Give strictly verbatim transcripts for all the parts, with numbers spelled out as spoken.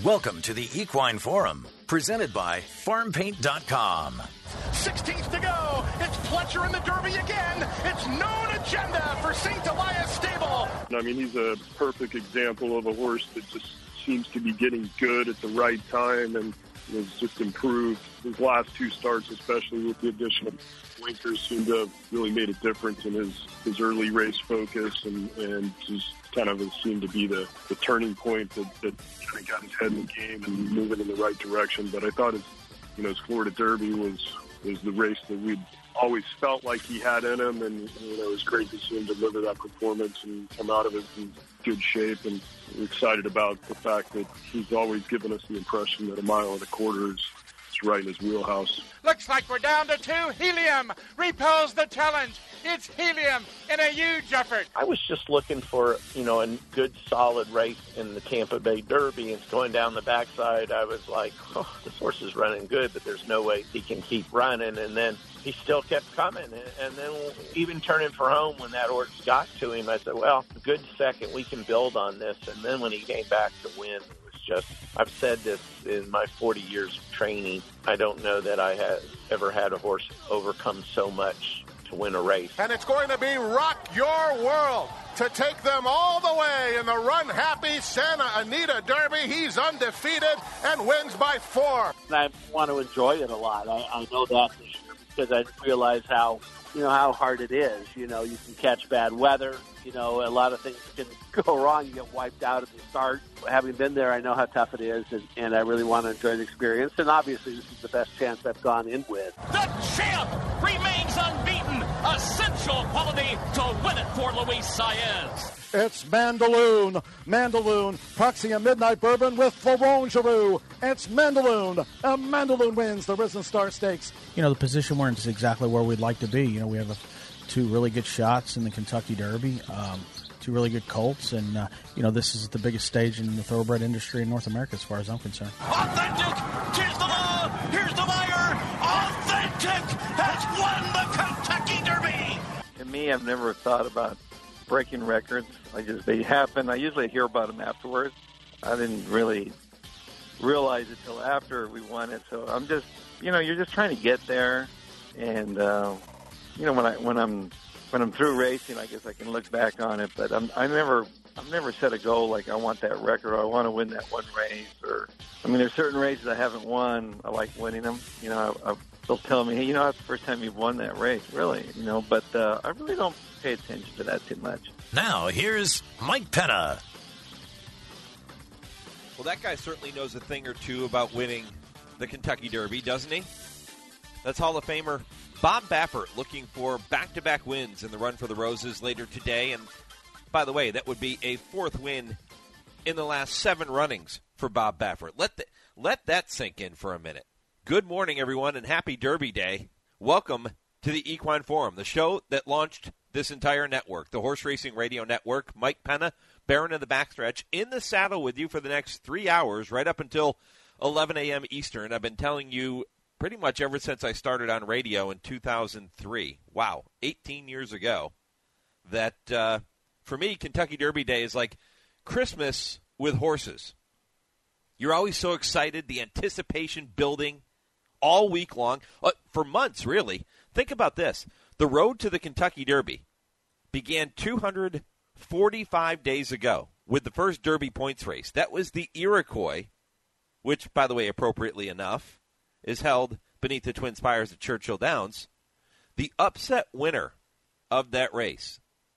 Welcome to the Equine Forum, presented by farm paint dot com. sixteenth to go. It's Fletcher in the Derby again. It's known agenda for Saint Elias Stable. I mean, he's a perfect example of a horse that just seems to be getting good at the right time and has just improved. His last two starts, especially with the addition of blinkers, seem to have really made a difference in his, his early race focus and, and just kind of seemed to be the, the turning point that, that kind of got his head in the game and moving in the right direction. But I thought his, you know, his Florida Derby was, was the race that we'd always felt like he had in him, and you know, it was great to see him deliver that performance and come out of it in good shape. And we're excited about the fact that he's always given us the impression that a mile and a quarter is, is right in his wheelhouse. Looks like we're down to two. Helium repels the challenge. It's Helium in a huge effort. I was just looking for, you know, a good, solid race in the Tampa Bay Derby, and going down the backside, I was like, oh, this horse is running good, but there's no way he can keep running. And then he still kept coming. And then even turning for home when that horse got to him, I said, well, good second, we can build on this. And then when he came back to win, it was just, I've said this in my forty years of training, I don't know that I have ever had a horse overcome so much to win a race. And it's going to be Rock Your World to take them all the way in the run-happy Santa Anita Derby. He's undefeated and wins by four. And I want to enjoy it a lot. I, I know that this year because I realize how, you know, how hard it is. You know, you can catch bad weather. You know, a lot of things can go wrong. You get wiped out at the start. Having been there, I know how tough it is, and, and I really want to enjoy the experience. And obviously, this is the best chance I've gone in with. The champ remains unbeaten. Essential quality to win it for Luis Saez. It's Mandaloon. Mandaloon proxying a Midnight Bourbon with Florent. It's Mandaloon. A Mandaloon wins the Risen Star Stakes. You know, the position we're in is exactly where we'd like to be. You know, we have a, two really good shots in the Kentucky Derby, um, two really good colts, and, uh, you know, this is the biggest stage in the thoroughbred industry in North America as far as I'm concerned. Authentic! Here's the law! Here's the wire! Authentic has won the Kentucky Derby! To me, I've never thought about breaking records. I just, they happen. I usually hear about them afterwards. I didn't really realize it till after we won it. So I'm just, you know, you're just trying to get there. And, uh, you know, when I, when I'm, when I'm through racing, I guess I can look back on it, but I'm, I never, I've never set a goal like I want that record or I want to win that one race. Or, I mean, there's certain races I haven't won. I like winning them. You know, I, I, they'll tell me, hey, you know, that's the first time you've won that race, really. You know, but uh, I really don't pay attention to that too much. Now, here's Mike Penna. Well, that guy certainly knows a thing or two about winning the Kentucky Derby, doesn't he? That's Hall of Famer Bob Baffert looking for back-to-back wins in the Run for the Roses later today. And by the way, that would be a fourth win in the last seven runnings for Bob Baffert. Let, the, let that sink in for a minute. Good morning, everyone, and happy Derby Day. Welcome to the Equine Forum, the show that launched this entire network, the Horse Racing Radio Network. Mike Penna, Baron of the Backstretch, in the saddle with you for the next three hours, right up until eleven a.m. Eastern. I've been telling you pretty much ever since I started on radio in two thousand three. Wow, eighteen years ago. That, uh, for me, Kentucky Derby Day is like Christmas with horses. You're always so excited, the anticipation building all week long, uh, for months, really. Think about this. The road to the Kentucky Derby began two hundred forty-five days ago with the first Derby points race. That was the Iroquois, which, by the way, appropriately enough, is held beneath the Twin Spires at Churchill Downs. The upset winner of that race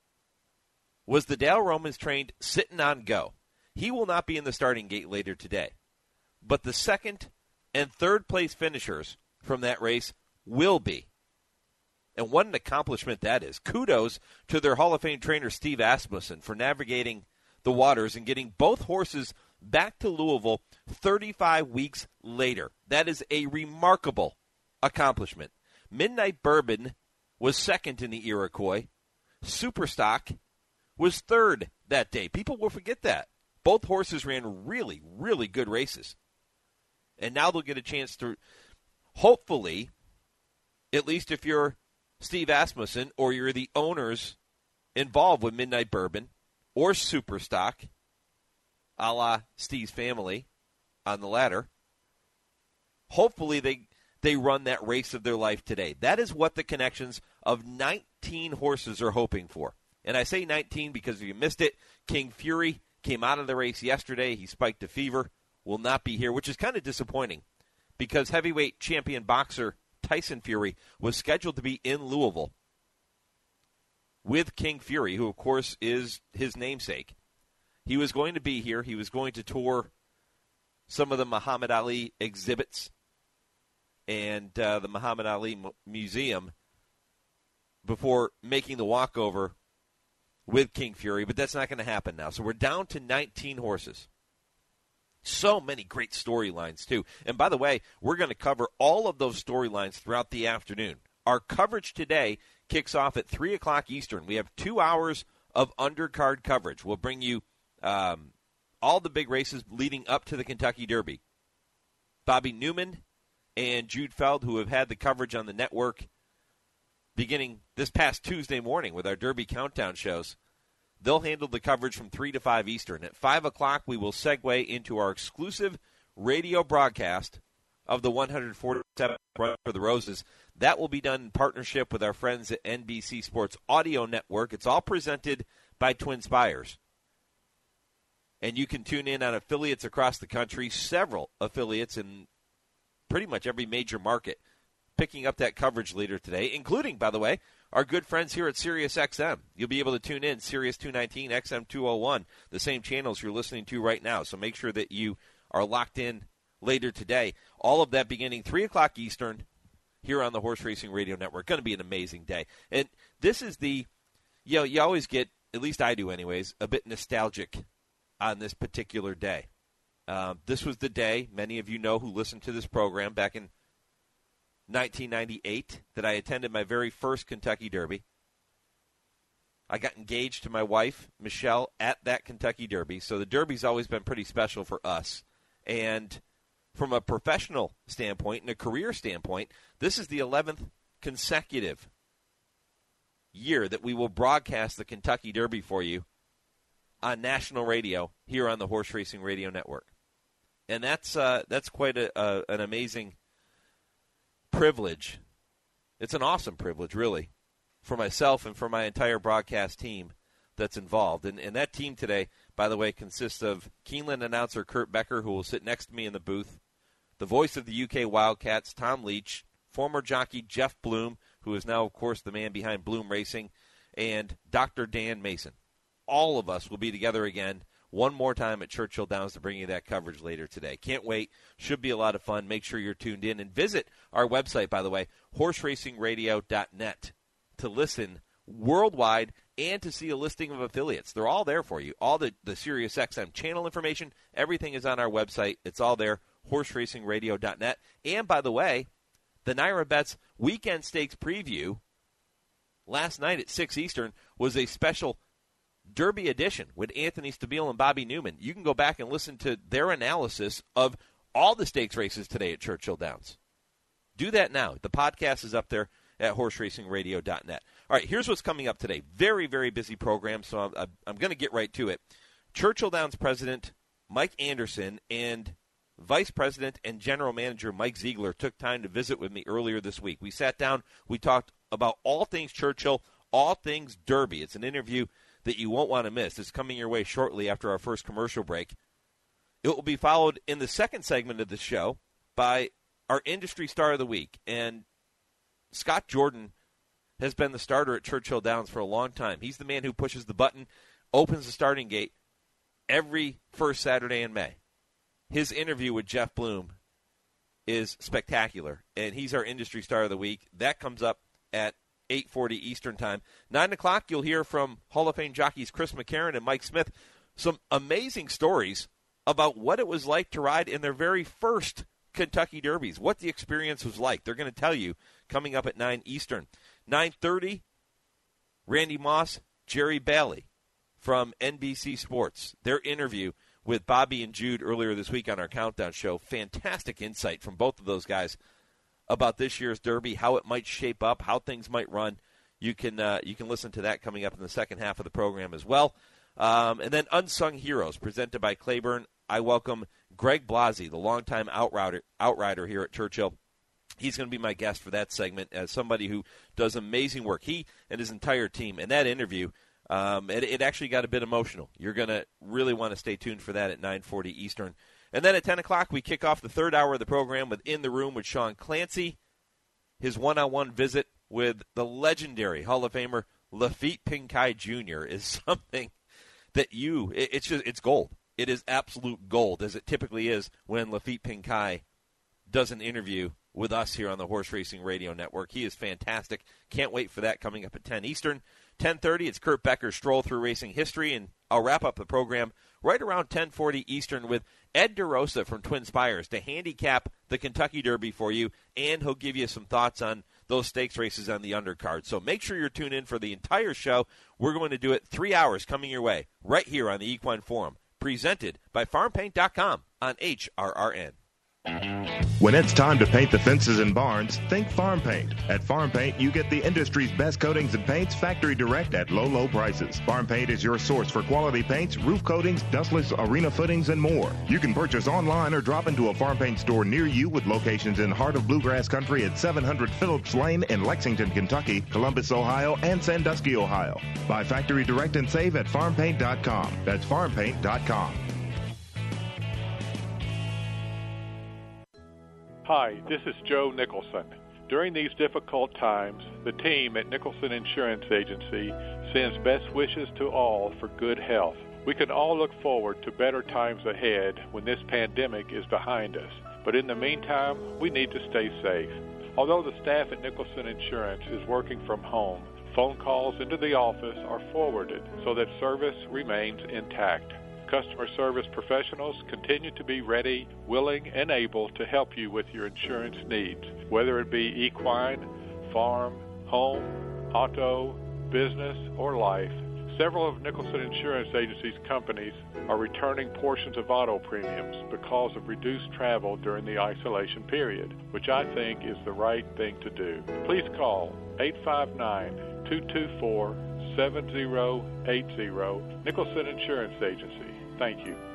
was the Dale Romans trained Sitting on Go. He will not be in the starting gate later today. But the second and third place finishers from that race will be. And what an accomplishment that is. Kudos to their Hall of Fame trainer, Steve Asmussen, for navigating the waters and getting both horses back to Louisville thirty-five weeks later. That is a remarkable accomplishment. Midnight Bourbon was second in the Iroquois. Superstock was third that day. People will forget that. Both horses ran really, really good races. And now they'll get a chance to, hopefully, at least if you're Steve Asmussen or you're the owners involved with Midnight Bourbon or Superstock, a la Steve's family, on the ladder. Hopefully they they run that race of their life today. That is what the connections of nineteen horses are hoping for. And I say nineteen because if you missed it, King Fury came out of the race yesterday. He spiked a fever, will not be here, which is kind of disappointing because heavyweight champion boxer Tyson Fury was scheduled to be in Louisville with King Fury, who, of course, is his namesake. He was going to be here. He was going to tour some of the Muhammad Ali exhibits and uh, the Muhammad Ali M- Museum before making the walkover with King Fury, but that's not going to happen now. So we're down to nineteen horses. So many great storylines, too. And by the way, we're going to cover all of those storylines throughout the afternoon. Our coverage today kicks off at three o'clock Eastern. We have two hours of undercard coverage. We'll bring you um, all the big races leading up to the Kentucky Derby. Bobby Newman and Jude Feld, who have had the coverage on the network beginning this past Tuesday morning with our Derby Countdown shows, they'll handle the coverage from three to five Eastern. At five o'clock, we will segue into our exclusive radio broadcast of the one hundred forty-seventh Run for the Roses. That will be done in partnership with our friends at N B C Sports Audio Network. It's all presented by Twin Spires. And you can tune in on affiliates across the country, several affiliates in pretty much every major market, picking up that coverage later today, including, by the way, our good friends here at Sirius X M. You'll be able to tune in, Sirius two nineteen, X M two oh one, the same channels you're listening to right now. So make sure that you are locked in later today. All of that beginning three o'clock Eastern here on the Horse Racing Radio Network. Going to be an amazing day. And this is the, you know, you always get, at least I do anyways, a bit nostalgic on this particular day. Uh, this was the day, many of you know who listened to this program back in nineteen ninety-eight, that I attended my very first Kentucky Derby. I got engaged to my wife, Michelle, at that Kentucky Derby. So the Derby's always been pretty special for us. And from a professional standpoint and a career standpoint, this is the eleventh consecutive year that we will broadcast the Kentucky Derby for you on national radio here on the Horse Racing Radio Network. And that's uh, that's quite a, a, an amazing privilege. It's an awesome privilege, really, for myself and for my entire broadcast team that's involved. And, and that team today, by the way, consists of Keeneland announcer Kurt Becker, who will sit next to me in the booth, the voice of the U K Wildcats, Tom Leach, former jockey Jeff Bloom, who is now, of course, the man behind Bloom Racing, and Doctor Dan Mason. All of us will be together again one more time at Churchill Downs to bring you that coverage later today. Can't wait. Should be a lot of fun. Make sure you're tuned in. And visit our website, by the way, horse racing radio dot net, to listen worldwide and to see a listing of affiliates. They're all there for you. All the, the Sirius X M channel information, everything is on our website. It's all there, horse racing radio dot net. And, by the way, the Naira Bets Weekend Stakes preview last night at six Eastern was a special Derby edition with Anthony Stabile and Bobby Newman. You can go back and listen to their analysis of all the stakes races today at Churchill Downs. Do that now. The podcast is up there at horse racing radio dot net. All right, here's what's coming up today. Very, very busy program, so I'm, I'm going to get right to it. Churchill Downs President Mike Anderson and Vice President and General Manager Mike Ziegler took time to visit with me earlier this week. We sat down. We talked about all things Churchill, all things Derby. It's an interview that you won't want to miss. It's coming your way shortly after our first commercial break. It will be followed in the second segment of the show by our Industry Star of the Week. And Scott Jordan has been the starter at Churchill Downs for a long time. He's the man who pushes the button, opens the starting gate every first Saturday in May. His interview with Jeff Bloom is spectacular, and he's our Industry Star of the Week. That comes up at eight forty Eastern Time. nine o'clock, you'll hear from Hall of Fame jockeys Chris McCarron and Mike Smith some amazing stories about what it was like to ride in their very first Kentucky Derbies, what the experience was like. They're going to tell you coming up at nine Eastern. nine thirty, Randy Moss, Jerry Bailey from N B C Sports. Their interview with Bobby and Jude earlier this week on our Countdown show. Fantastic insight from both of those guys about this year's Derby, how it might shape up, how things might run. You can uh, you can listen to that coming up in the second half of the program as well. Um, and then Unsung Heroes, presented by Claiborne. I welcome Greg Blasi, the longtime outrider, outrider here at Churchill. He's going to be my guest for that segment as somebody who does amazing work. He and his entire team. And that interview, um, it, it actually got a bit emotional. You're going to really want to stay tuned for that at nine forty Eastern. And then at ten o'clock, we kick off the third hour of the program with In the Room with Sean Clancy. His one-on-one visit with the legendary Hall of Famer Lafitte Pincay Junior is something that you, it, it's just, it's gold. It is absolute gold, as it typically is when Lafitte Pincay does an interview with us here on the Horse Racing Radio Network. He is fantastic. Can't wait for that coming up at ten Eastern. ten thirty, it's Kurt Becker's Stroll Through Racing History, and I'll wrap up the program right around ten forty Eastern with Ed DeRosa from Twin Spires to handicap the Kentucky Derby for you, and he'll give you some thoughts on those stakes races on the undercard. So make sure you're tuned in for the entire show. We're going to do it three hours coming your way right here on the Equine Forum, presented by farm paint dot com on H R R N. When it's time to paint the fences and barns, think Farm Paint. At Farm Paint, you get the industry's best coatings and paints factory direct at low, low prices. Farm Paint is your source for quality paints, roof coatings, dustless arena footings, and more. You can purchase online or drop into a Farm Paint store near you with locations in Heart of Bluegrass Country at seven hundred Phillips Lane in Lexington, Kentucky, Columbus, Ohio, and Sandusky, Ohio. Buy factory direct and save at farm paint dot com. That's farm paint dot com. Hi, this is Joe Nicholson. During these difficult times, the team at Nicholson Insurance Agency sends best wishes to all for good health. We can all look forward to better times ahead when this pandemic is behind us. But in the meantime, we need to stay safe. Although the staff at Nicholson Insurance is working from home, phone calls into the office are forwarded so that service remains intact. Customer service professionals continue to be ready, willing, and able to help you with your insurance needs, whether it be equine, farm, home, auto, business, or life. Several of Nicholson Insurance Agency's companies are returning portions of auto premiums because of reduced travel during the isolation period, which I think is the right thing to do. Please call eight five nine, two two four, seven zero eight zero, Nicholson Insurance Agency. Thank you.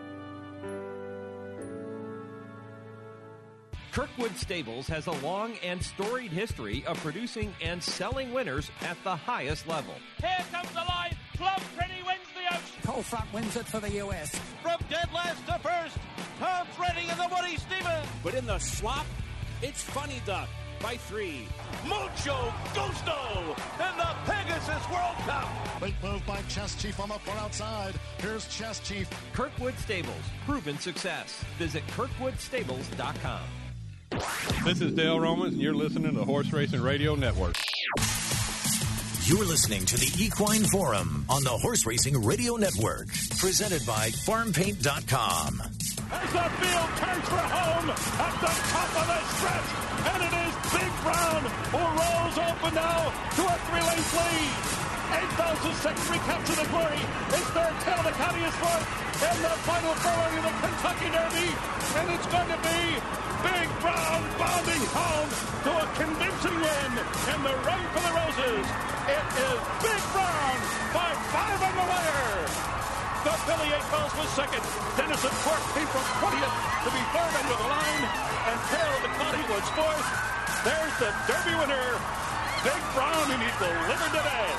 Kirkwood Stables has a long and storied history of producing and selling winners at the highest level. Here comes the line. Plum Pretty wins the Oaks. Cole Front wins it for the U S. From dead last to first, Tom's Redding and the Woody Stevens. But in the slop, it's Funny Duck by three. Mucho Gusto in the Pegasus World Cup. Big move by Chess Chief on the far outside. Here's Chess Chief. Kirkwood Stables, proven success. Visit kirkwood stables dot com. This is Dale Romans, and you're listening to Horse Racing Radio Network. You're listening to the Equine Forum on the Horse Racing Radio Network, presented by farm paint dot com. As the field turns for home at the top of the stretch, and it is Big Brown who rolls open now to a three-length lead. eight thousand six recapture the glory. It's their tail the county is fourth, and the final furlong of the Kentucky Derby, and it's going to be Big Brown bounding home to a convincing win in the Run for the Roses. It is Big Brown by five on the wire. The Billy Eight Bells was second. Dennison Court came from twentieth to be third under the line. And Tail of the Cloudy was fourth. There's the Derby winner, Big Brown, and he delivered today.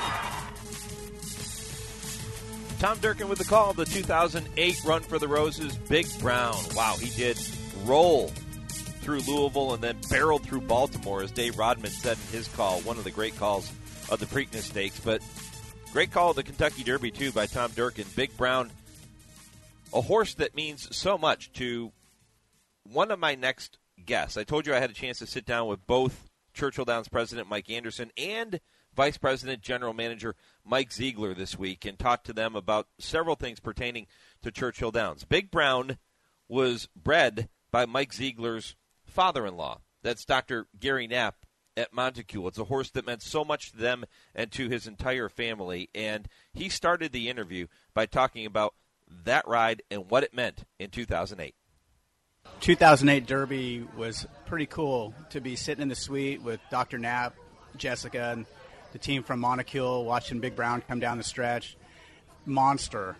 Tom Durkin with the call of the two thousand eight Run for the Roses, Big Brown. Wow, he did roll through Louisville and then barreled through Baltimore, as Dave Rodman said in his call, one of the great calls of the Preakness Stakes. But great call of the Kentucky Derby, too, by Tom Durkin. Big Brown, a horse that means so much to one of my next guests. I told you I had a chance to sit down with both Churchill Downs President Mike Anderson and Vice President General Manager Mike Ziegler this week and talked to them about several things pertaining to Churchill Downs. Big Brown was bred by Mike Ziegler's father-in-law. That's Doctor Gary Knapp at Montecuole. It's a horse that meant so much to them and to his entire family. And he started the interview by talking about that ride and what it meant in two thousand eight. two thousand eight Derby was pretty cool to be sitting in the suite with Doctor Knapp, Jessica, and the team from Montecuole, watching Big Brown come down the stretch. Monster.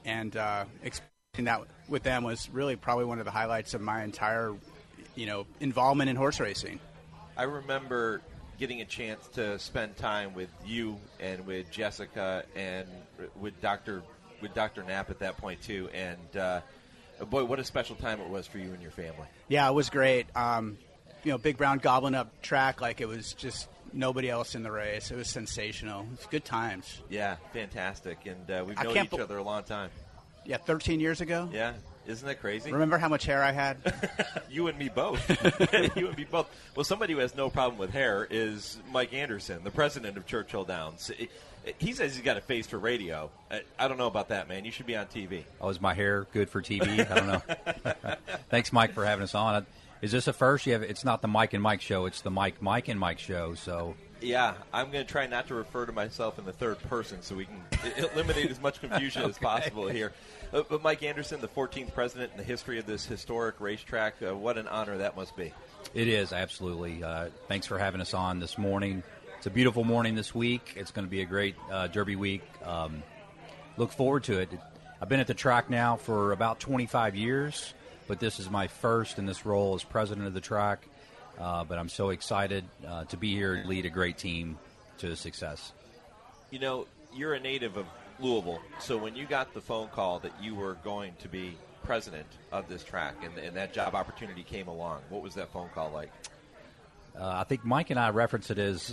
and uh, experiencing that with them was really probably one of the highlights of my entire, you know, involvement in horse racing. I remember getting a chance to spend time with you and with Jessica and with Doctor with Doctor Knapp at that point too, and uh, boy, what a special time it was for you and your family. Yeah, it was great. Um, you know, Big Brown gobbling up track like it was just nobody else in the race. It was sensational. It's good times. Yeah, fantastic, and uh, we've I known can't each be- other a long time. Yeah, thirteen years ago. Yeah, isn't that crazy? Remember how much hair I had? You and me both. You and me both. Well, somebody who has no problem with hair is Mike Anderson, the president of Churchill Downs. He says he's got a face for radio. I, I don't know about that, man. You should be on T V. Oh, is my hair good for T V? I don't know. Thanks, Mike, for having us on. Is this a first? You have, it's not the Mike and Mike show. It's the Mike, Mike and Mike show. So yeah, I'm going to try not to refer to myself in the third person so we can eliminate as much confusion okay. as possible here. Uh, but Mike Anderson, the fourteenth president in the history of this historic racetrack, uh, what an honor that must be. It is, absolutely. Uh, thanks for having us on this morning. It's a beautiful morning this week. It's going to be a great uh, Derby week. Um, look forward to it. I've been at the track now for about twenty-five years, but this is my first in this role as president of the track. Uh, but I'm so excited uh, to be here and lead a great team to success. You know, you're a native of Louisville, so when you got the phone call that you were going to be president of this track and, and that job opportunity came along, what was that phone call like? Uh, I think Mike and I reference it as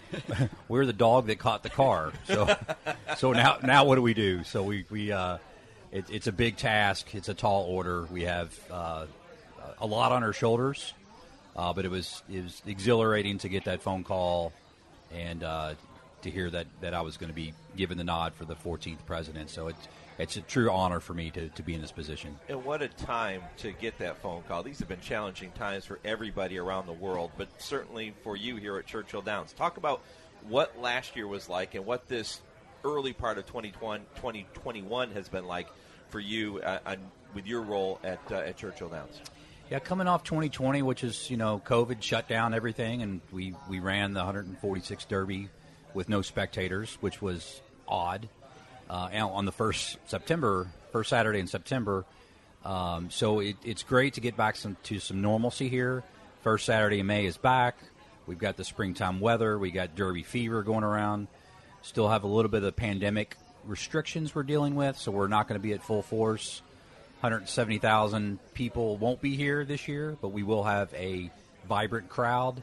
we're the dog that caught the car. So, so now, now what do we do? So we, we uh, it, it's a big task. It's a tall order. We have uh, a lot on our shoulders, uh, but it was it was exhilarating to get that phone call and uh, to hear that, that I was going to be given the nod for the fourteenth president. So it's it's a true honor for me to, to be in this position. And what a time to get that phone call. These have been challenging times for everybody around the world, but certainly for you here at Churchill Downs. Talk about what last year was like and what this early part of twenty twenty-one has been like for you uh, on, with your role at uh, at Churchill Downs. Yeah, coming off twenty twenty, which is, you know, COVID shut down everything, and we, we ran the one forty-sixth Derby with no spectators, which was odd. Uh, on the first September, first Saturday in September, um, so it, it's great to get back some, to some normalcy here. First Saturday in May is back. We've got the springtime weather. We got Derby fever going around. Still have a little bit of the pandemic restrictions we're dealing with, so we're not going to be at full force. one hundred seventy thousand people won't be here this year, but we will have a vibrant crowd.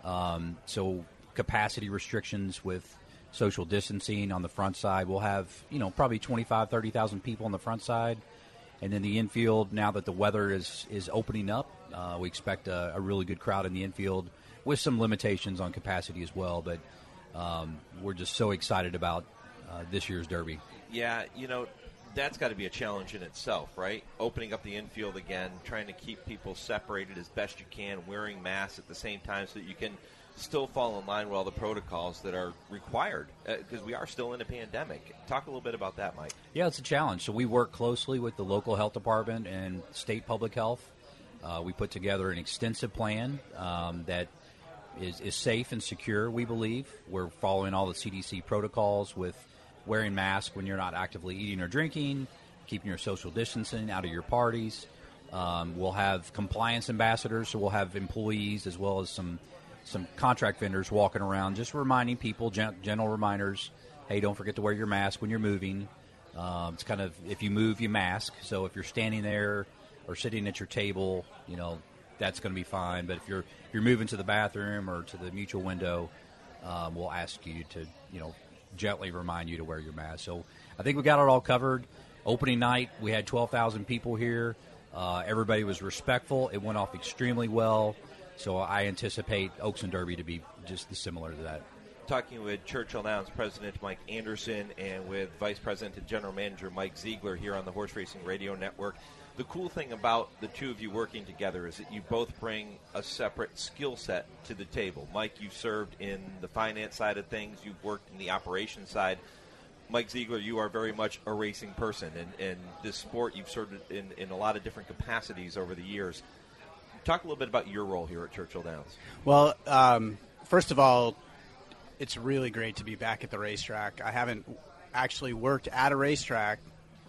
Um, so capacity restrictions with social distancing on the front side. We'll have, you know, probably twenty-five, thirty thousand people on the front side. And then the infield, now that the weather is, is opening up, uh, we expect a, a really good crowd in the infield with some limitations on capacity as well. But um, we're just so excited about uh, this year's Derby. Yeah, you know, that's got to be a challenge in itself, right? Opening up the infield again, trying to keep people separated as best you can, wearing masks at the same time so that you can still fall in line with all the protocols that are required because uh, we are still in a pandemic. Talk a little bit about that, Mike. Yeah, it's a challenge. So we work closely with the local health department and state public health. Uh, we put together an extensive plan um, that is, is safe and secure, we believe. We're following all the C D C protocols with wearing masks when you're not actively eating or drinking, keeping your social distancing out of your parties. Um, we'll have compliance ambassadors, so we'll have employees as well as some some contract vendors walking around just reminding people, gen- gentle reminders, hey, don't forget to wear your mask when you're moving. Um, it's kind of, if you move, you mask. So if you're standing there or sitting at your table, you know, that's going to be fine. But if you're if you're moving to the bathroom or to the mutual window, um, we'll ask you to, you know, gently remind you to wear your mask. So I think we got it all covered. Opening night, we had twelve thousand people here. Uh, everybody was respectful. It went off extremely well. So I anticipate Oaks and Derby to be just similar to that. Talking with Churchill Downs President Mike Anderson and with Vice President and General Manager Mike Ziegler here on the Horse Racing Radio Network. The cool thing about the two of you working together is that you both bring a separate skill set to the table. Mike, you've served in the finance side of things. You've worked in the operations side. Mike Ziegler, you are very much a racing person. And, and this sport, you've served in, in a lot of different capacities over the years. Talk a little bit about your role here at Churchill Downs. Well, um, first of all, it's really great to be back at the racetrack. I haven't actually worked at a racetrack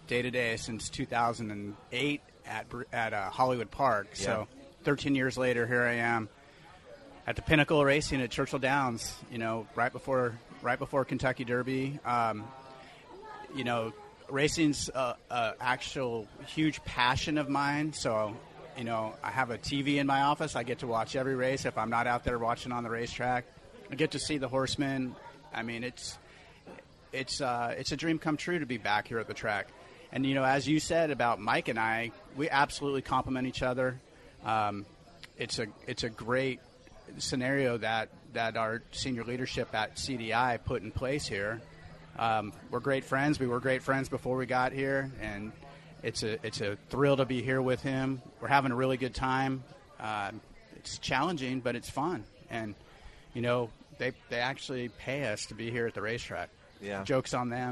day to day since two thousand eight at at uh, Hollywood Park. Yeah. So thirteen years later, here I am at the pinnacle of racing at Churchill Downs. You know, right before right before Kentucky Derby. Um, you know, racing's a, a actual huge passion of mine. So, you know, I have a T V in my office. I get to watch every race if I'm not out there watching on the racetrack. I get to see the horsemen. I mean, it's it's uh, it's a dream come true to be back here at the track. And, you know, as you said about Mike and I, we absolutely complement each other. Um, it's a it's a great scenario that, that our senior leadership at C D I put in place here. Um, we're great friends. We were great friends before we got here, and it's a it's a thrill to be here with him. We're having a really good time. Uh, it's challenging, but it's fun. And, you know, they they actually pay us to be here at the racetrack. Yeah. Joke's on them.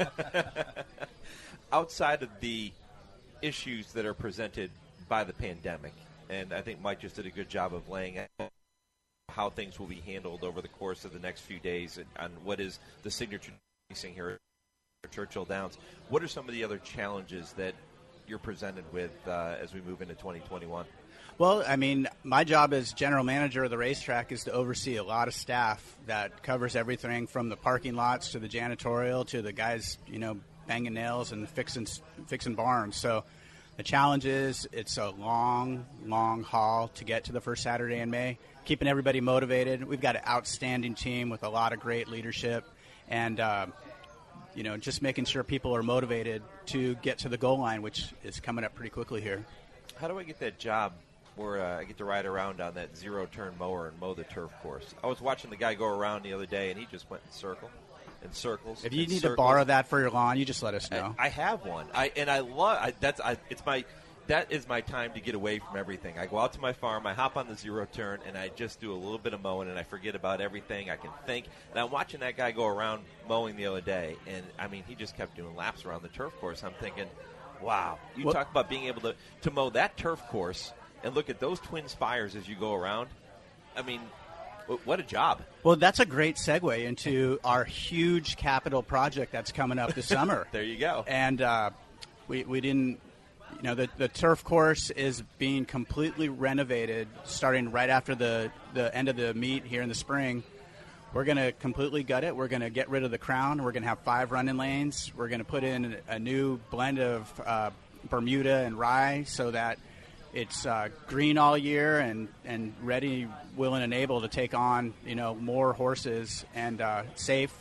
Outside of the issues that are presented by the pandemic, and I think Mike just did a good job of laying out how things will be handled over the course of the next few days and on what is the signature racing here at Churchill Downs. What are some of the other challenges that you're presented with uh, as we move into twenty twenty-one? Well, I mean, my job as general manager of the racetrack is to oversee a lot of staff that covers everything from the parking lots to the janitorial to the guys, you know, banging nails and fixing fixing barns. So the challenge is it's a long, long haul to get to the first Saturday in May, keeping everybody motivated. We've got an outstanding team with a lot of great leadership and, uh, you know, just making sure people are motivated to get to the goal line, which is coming up pretty quickly here. How do I get that job where uh, I get to ride around on that zero-turn mower and mow the turf course? I was watching the guy go around the other day, and he just went in circle and circles. If you and need circles. to borrow that for your lawn, you just let us know. I, I have one. I and I love I, that's. I, it's my that is my time to get away from everything. I go out to my farm, I hop on the zero turn, and I just do a little bit of mowing, and I forget about everything. I can think. And I'm watching that guy go around mowing the other day, and I mean, he just kept doing laps around the turf course. I'm thinking, wow, you What? talk about being able to to mow that turf course. And look at those twin spires as you go around. I mean, what a job. Well, that's a great segue into our huge capital project that's coming up this summer. There you go. And uh, we, we didn't, you know, the, the turf course is being completely renovated starting right after the, the end of the meet here in the spring. We're going to completely gut it. We're going to get rid of the crown. We're going to have five running lanes. We're going to put in a new blend of uh, Bermuda and rye so that it's uh, green all year and, and ready, willing, and able to take on, you know, more horses and uh, safe.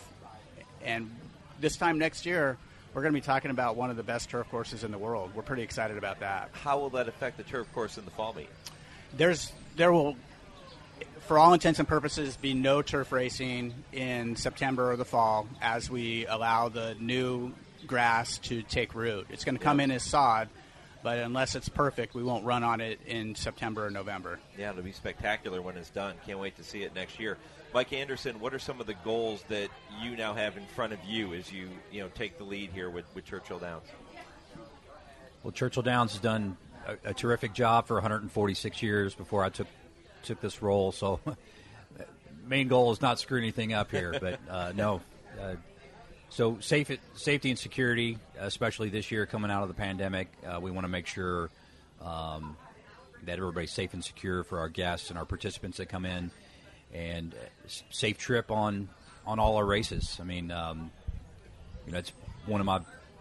And this time next year, we're going to be talking about one of the best turf courses in the world. We're pretty excited about that. How will that affect the turf course in the fall meet? There's there will, for all intents and purposes, be no turf racing in September or the fall as we allow the new grass to take root. It's going to come in as sod. But unless it's perfect, we won't run on it in September or November. Yeah, it'll be spectacular when it's done. Can't wait to see it next year. Mike Anderson, what are some of the goals that you now have in front of you as you you know take the lead here with, with Churchill Downs? Well, Churchill Downs has done a, a terrific job for one hundred forty-six years before I took took this role. So main goal is not screw anything up here, but uh, no. Uh, So safe, safety and security, especially this year coming out of the pandemic, uh, we want to make sure um, that everybody's safe and secure for our guests and our participants that come in, and safe trip on, on all our races. I mean, um, you know, it's one of my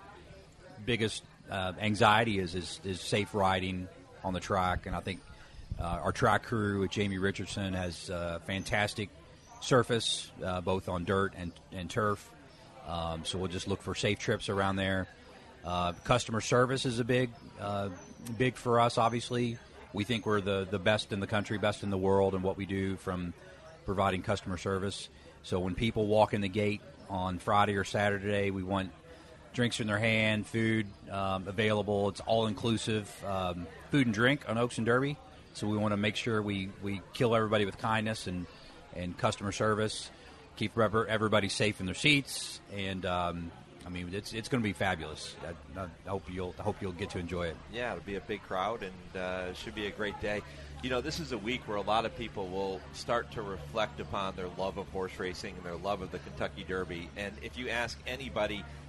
biggest uh, anxiety is, is is safe riding on the track, and I think uh, our track crew with Jamie Richardson has uh, fantastic surface, uh, both on dirt and, and turf. Um, so we'll just look for safe trips around there. Uh, customer service is a big, uh, big for us. Obviously, we think we're the, the best in the country, best in the world, in what we do from providing customer service. So when people walk in the gate on Friday or Saturday, we want drinks in their hand, food um, available. It's all inclusive, um, food and drink on Oaks and Derby. So we want to make sure we, we kill everybody with kindness and, and customer service. Keep everybody safe in their seats, and um, I mean it's it's going to be fabulous. I, I hope you'll I hope you'll get to enjoy it. Yeah, it'll be a big crowd, and uh, it should be a great day. You know, this is a week where a lot of people will start to reflect upon their love of horse racing and their love of the Kentucky Derby. And if you ask anybody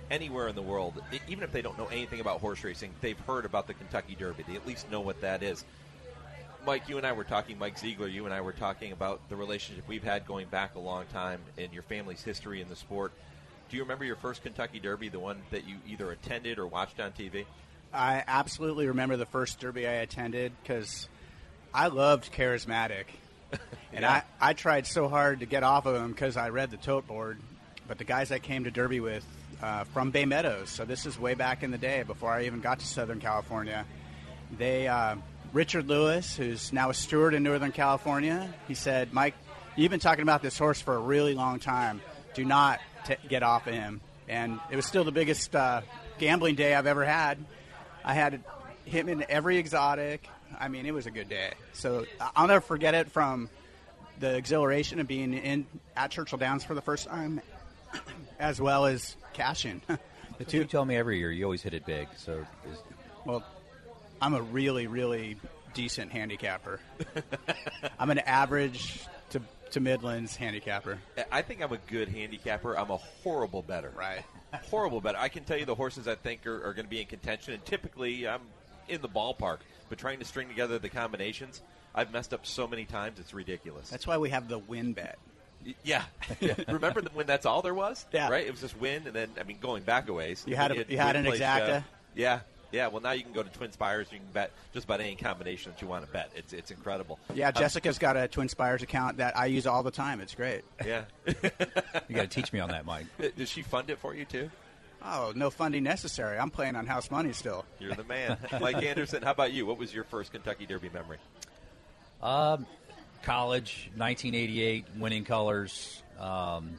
anywhere in the world, e- even if they don't know anything about horse racing, they've heard about the Kentucky Derby. They at least know what that is. Mike, you and I were talking, Mike Ziegler, you and I were talking about the relationship we've had going back a long time and your family's history in the sport. Do you remember your first Kentucky Derby, the one that you either attended or watched on T V? I absolutely remember the first Derby I attended because I loved Charismatic. And Yeah. I, I tried so hard to get off of him because I read the tote board. But the guys I came to Derby with uh, from Bay Meadows, so this is way back in the day before I even got to Southern California, they uh, Richard Lewis, who's now a steward in Northern California, he said, Mike, you've been talking about this horse for a really long time. Do not t- get off of him. And it was still the biggest uh, gambling day I've ever had. I had him in every exotic. I mean, it was a good day. So I'll never forget it, from the exhilaration of being in at Churchill Downs for the first time, as well as cashing. The two. You tell me every year you always hit it big. So, is, Well, I'm a really, really decent handicapper. I'm an average to to Midlands handicapper. I think I'm a good handicapper. I'm a horrible bettor. Right. Horrible bettor. I can tell you the horses I think are, are going to be in contention, and typically I'm in the ballpark. But trying to string together the combinations, I've messed up so many times, it's ridiculous. That's why we have the win bet. Y- Yeah. Remember the, when that's all there was? Yeah. Right? It was just win, and then, I mean, going back a ways. You had a- you had an place, exacta? uh, yeah. Yeah, well, now you can go to Twin Spires. You can bet just about any combination that you want to bet. It's it's incredible. Yeah, Um, Jessica's got a Twin Spires account that I use all the time. It's great. Yeah. you got to teach me on that, Mike. Does she fund it for you, too? Oh, no funding necessary. I'm playing on house money still. You're the man. Mike Anderson, how about you? What was your first Kentucky Derby memory? Um, college, nineteen eighty-eight, winning colors. Um,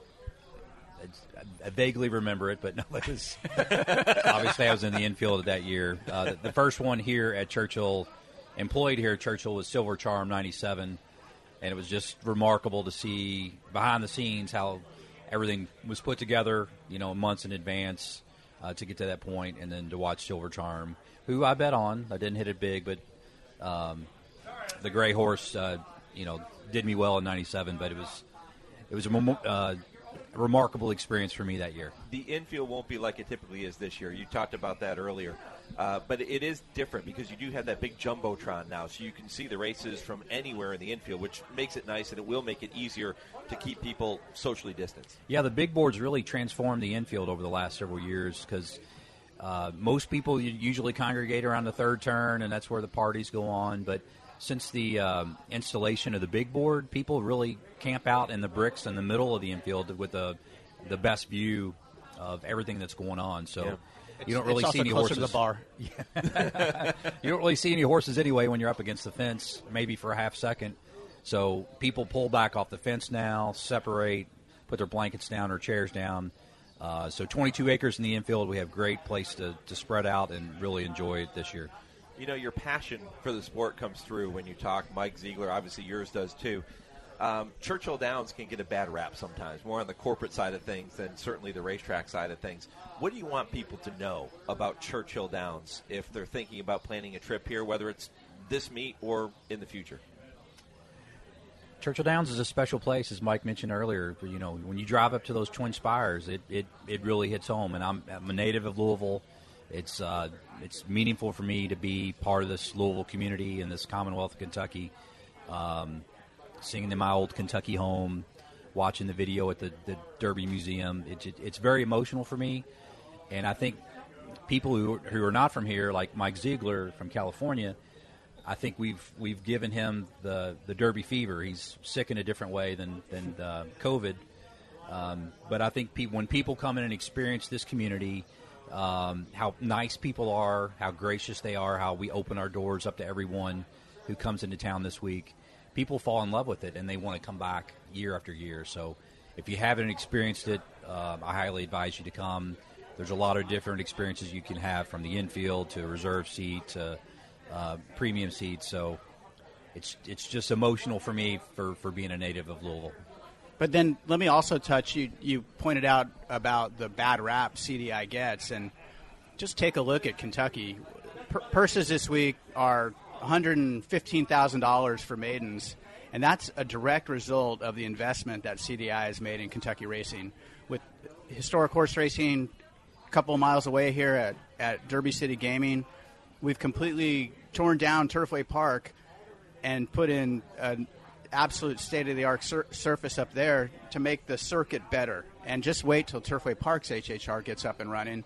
it's- I vaguely remember it, but no, it was obviously I was in the infield that year. Uh, the, the first one here at Churchill, employed here at Churchill, was Silver Charm ninety-seven, and it was just remarkable to see behind the scenes how everything was put together, you know, months in advance uh, to get to that point, and then to watch Silver Charm, who I bet on. I didn't hit it big, but um, the gray horse, uh, you know, did me well in ninety-seven. But it was it was a mem- uh, remarkable experience for me that year. The infield won't be like it typically is this year. You talked about that earlier. Uh, but it is different because you do have that big Jumbotron now, so you can see the races from anywhere in the infield, which makes it nice, and it will make it easier to keep people socially distanced. Yeah, the big boards really transformed the infield over the last several years because uh, most people usually congregate around the third turn, and that's where the parties go on. But since the um, installation of the big board, people really camp out in the bricks in the middle of the infield with the the best view of everything that's going on. So. Yeah. You don't It's- really it's see also any closer horses. to the bar. Yeah. You don't really see any horses anyway when you're up against the fence, maybe for a half second. So people pull back off the fence now, separate, put their blankets down or chairs down. Uh, so twenty-two acres in the infield, we have great place to, to spread out and really enjoy it this year. You know, your passion for the sport comes through when you talk. Mike Ziegler, obviously yours does too. Um, Churchill Downs can get a bad rap sometimes, more on the corporate side of things than certainly the racetrack side of things. What do you want people to know about Churchill Downs if they're thinking about planning a trip here, whether it's this meet or in the future? Churchill Downs is a special place, as Mike mentioned earlier. You know, when you drive up to those Twin Spires, it, it, it really hits home. And I'm, I'm a native of Louisville. It's uh, it's meaningful for me to be part of this Louisville community and this Commonwealth of Kentucky. Um, singing in my old Kentucky home, watching the video at the, the Derby Museum. It, it, it's very emotional for me. And I think people who, who are not from here, like Mike Ziegler from California, I think we've we've given him the, the Derby fever. He's sick in a different way than, than uh, COVID. Um, but I think pe- when people come in and experience this community, um, how nice people are, how gracious they are, how we open our doors up to everyone who comes into town this week, people fall in love with it, and they want to come back year after year. So if you haven't experienced it, uh, I highly advise you to come. There's a lot of different experiences you can have, from the infield to a reserve seat to uh, premium seats. So it's it's just emotional for me for, for being a native of Louisville. But then let me also touch, you you pointed out about the bad rap C D I gets, and just take a look at Kentucky. P- purses this week are one hundred fifteen thousand dollars for maidens, and that's a direct result of the investment that C D I has made in Kentucky racing. With historic horse racing a couple of miles away here at, at Derby City Gaming. We've completely torn down Turfway Park and put in an absolute state-of-the-art sur- surface up there to make the circuit better. And just wait till Turfway Park's H H R gets up and running.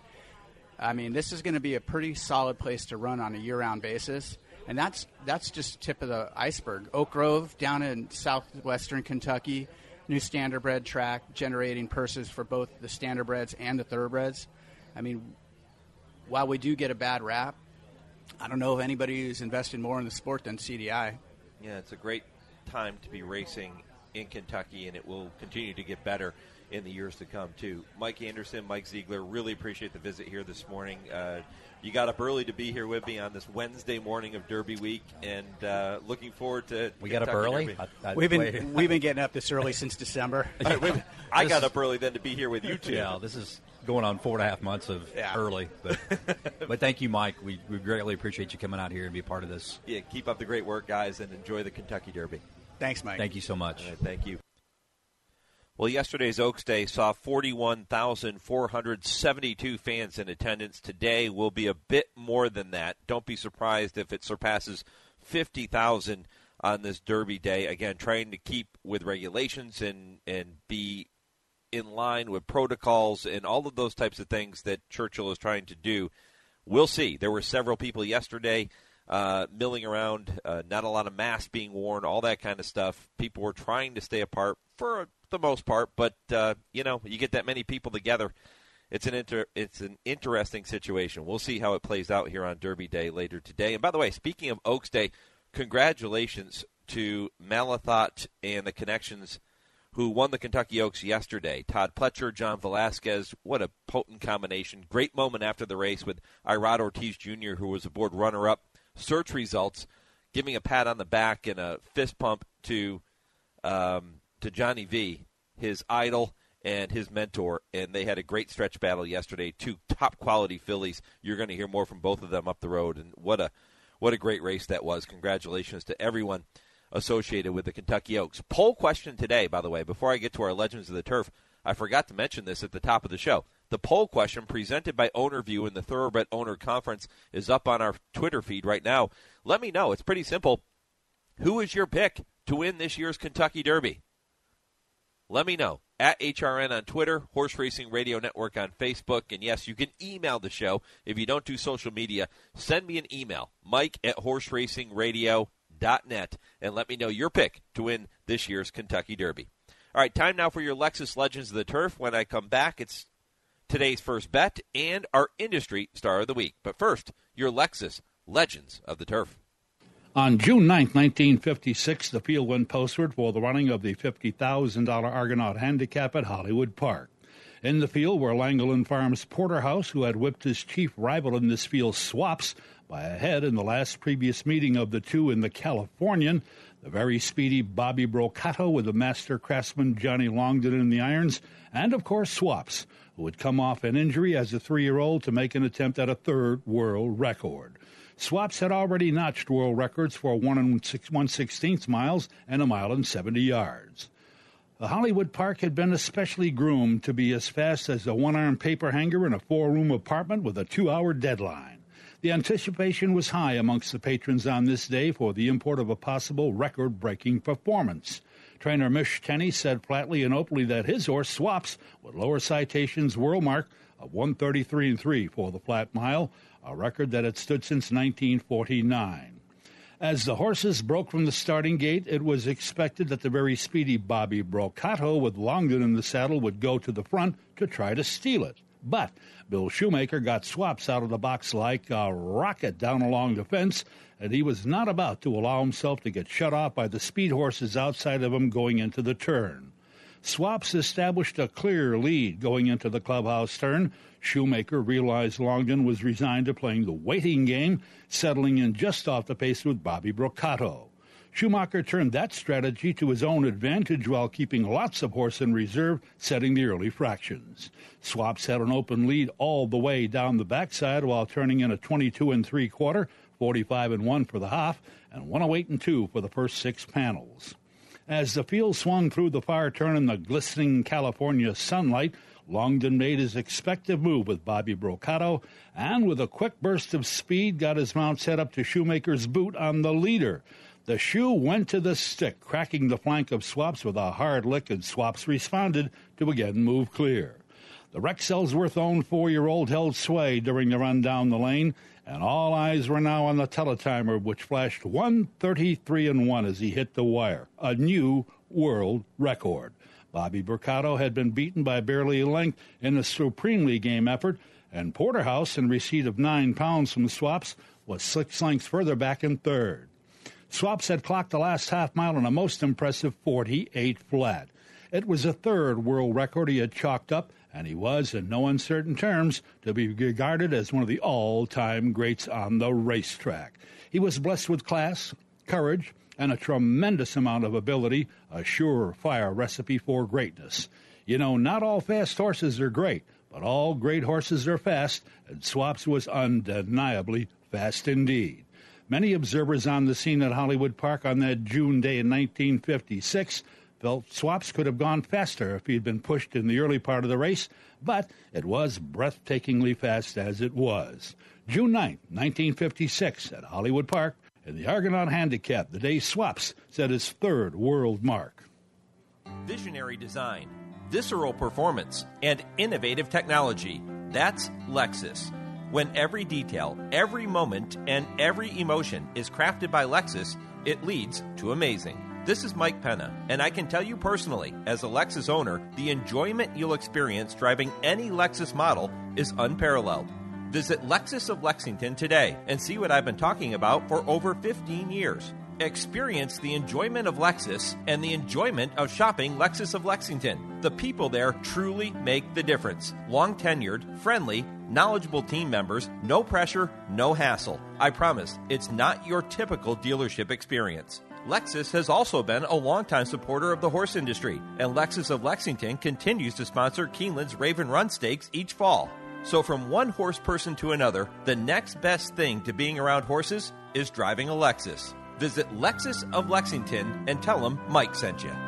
I mean, this is going to be a pretty solid place to run on a year-round basis. And that's that's just tip of the iceberg. Oak Grove down in southwestern Kentucky, new standardbred track, generating purses for both the standardbreds and the thoroughbreds. I mean, while we do get a bad rap, I don't know if anybody who's invested more in the sport than C D I. Yeah, it's a great time to be racing in Kentucky, and it will continue to get better in the years to come, too. Mike Anderson, Mike Ziegler, really appreciate the visit here this morning. Uh, you got up early to be here with me on this Wednesday morning of Derby week, and uh, looking forward to We Kentucky got up early? Derby. I, I, we've been we've been getting up this early since December. Right, wait, I got up early then to be here with you two. Yeah, this is going on four and a half months of yeah. early. But, but thank you, Mike. We, we greatly appreciate you coming out here and be a part of this. Yeah, keep up the great work, guys, and enjoy the Kentucky Derby. Thanks, Mike. Thank you so much. Right, thank you. Well, yesterday's Oaks Day saw forty-one thousand four hundred seventy-two fans in attendance. Today will be a bit more than that. Don't be surprised if it surpasses fifty thousand on this Derby Day. Again, trying to keep with regulations and, and be in line with protocols and all of those types of things that Churchill is trying to do. We'll see. There were several people yesterday uh, milling around, uh, not a lot of masks being worn, all that kind of stuff. People were trying to stay apart for the most part, but, uh, you know, you get that many people together, it's an inter- it's an interesting situation. We'll see how it plays out here on Derby Day later today. And by the way, speaking of Oaks Day, congratulations to Malathot and the Connections who won the Kentucky Oaks yesterday. Todd Pletcher, John Velasquez, what a potent combination. Great moment after the race with Irad Ortiz Junior, who was aboard runner-up. Search results, giving a pat on the back and a fist pump to um, to Johnny V, his idol and his mentor, and they had a great stretch battle yesterday. Two top-quality fillies. You're going to hear more from both of them up the road, and what a what a great race that was. Congratulations to everyone associated with the Kentucky Oaks. Poll question today, by the way, before I get to our Legends of the Turf, I forgot to mention this at the top of the show. The poll question presented by OwnerView in the Thoroughbred Owner Conference is up on our Twitter feed right now. Let me know. It's pretty simple. Who is your pick to win this year's Kentucky Derby? Let me know. At H R N on Twitter, Horse Racing Radio Network on Facebook. And, yes, you can email the show. If you don't do social media, send me an email, Mike at horse racing radio dot net, and let me know your pick to win this year's Kentucky Derby. All right, time now for your Lexus Legends of the Turf. When I come back, it's today's first bet and our industry star of the week. But first, your Lexus Legends of the Turf. On June ninth, nineteen fifty-six, the field went postward for the running of the fifty thousand dollars Argonaut Handicap at Hollywood Park. In the field were Langland Farms Porterhouse, who had whipped his chief rival in this field, Swaps, by a head in the last previous meeting of the two in the Californian. The very speedy Bobby Brocato with the master craftsman Johnny Longden in the irons, and, of course, Swaps, who would come off an injury as a three-year-old to make an attempt at a third world record. Swaps had already notched world records for one and one sixteenth miles and a mile and seventy yards. The Hollywood Park had been especially groomed to be as fast as a one-arm paper hanger in a four-room apartment with a two-hour deadline. The anticipation was high amongst the patrons on this day for the import of a possible record-breaking performance. Trainer Mish Tenney said flatly and openly that his horse, Swaps, would lower Citation's world mark of one thirty-three and three for the flat mile, a record that had stood since nineteen forty-nine. As the horses broke from the starting gate, it was expected that the very speedy Bobby Brocato with Longden in the saddle would go to the front to try to steal it. But Bill Shoemaker got Swaps out of the box like a rocket down along the fence, and he was not about to allow himself to get shut off by the speed horses outside of him going into the turn. Swaps established a clear lead going into the clubhouse turn. Shoemaker realized Longden was resigned to playing the waiting game, settling in just off the pace with Bobby Brocato. Schumacher turned that strategy to his own advantage while keeping lots of horse in reserve, setting the early fractions. Swaps had an open lead all the way down the backside while turning in a twenty-two and three quarter, forty-five and one for the half, and one oh eight and two for the first six panels. As the field swung through the far turn in the glistening California sunlight, Longden made his expected move with Bobby Brocato, and with a quick burst of speed, got his mount set up to Shoemaker's boot on the leader. The shoe went to the stick, cracking the flank of Swaps with a hard lick, and Swaps responded to again move clear. The Rex Ellsworth-owned four-year-old held sway during the run down the lane, and all eyes were now on the teletimer, which flashed one thirty-three and one as he hit the wire, a new world record. Bobby Brocato had been beaten by barely a length in the supremely game effort, and Porterhouse, in receipt of nine pounds from Swaps, was six lengths further back in third. Swaps had clocked the last half mile in a most impressive forty-eight flat. It was a third world record he had chalked up, and he was, in no uncertain terms, to be regarded as one of the all-time greats on the racetrack. He was blessed with class, courage, and a tremendous amount of ability, a surefire recipe for greatness. You know, not all fast horses are great, but all great horses are fast, and Swaps was undeniably fast indeed. Many observers on the scene at Hollywood Park on that June day in nineteen fifty-six felt Swaps could have gone faster if he had been pushed in the early part of the race, but it was breathtakingly fast as it was. June ninth, nineteen fifty-six, at Hollywood Park, in the Argonaut Handicap, the day Swaps set his third world mark. Visionary design, visceral performance, and innovative technology. That's Lexus. When every detail, every moment, and every emotion is crafted by Lexus, it leads to amazing. This is Mike Penna, and I can tell you personally, as a Lexus owner, the enjoyment you'll experience driving any Lexus model is unparalleled. Visit Lexus of Lexington today and see what I've been talking about for over fifteen years. Experience the enjoyment of Lexus and the enjoyment of shopping Lexus of Lexington. The people there truly make the difference. Long-tenured, friendly, knowledgeable team members, no pressure, no hassle. I promise, it's not your typical dealership experience. Lexus has also been a longtime supporter of the horse industry, and Lexus of Lexington continues to sponsor Keeneland's Raven Run Stakes each fall. So from one horse person to another, the next best thing to being around horses is driving a Lexus. Visit Lexus of Lexington and tell them Mike sent you.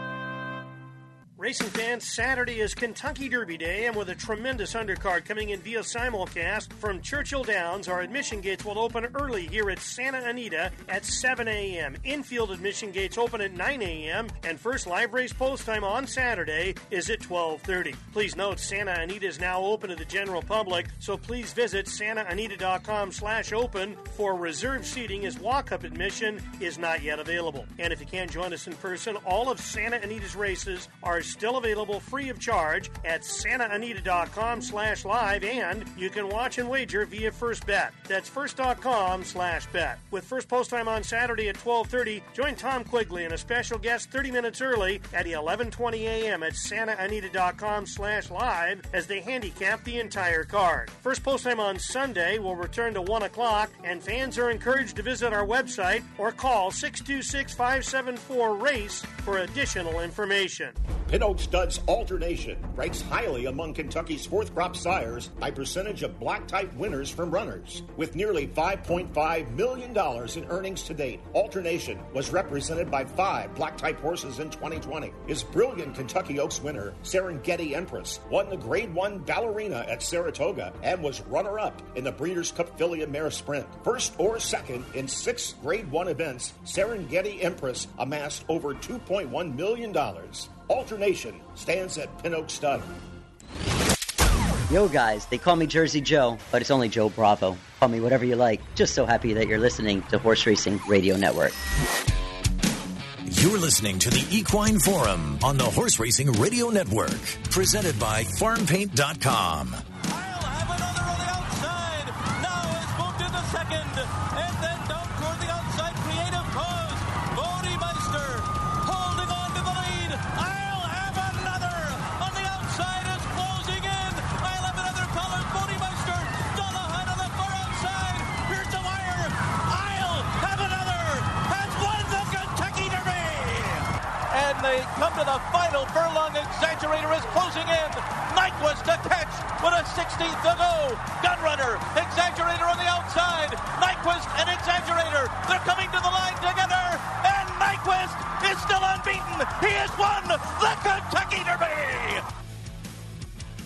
Racing fans, Saturday is Kentucky Derby Day, and with a tremendous undercard coming in via simulcast from Churchill Downs, our admission gates will open early here at Santa Anita at seven a.m. Infield admission gates open at nine a.m., and first live race post time on Saturday is at twelve thirty. Please note, Santa Anita is now open to the general public, so please visit santaanita.com slash open for reserved seating, as walk-up admission is not yet available. And if you can't join us in person, all of Santa Anita's races are still available free of charge at santaanita.com slash live, and you can watch and wager via First Bet. That's first.com slash bet. With first post time on Saturday at twelve thirty, join Tom Quigley and a special guest thirty minutes early at eleven twenty a.m. at santaanita.com slash live as they handicap the entire card. First post time on Sunday will return to one o'clock, and fans are encouraged to visit our website or call six two six, five seven four, RACE for additional information. Pin Oak Studs Alternation ranks highly among Kentucky's fourth crop sires by percentage of black type winners from runners. With nearly five point five million dollars in earnings to date, Alternation was represented by five black type horses in twenty twenty. His brilliant Kentucky Oaks winner, Serengeti Empress, won the Grade one Ballerina at Saratoga and was runner-up in the Breeders' Cup Filly and Mare Sprint. First or second in six Grade one events, Serengeti Empress amassed over two point one million dollars. Alternation stands at Pin Oak Stud. Yo guys, they call me Jersey Joe, but it's only Joe Bravo. Call me whatever you like. Just so happy that you're listening to Horse Racing Radio Network. You're listening to the Equine Forum on the Horse Racing Radio Network, presented by farm paint dot com. Second, and then down toward the outside, Creative Cause. Bodymeister holding on to the lead. I'll have another. On the outside is closing in. I'll have another color. Bodymeister. Dollahan on the far outside. Here's the wire. I'll have another. Has won the Kentucky Derby. And they come to the final furlong. Exaggerator is closing in. Nyquist to catch with a sixteenth to go. Gunrunner, Exaggerator on the outside. Nyquist and Exaggerator, they're coming to the line together. And Nyquist is still unbeaten. He has won the Kentucky Derby.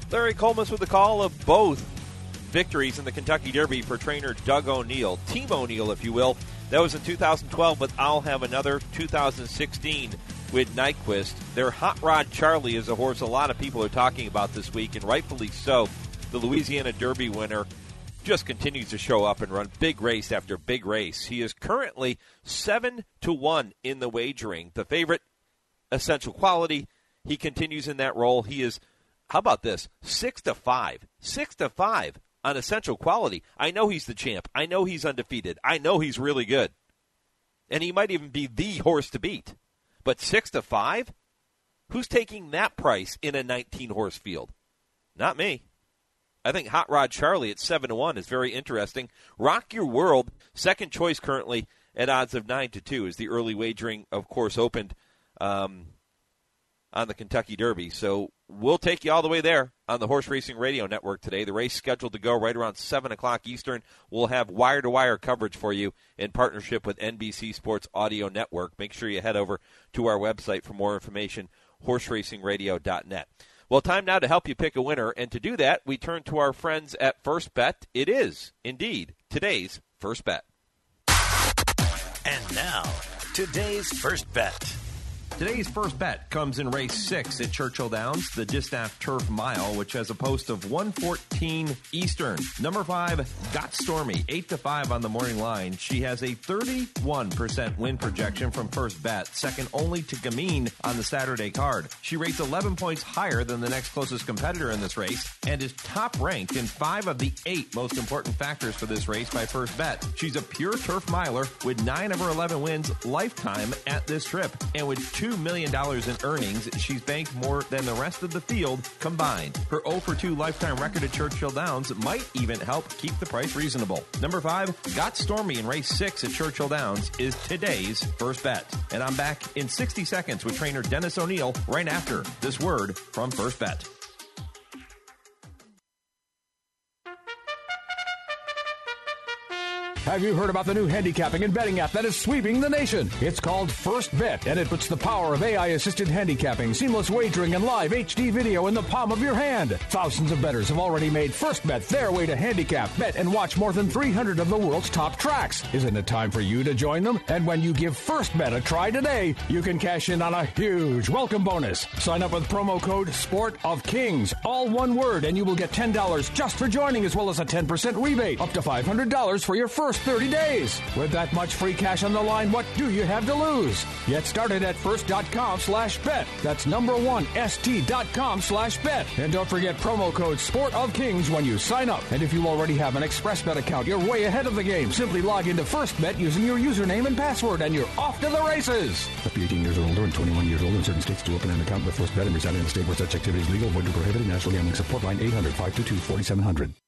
Larry Colmus with the call of both victories in the Kentucky Derby for trainer Doug O'Neill. Team O'Neill, if you will. That was in two thousand twelve, but I'll have another two thousand sixteen with Nyquist. Their Hot Rod Charlie is a horse a lot of people are talking about this week, and rightfully so. The Louisiana Derby winner just continues to show up and run big race after big race. He is currently seven to one in the wagering. The favorite, Essential Quality, he continues in that role. He is, how about this, six to five. six to five on Essential Quality. I know he's the champ. I know he's undefeated. I know he's really good. And he might even be the horse to beat. But six to five? Who's taking that price in a nineteen-horse field? Not me. I think Hot Rod Charlie at seven to one is very interesting. Rock Your World, second choice currently at odds of nine to two, as the early wagering, of course, opened um, on the Kentucky Derby. So we'll take you all the way there on the Horse Racing Radio Network today. The race scheduled to go right around seven o'clock Eastern. We'll have wire-to-wire coverage for you in partnership with N B C Sports Audio Network. Make sure you head over to our website for more information, horse racing radio dot net. Well, time now to help you pick a winner, and to do that, we turn to our friends at First Bet. It is, indeed, today's First Bet. And now, today's First Bet. Today's first bet comes in race six at Churchill Downs, the Distaff Turf Mile, which has a post of one fourteen Eastern. Number five, Got Stormy, eight to five on the morning line. She has a thirty-one percent win projection from first bet, second only to Gamine on the Saturday card. She rates eleven points higher than the next closest competitor in this race and is top ranked in five of the eight most important factors for this race by first bet. She's a pure turf miler with nine of her eleven wins lifetime at this trip, and with two million dollars in earnings, she's banked more than the rest of the field combined. Her oh for two lifetime record at Churchill Downs might even help keep the price reasonable. Number five, Got Stormy in race six at Churchill Downs is today's first bet. And I'm back in sixty seconds with trainer Dennis O'Neill right after this word from First Bet. Have you heard about the new handicapping and betting app that is sweeping the nation? It's called First Bet, and it puts the power of A I-assisted handicapping, seamless wagering, and live H D video in the palm of your hand. Thousands of bettors have already made First Bet their way to handicap, bet, and watch more than three hundred of the world's top tracks. Isn't it time for you to join them? And when you give First Bet a try today, you can cash in on a huge welcome bonus. Sign up with promo code Sport of Kings, all one word, and you will get ten dollars just for joining, as well as a ten percent rebate, up to five hundred dollars for your first thirty days. With that much free cash on the line, what do you have to lose? Get started at first.com slash bet. That's number one, st.com slash bet. And don't forget promo code Sport of Kings when you sign up. And if you already have an ExpressBet account, you're way ahead of the game. Simply log into FirstBet using your username and password, and you're off to the races. Must be eighteen years or older and twenty-one years old in certain states to open an account with FirstBet and reside in a state where such activity is legal, void, or prohibited. National Gambling Support Line eight hundred, five two two, four seven zero zero.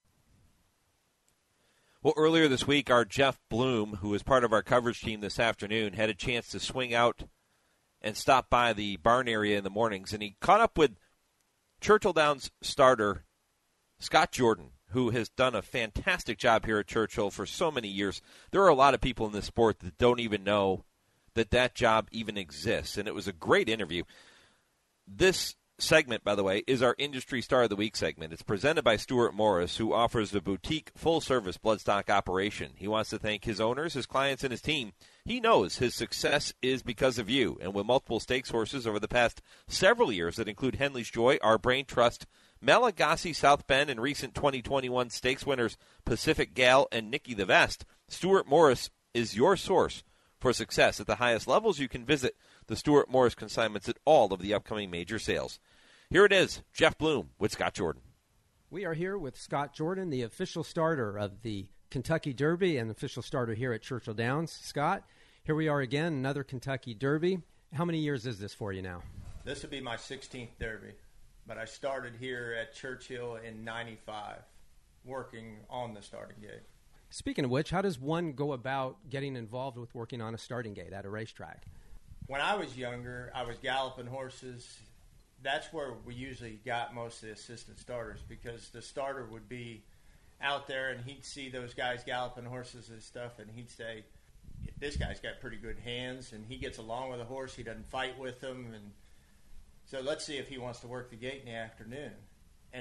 Well, earlier this week, our Jeff Bloom, who is part of our coverage team this afternoon, had a chance to swing out and stop by the barn area in the mornings, and he caught up with Churchill Downs starter Scott Jordan, who has done a fantastic job here at Churchill for so many years. There are a lot of people in this sport that don't even know that that job even exists, and it was a great interview. This segment, by the way, is our Industry Star of the Week segment. It's presented by Stuart Morris, who offers the boutique full-service bloodstock operation. He wants to thank his owners, his clients, and his team. He knows his success is because of you, and with multiple stakes horses over the past several years that include Henley's Joy, Our Brain Trust, Malagasy, South Bend, and recent twenty twenty-one stakes winners Pacific Gal and Nikki the Vest, Stuart Morris is your source for success at the highest levels. You can visit the Stuart Morris consignments at all of the upcoming major sales. Here it is, Jeff Bloom with Scott Jordan. We are here with Scott Jordan, the official starter of the Kentucky Derby and official starter here at Churchill Downs. Scott, here we are again, another Kentucky Derby. How many years is this for you now? This will be my sixteenth Derby, but I started here at Churchill in ninety-five, working on the starting gate. Speaking of which, how does one go about getting involved with working on a starting gate at a racetrack? When I was younger, I was galloping horses. That's where we usually got most of the assistant starters, because the starter would be out there and he'd see those guys galloping horses and stuff, and he'd say, this guy's got pretty good hands, and he gets along with a horse. He doesn't fight with them, and so let's see if he wants to work the gate in the afternoon. And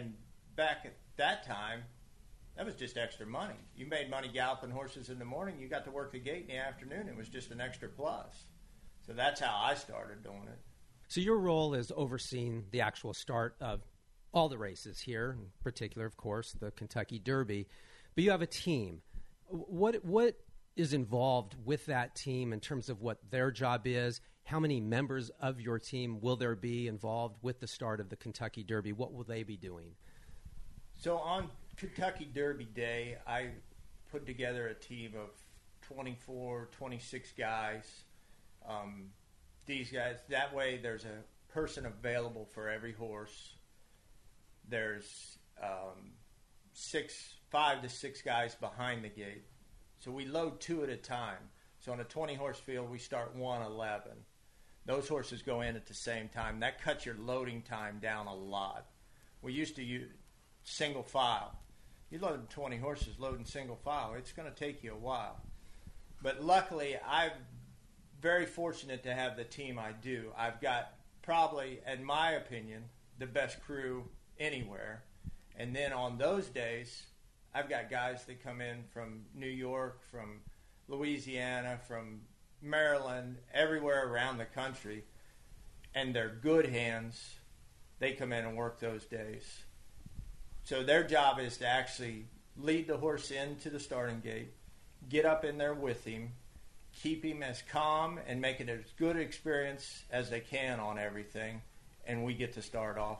back at that time, that was just extra money. You made money galloping horses in the morning. You got to work the gate in the afternoon. It was just an extra plus. So that's how I started doing it. So your role is overseeing the actual start of all the races here, in particular, of course, the Kentucky Derby. But you have a team. What what is involved with that team in terms of what their job is? How many members of your team will there be involved with the start of the Kentucky Derby? What will they be doing? So on Kentucky Derby Day, I put together a team of twenty-four, twenty-six guys. Um, these guys, that way there's a person available for every horse. There's um, six, five to six guys behind the gate. So we load two at a time. So on a twenty-horse field, we start one eleven. Those horses go in at the same time. That cuts your loading time down a lot. We used to use single file. You load twenty horses loading single file, it's going to take you a while. But luckily, I'm very fortunate to have the team I do. I've got probably, in my opinion, the best crew anywhere. And then on those days, I've got guys that come in from New York, from Louisiana, from Maryland, everywhere around the country, and they're good hands. They come in and work those days. So their job is to actually lead the horse into the starting gate, get up in there with him, keep him as calm and make it as good an experience as they can on everything, and we get to start off.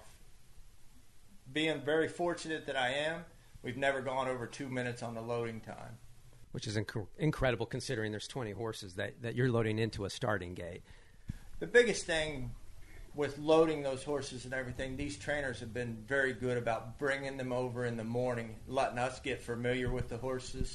Being very fortunate that I am, we've never gone over two minutes on the loading time. Which is inc- incredible considering there's twenty horses that, that you're loading into a starting gate. The biggest thing with loading those horses and everything, these trainers have been very good about bringing them over in the morning, letting us get familiar with the horses.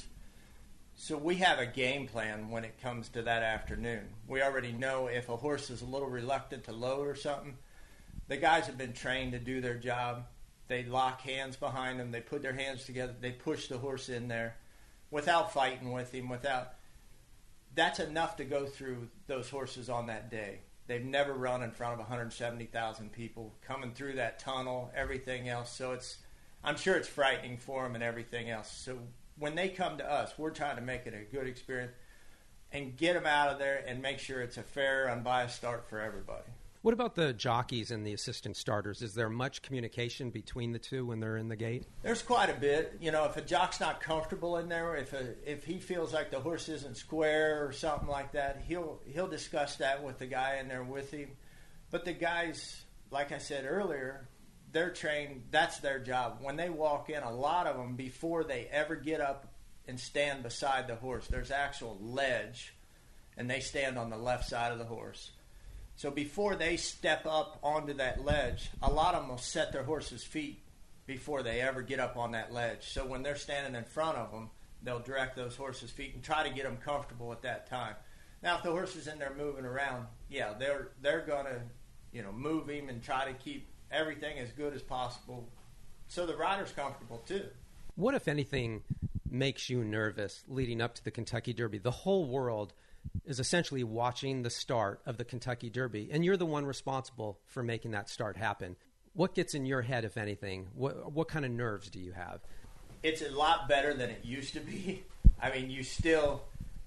So we have a game plan when it comes to that afternoon. We already know if a horse is a little reluctant to load or something, the guys have been trained to do their job. They lock hands behind them. They put their hands together. They push the horse in there without fighting with him. Without That's enough to go through those horses on that day. They've never run in front of one hundred seventy thousand people coming through that tunnel, everything else. So it's, I'm sure it's frightening for them and everything else. So when they come to us, we're trying to make it a good experience and get them out of there and make sure it's a fair, unbiased start for everybody. What about the jockeys and the assistant starters? Is there much communication between the two when they're in the gate? There's quite a bit. You know, if a jock's not comfortable in there, if a, if he feels like the horse isn't square or something like that, he'll he'll discuss that with the guy in there with him. But the guys, like I said earlier, they're trained. That's their job. When they walk in, a lot of them, before they ever get up and stand beside the horse, there's actual ledge, and they stand on the left side of the horse. So before they step up onto that ledge, a lot of them will set their horse's feet before they ever get up on that ledge. So when they're standing in front of them, they'll direct those horses' feet and try to get them comfortable at that time. Now, if the horse is in there moving around, yeah, they're they're going to, you know, move him and try to keep everything as good as possible so the rider's comfortable too. What, if anything, makes you nervous leading up to the Kentucky Derby? The whole world is essentially watching the start of the Kentucky Derby, and you're the one responsible for making that start happen. What gets in your head, if anything? What what kind of nerves do you have? It's a lot better than it used to be. I mean, you still,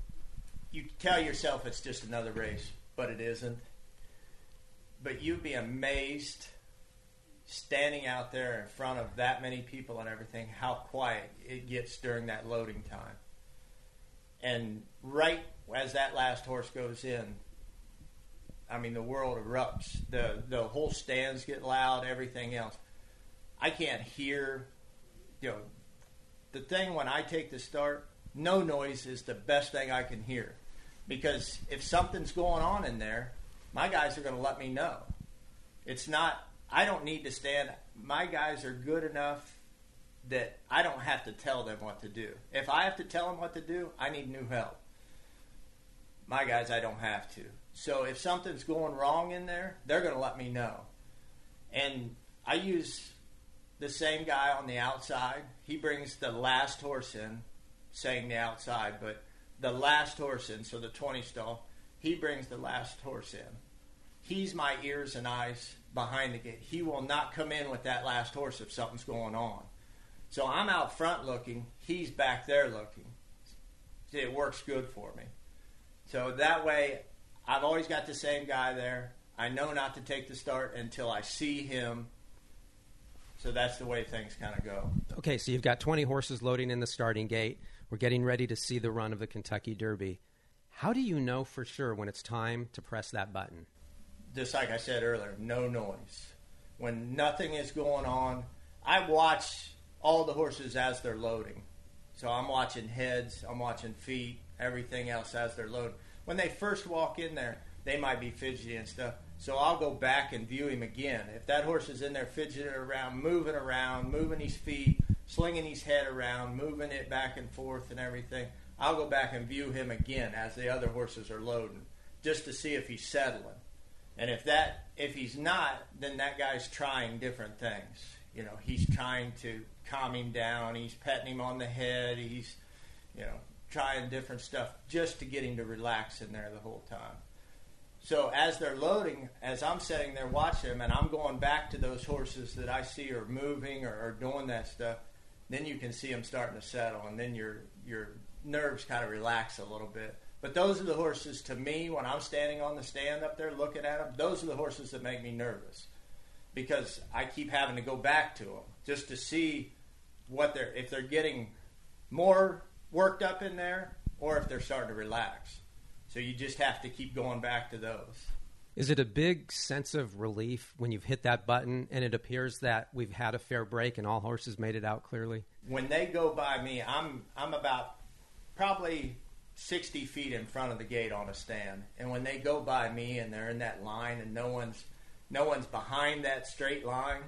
you tell yourself it's just another race, but it isn't. But you'd be amazed standing out there in front of that many people and everything, how quiet it gets during that loading time. And right as that last horse goes in, I mean, the world erupts. The the whole stands get loud, everything else. I can't hear, you know, the thing when I take the start, no noise is the best thing I can hear. Because if something's going on in there, my guys are going to let me know. It's not, I don't need to stand. My guys are good enough that I don't have to tell them what to do. If I have to tell them what to do, I need new help. My guys, I don't have to. So if something's going wrong in there, they're going to let me know. And I use the same guy on the outside. He brings the last horse in, saying the outside, but the last horse in, so the twenty stall, he brings the last horse in. he's my ears and eyes behind the gate. He will not come in with that last horse if something's going on. So I'm out front looking, he's back there looking. It works good for me. So that way, I've always got the same guy there. I know not to take the start until I see him. So that's the way things kind of go. Okay, so you've got twenty horses loading in the starting gate. We're getting ready to see the run of the Kentucky Derby. How do you know for sure when it's time to press that button? Just like I said earlier, no noise. When nothing is going on, I watch all the horses as they're loading. So I'm watching heads, I'm watching feet, everything else as they're loading. When they first walk in there, they might be fidgety and stuff. So I'll go back and view him again. If that horse is in there fidgeting around, moving around, moving his feet, slinging his head around, moving it back and forth and everything, I'll go back and view him again as the other horses are loading, just to see if he's settling. And if that, if he's not, then that guy's trying different things. You know, he's trying to calm him down. He's petting him on the head. He's, you know, trying different stuff just to get him to relax in there the whole time. So as they're loading, as I'm sitting there watching them, and I'm going back to those horses that I see are moving or, or doing that stuff, then you can see them starting to settle, and then your your nerves kind of relax a little bit. But those are the horses, to me, when I'm standing on the stand up there looking at them, those are the horses that make me nervous, because I keep having to go back to them just to see what they're, if they're getting more worked up in there or if they're starting to relax. So you just have to keep going back to those. Is it a big sense of relief when you've hit that button and it appears that we've had a fair break and all horses made it out clearly? When they go by me, I'm I'm about probably sixty feet in front of the gate on a stand. And when they go by me and they're in that line and no one's no one's behind that straight line,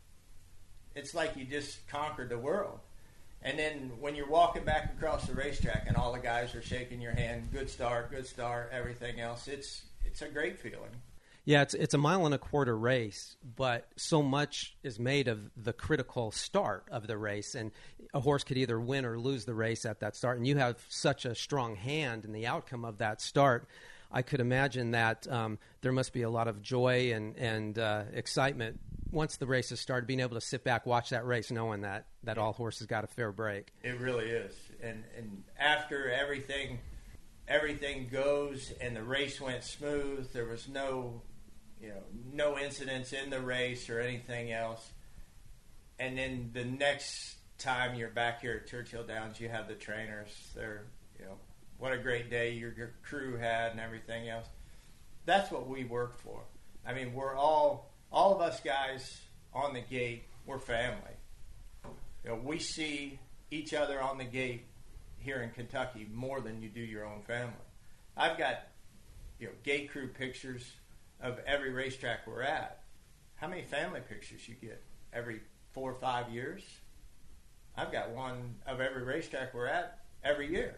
it's like you just conquered the world. And then when you're walking back across the racetrack and all the guys are shaking your hand, good start, good start, everything else, it's it's a great feeling. Yeah, it's it's a mile and a quarter race, but so much is made of the critical start of the race, and a horse could either win or lose the race at that start, and you have such a strong hand in the outcome of that start. I could imagine that um, there must be a lot of joy and, and uh, excitement once the race has started, being able to sit back, watch that race, knowing that, that all horses got a fair break. It really is. And and after everything everything goes and the race went smooth, there was no you know, no incidents in the race or anything else. And then the next time you're back here at Churchill Downs, you have the trainers. They're, you know, what a great day your, your crew had and everything else. That's what we work for. I mean, we're all, all of us guys on the gate, we're family. You know, we see each other on the gate here in Kentucky more than you do your own family. I've got, you know, gate crew pictures of every racetrack we're at. How many family pictures you get every four or five years? I've got one of every racetrack we're at every year.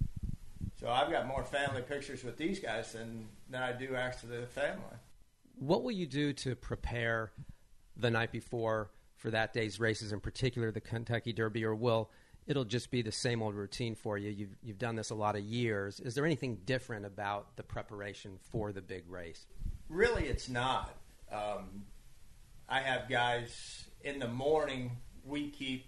So I've got more family pictures with these guys than, than I do actually the family. What will you do to prepare the night before for that day's races, in particular the Kentucky Derby, or will it'll just be the same old routine for you? You've, you've done this a lot of years. Is there anything different about the preparation for the big race? Really, it's not. Um, I have guys in the morning, we keep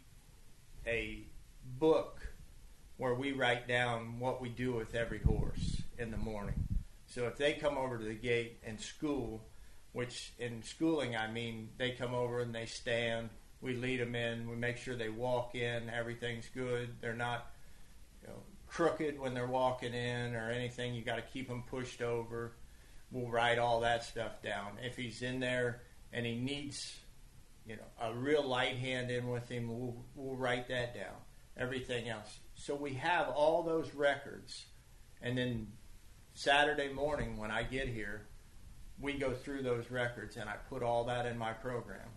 a book where we write down what we do with every horse in the morning. So if they come over to the gate and school, which in schooling I mean they come over and they stand, we lead them in, we make sure they walk in, everything's good, they're not you know, crooked when they're walking in or anything, you got to keep them pushed over. We'll write all that stuff down. If he's in there and he needs, you know, a real light hand in with him, we'll, we'll write that down. Everything else. So we have all those records, and then Saturday morning when I get here, we go through those records and I put all that in my program,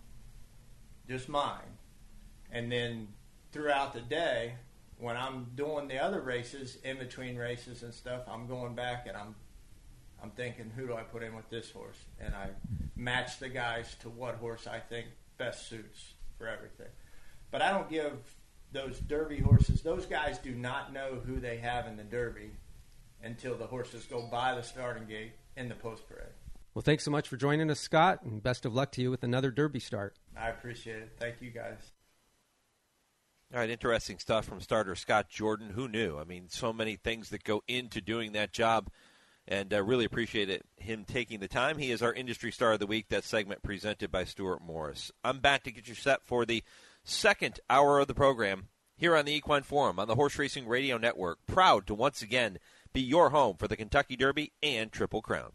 just mine. And then throughout the day, when I'm doing the other races, in between races and stuff, I'm going back and I'm I'm thinking, who do I put in with this horse? And I match the guys to what horse I think best suits for everything. But I don't give those Derby horses, those guys do not know who they have in the Derby until the horses go by the starting gate in the post parade. Well, Well, thanks so much for joining us, Scott, and best of luck to you with another Derby start. I appreciate it. Thank you, guys. All right, interesting stuff from starter Scott Jordan. Who knew? I mean, so many things that go into doing that job, and uh, really appreciate it, him taking the time. He is our Industry Star of the Week, that segment presented by Stuart Morris. I'm back to get you set for the second hour of the program here on the Equine Forum on the Horse Racing Radio Network, proud to once again be your home for the Kentucky Derby and Triple Crown.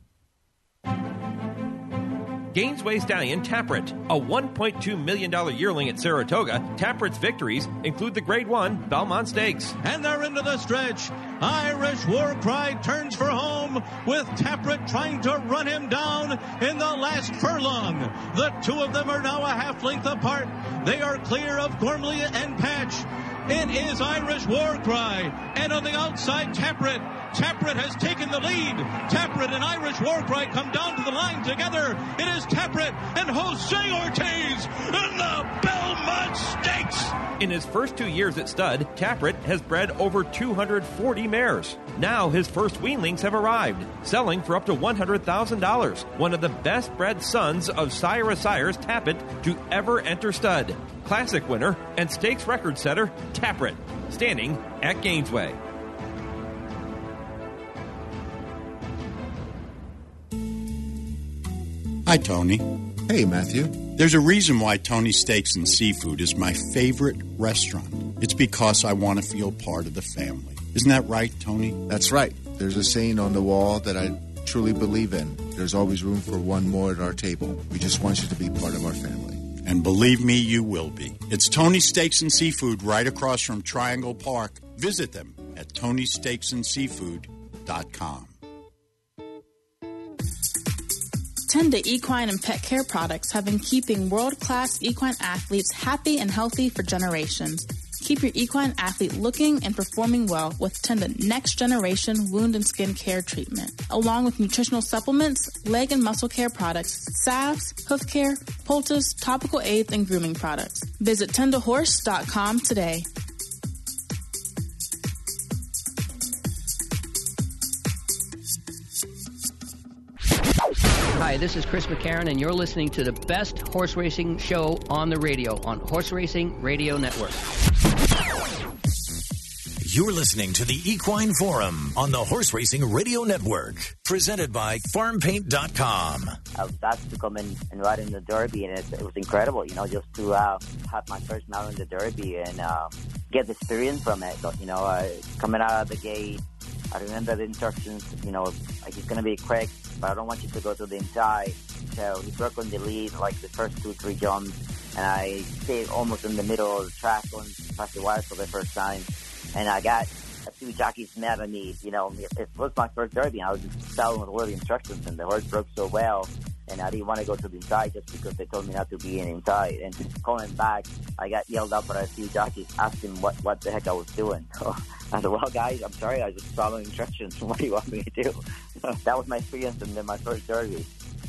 Gainesway Stallion Taprit, a one point two million dollars yearling at Saratoga. Taprit's victories include the Grade one Belmont Stakes. And they're into the stretch. Irish War Cry turns for home with Taprit trying to run him down in the last furlong. The two of them are now a half length apart. They are clear of Gormley and Patch. It is Irish War Cry. And on the outside, Taprit. Taprit has taken the lead. Taprit and Irish War Cry come down to the line together. It is Taprit and Jose Ortiz in the Belmont Stakes. In his first two years at stud, Taprit has bred over two hundred forty mares. Now his first weanlings have arrived, selling for up to one hundred thousand dollars. One of the best bred sons of Sire of Sires Tapit to ever enter stud. Classic winner and stakes record setter Taprit, standing at Gainesway. Hi, Tony. Hey, Matthew. There's a reason why Tony Steaks and Seafood is my favorite restaurant. It's because I want to feel part of the family. Isn't that right, Tony? That's right. There's a saying on the wall that I truly believe in. There's always room for one more at our table. We just want you to be part of our family. And believe me, you will be. It's Tony Steaks and Seafood right across from Triangle Park. Visit them at tony steaks and seafood dot com. Tenda Equine and Pet Care Products have been keeping world-class equine athletes happy and healthy for generations. Keep your equine athlete looking and performing well with Tenda Next Generation Wound and Skin Care Treatment, along with nutritional supplements, leg and muscle care products, salves, hoof care, poultice, topical aids, and grooming products. Visit tenda horse dot com today. Hi, this is Chris McCarron, and you're listening to the best horse racing show on the radio on Horse Racing Radio Network. You're listening to the Equine Forum on the Horse Racing Radio Network, presented by farm paint dot com. I was asked to come in and ride in the Derby, and it, it was incredible, you know, just to uh, have my first mile in the Derby and uh, get the experience from it. So, you know, uh, coming out of the gate, I remember the instructions, you know, like it's going to be quick, but I don't want you to go to the inside. So he broke on the lead, like the first two, three jumps, and I stayed almost in the middle of the track on past the wire for the first time. And I got a few jockeys mad at me, you know, it was my first Derby, and I was just following all the instructions, and the horse broke so well, and I didn't want to go to the inside just because they told me not to be in inside. And calling back, I got yelled up by a few jockeys asking what, what the heck I was doing. So I said, well, guys, I'm sorry, I was just following instructions. What do you want me to do? That was my experience in my first Derby.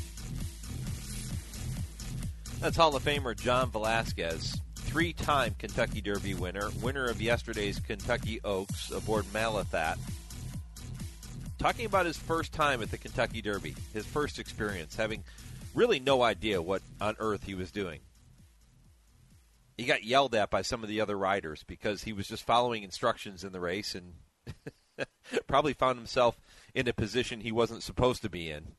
That's Hall of Famer John Velasquez, three-time Kentucky Derby winner, winner of yesterday's Kentucky Oaks aboard Malathat. Talking about his first time at the Kentucky Derby, his first experience, having really no idea what on earth he was doing. He got yelled at by some of the other riders because he was just following instructions in the race and probably found himself in a position he wasn't supposed to be in.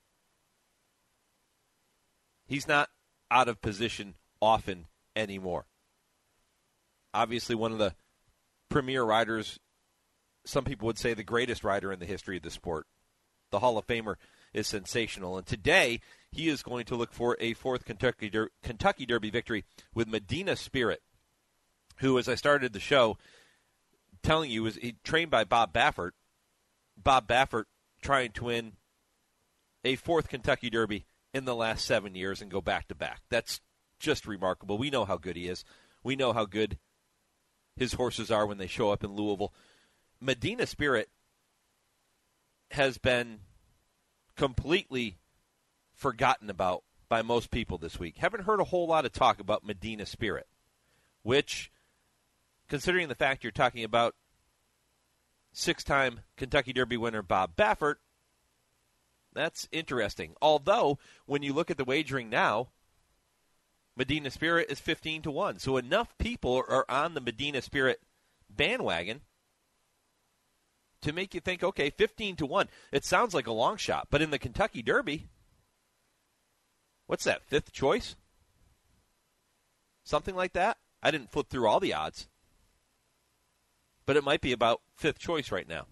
He's not out of position often anymore. Obviously one of the premier riders, some people would say the greatest rider in the history of the sport. The Hall of Famer is sensational. And today he is going to look for a fourth Kentucky, Der- Kentucky Derby victory with Medina Spirit, who, as I started the show, telling you, was he trained by Bob Baffert. Bob Baffert trying to win a fourth Kentucky Derby in the last seven years and go back-to-back. That's just remarkable. We know how good he is. We know how good his horses are when they show up in Louisville. Medina Spirit has been completely forgotten about by most people this week. Haven't heard a whole lot of talk about Medina Spirit, which, considering the fact you're talking about six-time Kentucky Derby winner Bob Baffert, That's interesting. Although, when you look at the wagering now, Medina Spirit is fifteen to one. So enough people are on the Medina Spirit bandwagon to make you think, okay, fifteen to one. It sounds like a long shot. But in the Kentucky Derby, what's that, fifth choice? Something like that? I didn't flip through all the odds. But it might be about fifth choice right now.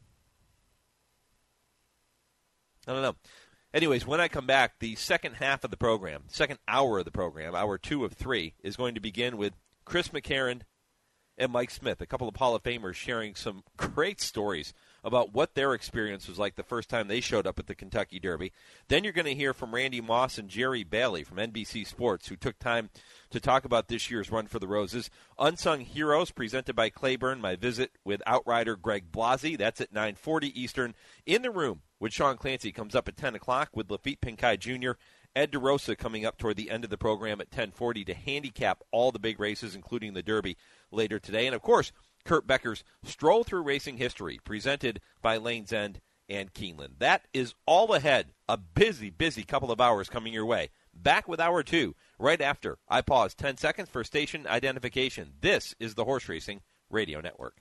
I don't know. Anyways, when I come back, the second half of the program, second hour of the program, hour two of three, is going to begin with Chris McCarron and Mike Smith, a couple of Hall of Famers sharing some great stories about what their experience was like the first time they showed up at the Kentucky Derby. Then you're going to hear from Randy Moss and Jerry Bailey from N B C Sports, who took time to talk about this year's Run for the Roses. Unsung Heroes, presented by Claiborne, my visit with outrider Greg Blasi. That's at nine forty Eastern. In the Room with Sean Clancy comes up at ten o'clock with Lafitte Pinkai Junior Ed DeRosa coming up toward the end of the program at ten forty to handicap all the big races, including the Derby, later today. And, of course, Kurt Becker's Stroll Through Racing History, presented by Lane's End and Keeneland. That is all ahead. A busy, busy couple of hours coming your way. Back with hour two, right after I pause ten seconds for station identification. This is the Horse Racing Radio Network.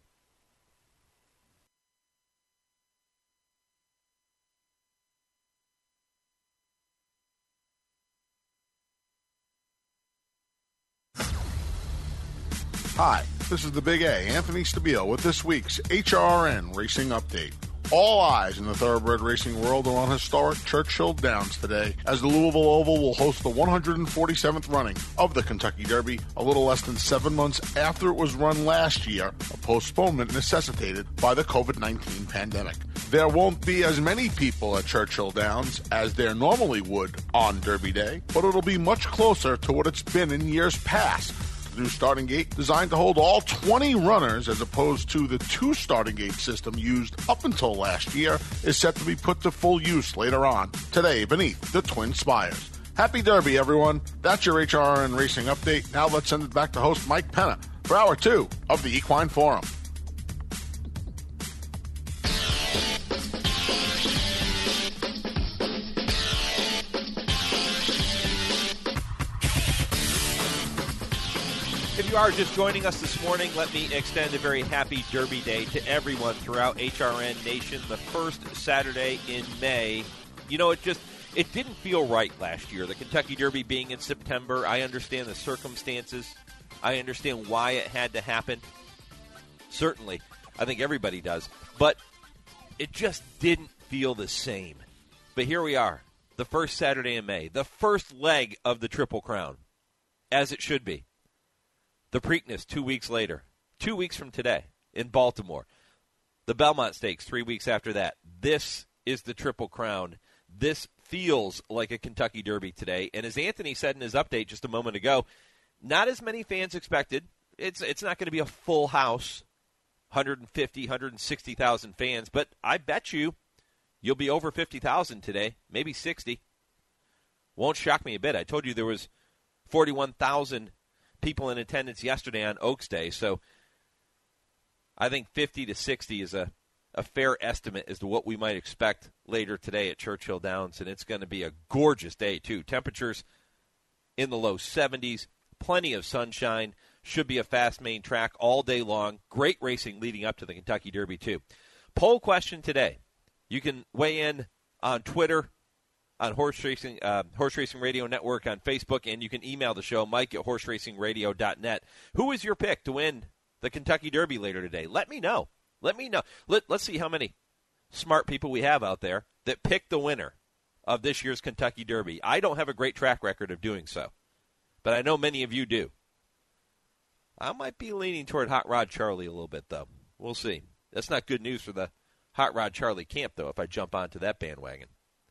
Hi, this is the Big A, Anthony Stabile, with this week's H R N Racing Update. All eyes in the thoroughbred racing world are on historic Churchill Downs today, as the Louisville Oval will host the one hundred forty-seventh running of the Kentucky Derby, a little less than seven months after it was run last year, a postponement necessitated by the covid nineteen pandemic. There won't be as many people at Churchill Downs as there normally would on Derby Day, but it'll be much closer to what it's been in years past. The new starting gate, designed to hold all twenty runners as opposed to the two starting gate system used up until last year, is set to be put to full use later on today beneath the Twin Spires. Happy Derby, everyone. That's your H R N Racing Update. Now let's send it back to host Mike Penna for hour two of the Equine Forum. If you are just joining us this morning, let me extend a very happy Derby Day to everyone throughout H R N Nation. The first Saturday in May. You know, it just it didn't feel right last year. The Kentucky Derby being in September. I understand the circumstances. I understand why it had to happen. Certainly. I think everybody does. But it just didn't feel the same. But here we are. The first Saturday in May. The first leg of the Triple Crown. As it should be. The Preakness two weeks later, two weeks from today in Baltimore. The Belmont Stakes three weeks after that. This is the Triple Crown. This feels like a Kentucky Derby today. And as Anthony said in his update just a moment ago, not as many fans expected. It's it's not going to be a full house, one hundred fifty, one hundred sixty thousand fans. But I bet you you'll be over fifty thousand today, maybe sixty. Won't shock me a bit. I told you there was forty-one thousand people in attendance yesterday on Oaks Day, so I think fifty to sixty is a, a fair estimate as to what we might expect later today at Churchill Downs, and it's going to be a gorgeous day, too. Temperatures in the low seventies, plenty of sunshine, should be a fast main track all day long. Great racing leading up to the Kentucky Derby, too. Poll question today. You can weigh in on Twitter, on Horse Racing, uh, Horse Racing Radio Network on Facebook, and you can email the show, Mike at horse racing radio dot net. Who is your pick to win the Kentucky Derby later today? Let me know. Let me know. Let, let's see how many smart people we have out there that pick the winner of this year's Kentucky Derby. I don't have a great track record of doing so, but I know many of you do. I might be leaning toward Hot Rod Charlie a little bit, though. We'll see. That's not good news for the Hot Rod Charlie camp, though, if I jump onto that bandwagon.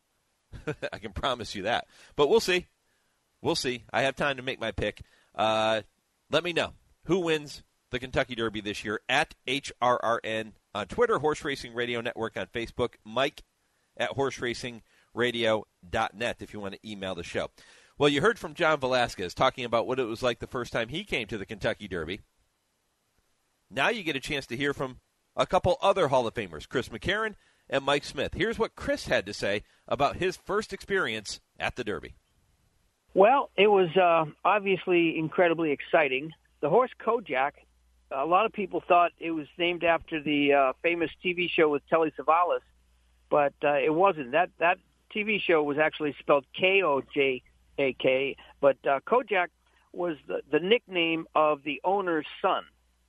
I can promise you that. But we'll see. We'll see. I have time to make my pick. Uh, let me know who wins the Kentucky Derby this year at H R R N on Twitter, Horse Racing Radio Network on Facebook, Mike at horse racing radio dot net if you want to email the show. Well, you heard from John Velasquez talking about what it was like the first time he came to the Kentucky Derby. Now you get a chance to hear from a couple other Hall of Famers, Chris McCarron and Mike Smith. Here's what Chris had to say about his first experience at the Derby. Well, it was uh, obviously incredibly exciting. The horse Kojak, a lot of people thought it was named after the uh, famous T V show with Telly Savalas, but uh, it wasn't. That that T V show was actually spelled K O J A K, but uh, Kojak was the, the nickname of the owner's son.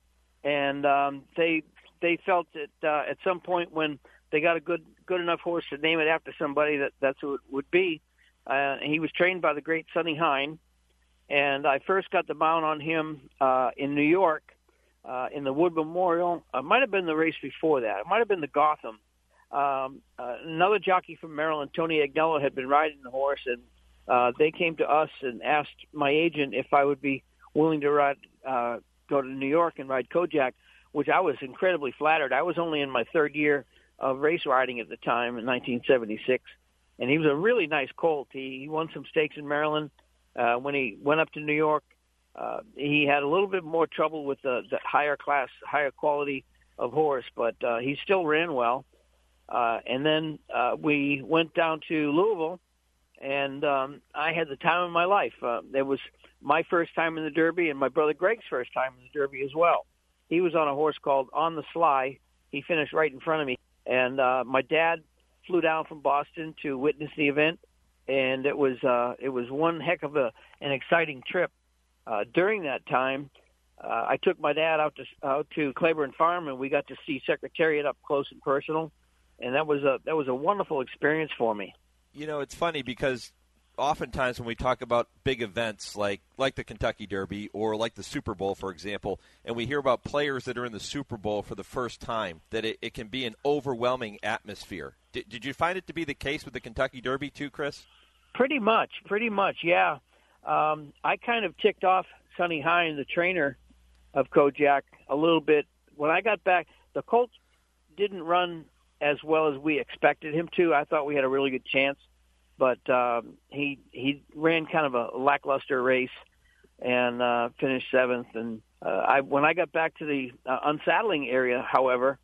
And um, they they felt that uh, at some point when they got a good good enough horse to name it after somebody, that that's who it would be. Uh, he was trained by the great Sonny Hine, and I first got the mount on him uh, in New York uh, in the Wood Memorial. It might have been the race before that. It might have been the Gotham. Um, uh, another jockey from Maryland, Tony Agnello, had been riding the horse, and uh, they came to us and asked my agent if I would be willing to ride, uh, go to New York and ride Kojak, which I was incredibly flattered. I was only in my third year of race riding at the time in nineteen seventy-six, and he was a really nice colt. He, he won some stakes in Maryland. Uh, when he went up to New York, uh, he had a little bit more trouble with the, the higher class, higher quality of horse, but uh, he still ran well. Uh, and then uh, we went down to Louisville, and um, I had the time of my life. Uh, it was my first time in the Derby and my brother Greg's first time in the Derby as well. He was on a horse called On the Sly. He finished right in front of me. And uh, my dad flew down from Boston to witness the event, and it was uh, it was one heck of a an exciting trip. Uh, during that time, uh, I took my dad out to out to Claiborne Farm, and we got to see Secretariat up close and personal. And that was a that was a wonderful experience for me. You know, it's funny because oftentimes when we talk about big events like, like the Kentucky Derby or like the Super Bowl, for example, and we hear about players that are in the Super Bowl for the first time, that it, it can be an overwhelming atmosphere. Did, did you find it to be the case with the Kentucky Derby too, Chris? Pretty much, pretty much, yeah. Um, I kind of ticked off Sonny Hine, the trainer of Kojak, a little bit. When I got back, the colt didn't run as well as we expected him to. I thought we had a really good chance, but um, he he ran kind of a lackluster race and uh, finished seventh. And uh, I when I got back to the uh, unsaddling area, however,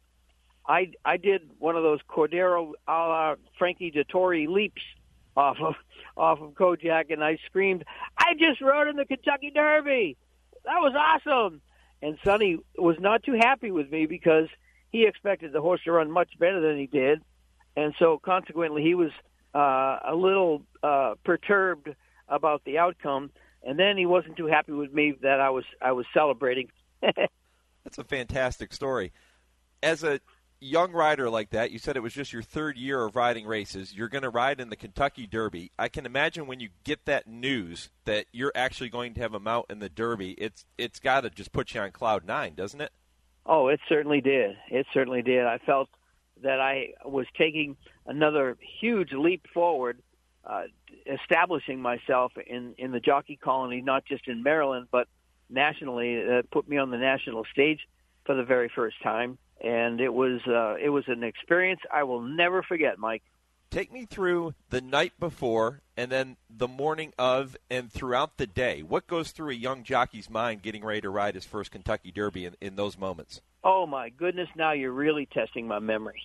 I I did one of those Cordero a la Frankie Dettori leaps off of off of Kojak, and I screamed, "I just rode in the Kentucky Derby! That was awesome!" And Sonny was not too happy with me because he expected the horse to run much better than he did, and so consequently he was uh, a little uh, perturbed about the outcome. And then he wasn't too happy with me that I was I was celebrating. That's a fantastic story. As a young rider like that, you said it was just your third year of riding races. You're going to ride in the Kentucky Derby. I can imagine when you get that news that you're actually going to have a mount in the Derby, it's it's got to just put you on cloud nine, doesn't it? Oh, it certainly did. It certainly did. I felt that I was taking another huge leap forward, uh, establishing myself in, in the jockey colony, not just in Maryland, but nationally. It put me on the national stage for the very first time. And it was uh, it was an experience I will never forget, Mike. Take me through the night before and then the morning of and throughout the day. What goes through a young jockey's mind getting ready to ride his first Kentucky Derby in, in those moments? Oh, my goodness, now you're really testing my memory.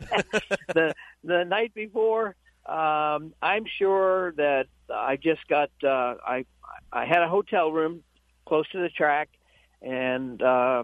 the the night before, um, I'm sure that I just got uh, – I, I had a hotel room close to the track, and uh,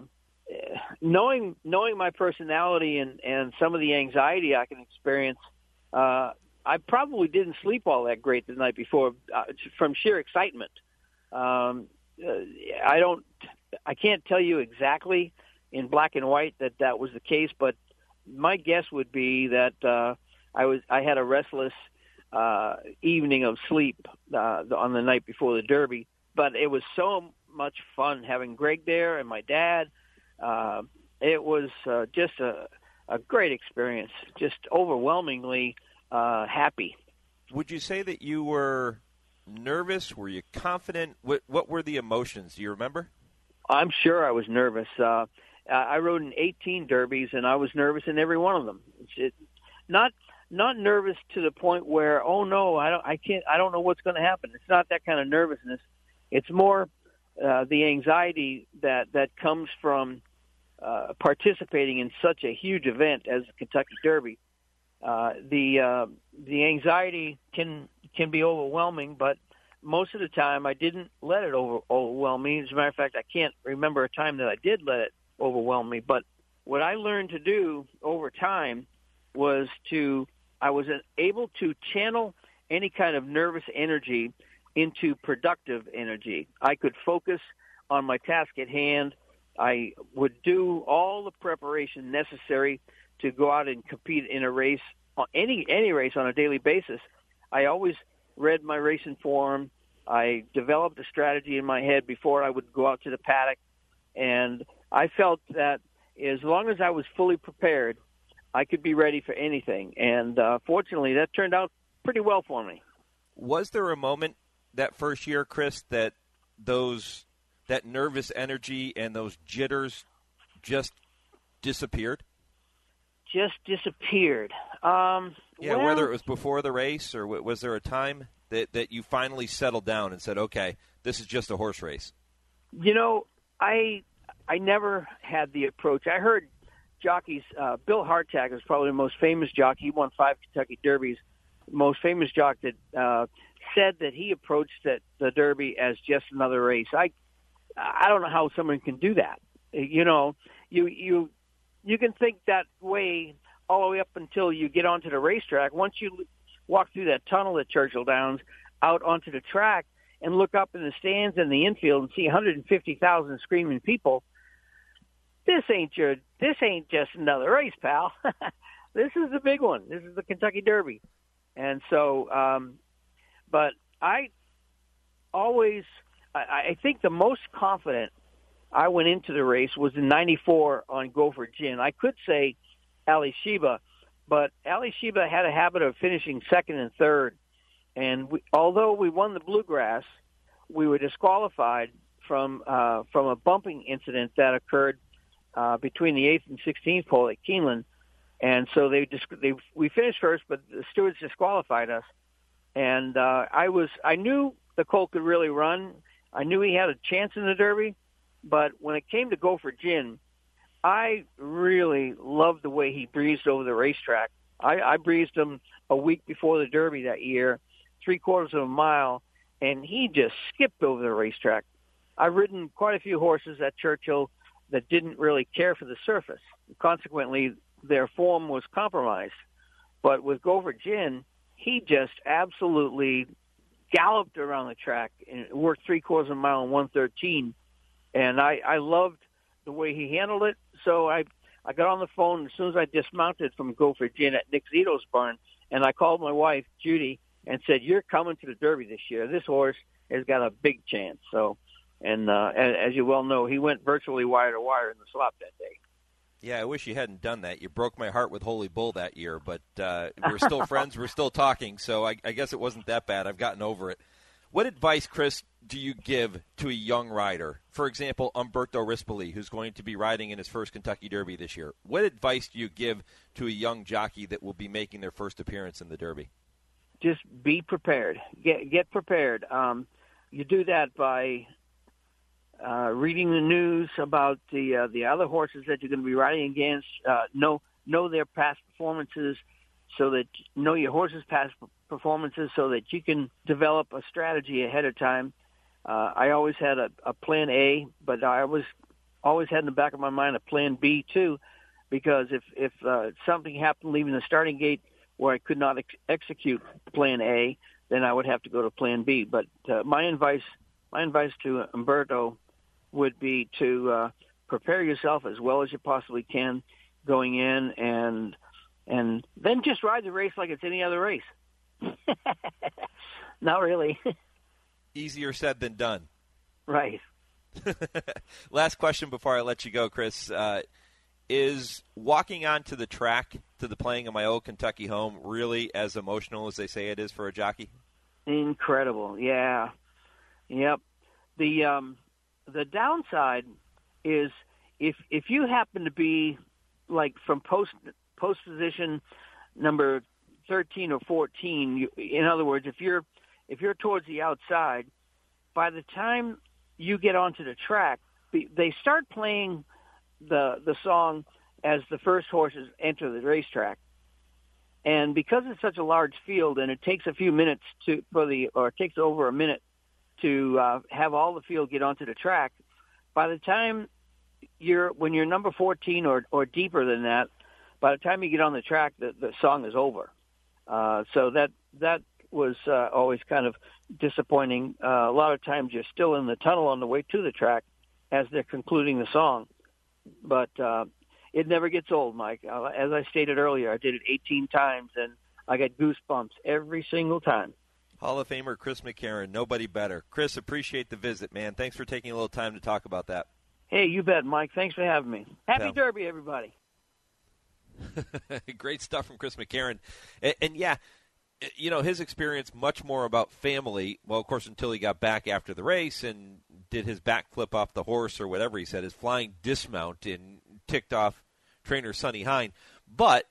knowing knowing my personality and, and some of the anxiety I can experience – Uh, I probably didn't sleep all that great the night before uh, from sheer excitement. Um, uh, I don't, I can't tell you exactly in black and white that that was the case, but my guess would be that uh, I was, I had a restless uh, evening of sleep uh, on the night before the Derby. But it was so much fun having Greg there and my dad. Uh, it was uh, just a A great experience, just overwhelmingly uh, happy. Would you say that you were nervous? Were you confident? What, what were the emotions? Do you remember? I'm sure I was nervous. Uh, I rode in eighteen derbies, and I was nervous in every one of them. It's, it, not not nervous to the point where, oh no, I don't, I can't, I don't know what's going to happen. It's not that kind of nervousness. It's more uh, the anxiety that that comes from Uh, participating in such a huge event as the Kentucky Derby. uh, the uh, the anxiety can can be overwhelming, but most of the time I didn't let it over, overwhelm me. As a matter of fact, I can't remember a time that I did let it overwhelm me. But what I learned to do over time was to, I was able to channel any kind of nervous energy into productive energy. I could focus on my task at hand. I would do all the preparation necessary to go out and compete in a race, any any race on a daily basis. I always read my racing form. I developed a strategy in my head before I would go out to the paddock, and I felt that as long as I was fully prepared, I could be ready for anything. And uh, fortunately, that turned out pretty well for me. Was there a moment that first year, Chris, that those that nervous energy and those jitters just disappeared? Just disappeared. Um, yeah, well, whether it was before the race or w- was there a time that, that you finally settled down and said, okay, this is just a horse race? You know, I I never had the approach. I heard jockeys, uh, Bill Hartag is probably the most famous jockey. He won five Kentucky Derbies. Most famous jockey that uh, said that he approached that, the Derby as just another race. I I don't know how someone can do that. You know, you you you can think that way all the way up until you get onto the racetrack. Once you walk through that tunnel at Churchill Downs out onto the track and look up in the stands and the infield and see one hundred fifty thousand screaming people, this ain't your this ain't just another race, pal. This is the big one. This is the Kentucky Derby. And so, um, but I always, I, I think the most confident I went into the race was in ninety-four on Gopher Gin. I could say Ali Sheba, but Ali Sheba had a habit of finishing second and third. And we, although we won the Bluegrass, we were disqualified from uh, from a bumping incident that occurred uh, between the eighth and sixteenth hole at Keeneland. And so they just they we finished first, but the stewards disqualified us. And uh, I was I knew the colt could really run. I knew he had a chance in the Derby, but when it came to Gopher Gin, I really loved the way he breezed over the racetrack. I, I breezed him a week before the Derby that year, three quarters of a mile, and he just skipped over the racetrack. I've ridden quite a few horses at Churchill that didn't really care for the surface. Consequently, their form was compromised. But with Gopher Gin, he just absolutely galloped around the track and worked three quarters of a mile in one thirteen. And I, I loved the way he handled it. So I I got on the phone as soon as I dismounted from Gopher Gin at Nick Zito's barn, and I called my wife, Judy, and said, "You're coming to the Derby this year. This horse has got a big chance." So, and uh, as you well know, he went virtually wire to wire in the slop that day. Yeah, I wish you hadn't done that. You broke my heart with Holy Bull that year, but uh, we're still friends. We're still talking, so I, I guess it wasn't that bad. I've gotten over it. What advice, Chris, do you give to a young rider? For example, Umberto Rispoli, who's going to be riding in his first Kentucky Derby this year. What advice do you give to a young jockey that will be making their first appearance in the Derby? Just be prepared. Get get prepared. Um, you do that by uh, reading the news about the uh, the other horses that you're going to be riding against. Uh, know know their past performances, so that know your horse's past performances, so that you can develop a strategy ahead of time. Uh, I always had a, a plan A, but I was always had in the back of my mind a plan B too, because if if uh, something happened leaving the starting gate where I could not ex- execute plan A, then I would have to go to plan B. But uh, my advice, my advice to Umberto would be to uh, prepare yourself as well as you possibly can going in, and and then just ride the race like it's any other race. Not really. Easier said than done. Right. Last question before I let you go, Chris. Uh, is walking onto the track to the playing of my old Kentucky home really as emotional as they say it is for a jockey? Incredible, yeah. Yep. The um, the downside is if if you happen to be like from post post position number thirteen or fourteen, you, in other words, if you're if you're towards the outside, by the time you get onto the track, they start playing the the song as the first horses enter the racetrack. And because it's such a large field, and it takes a few minutes to for the, or it takes over a minute to uh, have all the field get onto the track, by the time you're when you're number fourteen or or deeper than that, by the time you get on the track, the, the song is over. Uh, so that that was uh, always kind of disappointing. Uh, a lot of times you're still in the tunnel on the way to the track as they're concluding the song. But uh, it never gets old, Mike. Uh, as I stated earlier, I did it eighteen times, and I got goosebumps every single time. Hall of Famer Chris McCarron, nobody better. Chris, appreciate the visit, man. Thanks for taking a little time to talk about that. Hey, you bet, Mike. Thanks for having me. Happy Tell. Derby, everybody. Great stuff from Chris McCarron. And, and, yeah, you know, his experience much more about family. Well, of course, until he got back after the race and did his backflip off the horse or whatever he said, his flying dismount and ticked off trainer Sonny Hine. But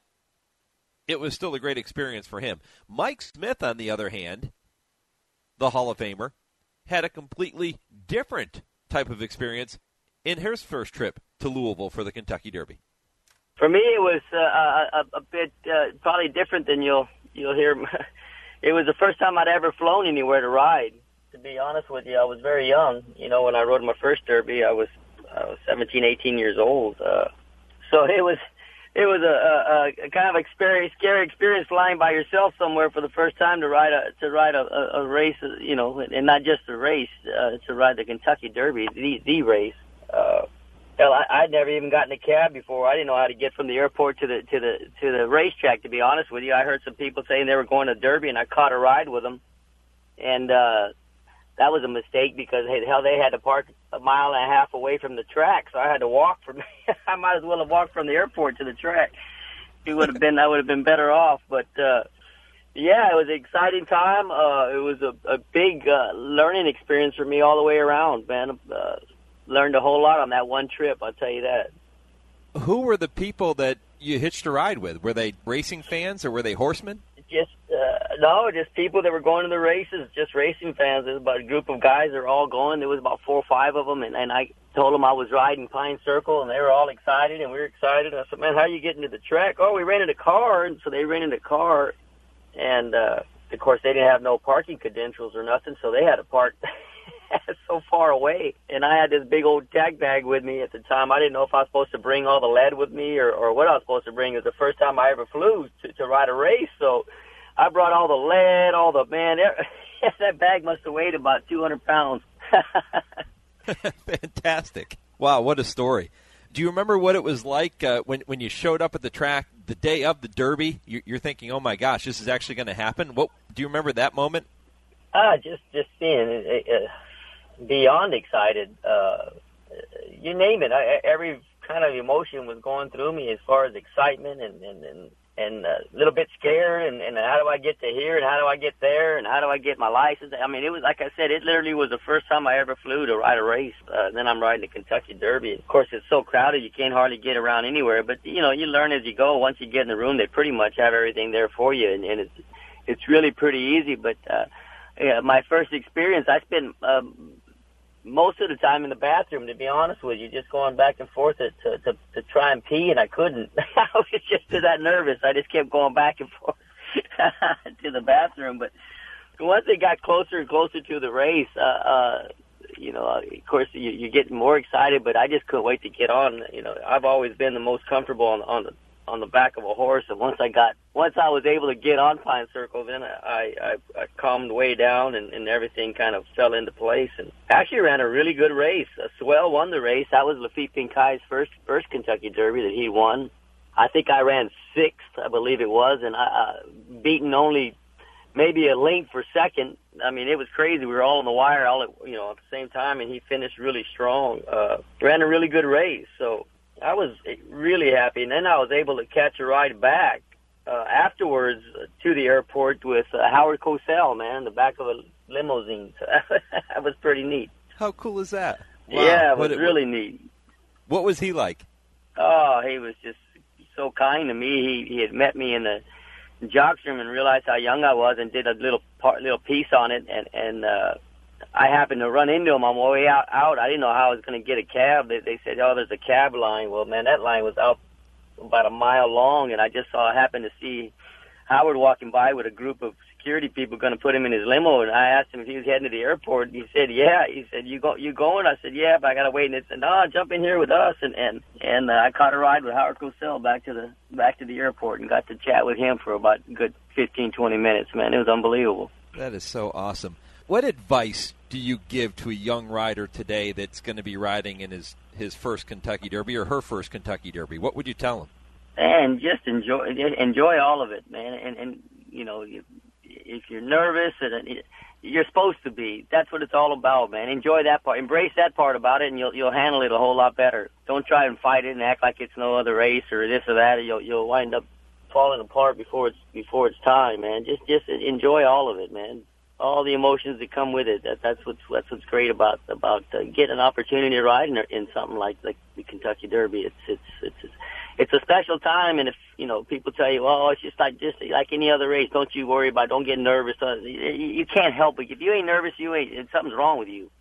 it was still a great experience for him. Mike Smith, on the other hand, the Hall of Famer, had a completely different type of experience in his first trip to Louisville for the Kentucky Derby. For me, it was uh, a, a bit uh, probably different than you'll you'll hear. It was the first time I'd ever flown anywhere to ride. To be honest with you, I was very young. You know, when I rode my first Derby, I was I was seventeen, eighteen years old. Uh, so it was it was a, a, a kind of experience, scary experience flying by yourself somewhere for the first time to ride a to ride a, a, a race. You know, and not just a race, uh, to ride the Kentucky Derby, the the race. Uh, Hell, I, I'd never even gotten a cab before. I didn't know how to get from the airport to the to the to the racetrack. To be honest with you, I heard some people saying they were going to Derby, and I caught a ride with them, and uh, that was a mistake because hey, hell, they had to park a mile and a half away from the track, so I had to walk from. I might as well have walked from the airport to the track. It would have been I would have been better off, but. Uh, Yeah, it was an exciting time. Uh, it was a, a big uh, learning experience for me all the way around, man. Uh, learned a whole lot on that one trip, I'll tell you that. Who were the people that you hitched a ride with? Were they racing fans or were they horsemen? Just, uh, no, just people that were going to the races, just racing fans. There was about a group of guys that were all going. There was about four or five of them, and, and I told them I was riding Pine Circle, and they were all excited, and we were excited. I said, man, how are you getting to the track? Oh, we rented a car, and so they rented a car. And, uh, of course, they didn't have no parking credentials or nothing, so they had to park so far away. And I had this big old tag bag with me at the time. I didn't know if I was supposed to bring all the lead with me or, or what I was supposed to bring. It was the first time I ever flew to, to ride a race. So I brought all the lead, all the, man, that bag must have weighed about two hundred pounds. Fantastic. Wow, what a story. Do you remember what it was like uh, when when you showed up at the track the day of the Derby? You're, you're thinking, "Oh my gosh, this is actually going to happen." What do you remember that moment? Ah, just just being uh, beyond excited. Uh, you name it. I, every kind of emotion was going through me as far as excitement and and and, and a little bit scared. And, and how do I get to here? And how do I get there? And how do I get my license? I mean, it was like I said, it literally was the first time I ever flew to ride a race. Uh, then I'm riding the Kentucky Derby. Of course, it's so crowded you can't hardly get around anywhere. But you know, you learn as you go. Once you get in the room, they pretty much have everything there for you, and, and it's it's really pretty easy. But uh, yeah, my first experience, I spent um, most of the time in the bathroom, to be honest with you, just going back and forth to to, to, to try and pee, and I couldn't. I was just that nervous. I just kept going back and forth to the bathroom. But once they got closer and closer to the race, uh, uh, you know, of course, you, you get more excited, but I just couldn't wait to get on. You know, I've always been the most comfortable on, on the on the back of a horse, and once I got, once I was able to get on Pine Circle, then I, I, I calmed way down, and, and everything kind of fell into place, and actually ran a really good race. Uh, Swell won the race. That was Lafitte Pincay's first, first Kentucky Derby that he won. I think I ran sixth, I believe it was, and I, uh, beaten only maybe a length for second. I mean, it was crazy. We were all on the wire all at, you know, at the same time, and he finished really strong. Uh, ran a really good race, so I was really happy. And then I was able to catch a ride back uh, afterwards to the airport with uh, Howard Cosell, man, in the back of a limousine. So that was pretty neat. How cool is that? Wow. Yeah, it was what, really neat. What was he like? Oh, he was just so kind to me. He, he had met me in the jocks room and realized how young I was and did a little part, little piece on it. And, and uh, I happened to run into him on my way out. out. I didn't know how I was going to get a cab. They, they said, oh, there's a cab line. Well, man, that line was out about a mile long, and I just saw, happened to see Howard walking by with a group of security people going to put him in his limo, and I asked him if he was heading to the airport, and he said, yeah. He said, you go, you going? I said, yeah, but I got to wait. And he said, no, jump in here with us. And and, and uh, I caught a ride with Howard Cosell back to the back to the airport and got to chat with him for about a good fifteen, twenty minutes, man. It was unbelievable. That is so awesome. What advice do you give to a young rider today that's going to be riding in his, his first Kentucky Derby or her first Kentucky Derby? What would you tell him? And just enjoy enjoy all of it, man. And, and you know, you, if you're nervous, and you're supposed to be. That's what it's all about, man. Enjoy that part. Embrace that part about it, and you'll you'll handle it a whole lot better. Don't try and fight it and act like it's no other race or this or that. Or you'll you'll wind up falling apart before it's before it's time, man. Just just enjoy all of it, man. All the emotions that come with it. That that's what's that's what's great about about uh, getting an opportunity to ride in, in something like like the Kentucky Derby. It's it's it's. it's It's a special time, and if, you know, people tell you, oh, it's just like just like any other race, don't you worry about it, don't get nervous. You can't help it. If you ain't nervous, you ain't, something's wrong with you.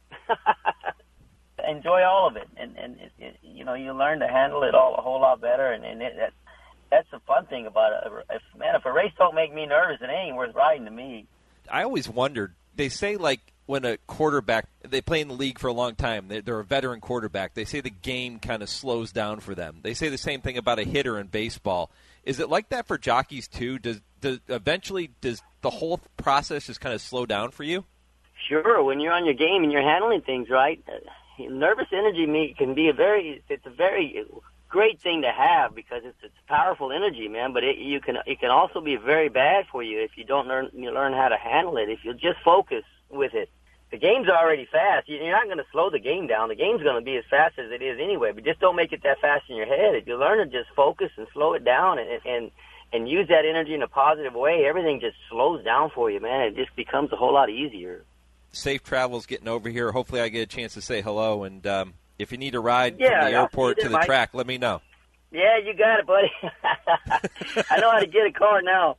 Enjoy all of it, and, and it, it, you know, you learn to handle it all a whole lot better, and, and it, that, that's the fun thing about it. If, man, if a race don't make me nervous, it ain't worth riding to me. I always wondered, they say, like, when a quarterback, they play in the league for a long time, they're, they're a veteran quarterback, they say the game kind of slows down for them. They say the same thing about a hitter in baseball. Is it like that for jockeys too? Does, does eventually does the whole process just kind of slow down for you? Sure, when you're on your game and you're handling things right, uh, nervous energy can be a very, it's a very great thing to have because it's it's powerful energy, man. But it you can it can also be very bad for you if you don't learn you learn how to handle it. If you just focus with it. The game's already fast. You're not going to slow the game down. The game's going to be as fast as it is anyway, but just don't make it that fast in your head. If you learn to just focus and slow it down and and and use that energy in a positive way, everything just slows down for you, man. It just becomes a whole lot easier. Safe travels getting over here. Hopefully I get a chance to say hello, and um, if you need a ride yeah, from the airport to the Mike. track, let me know. Yeah, you got it, buddy. I know how to get a car now.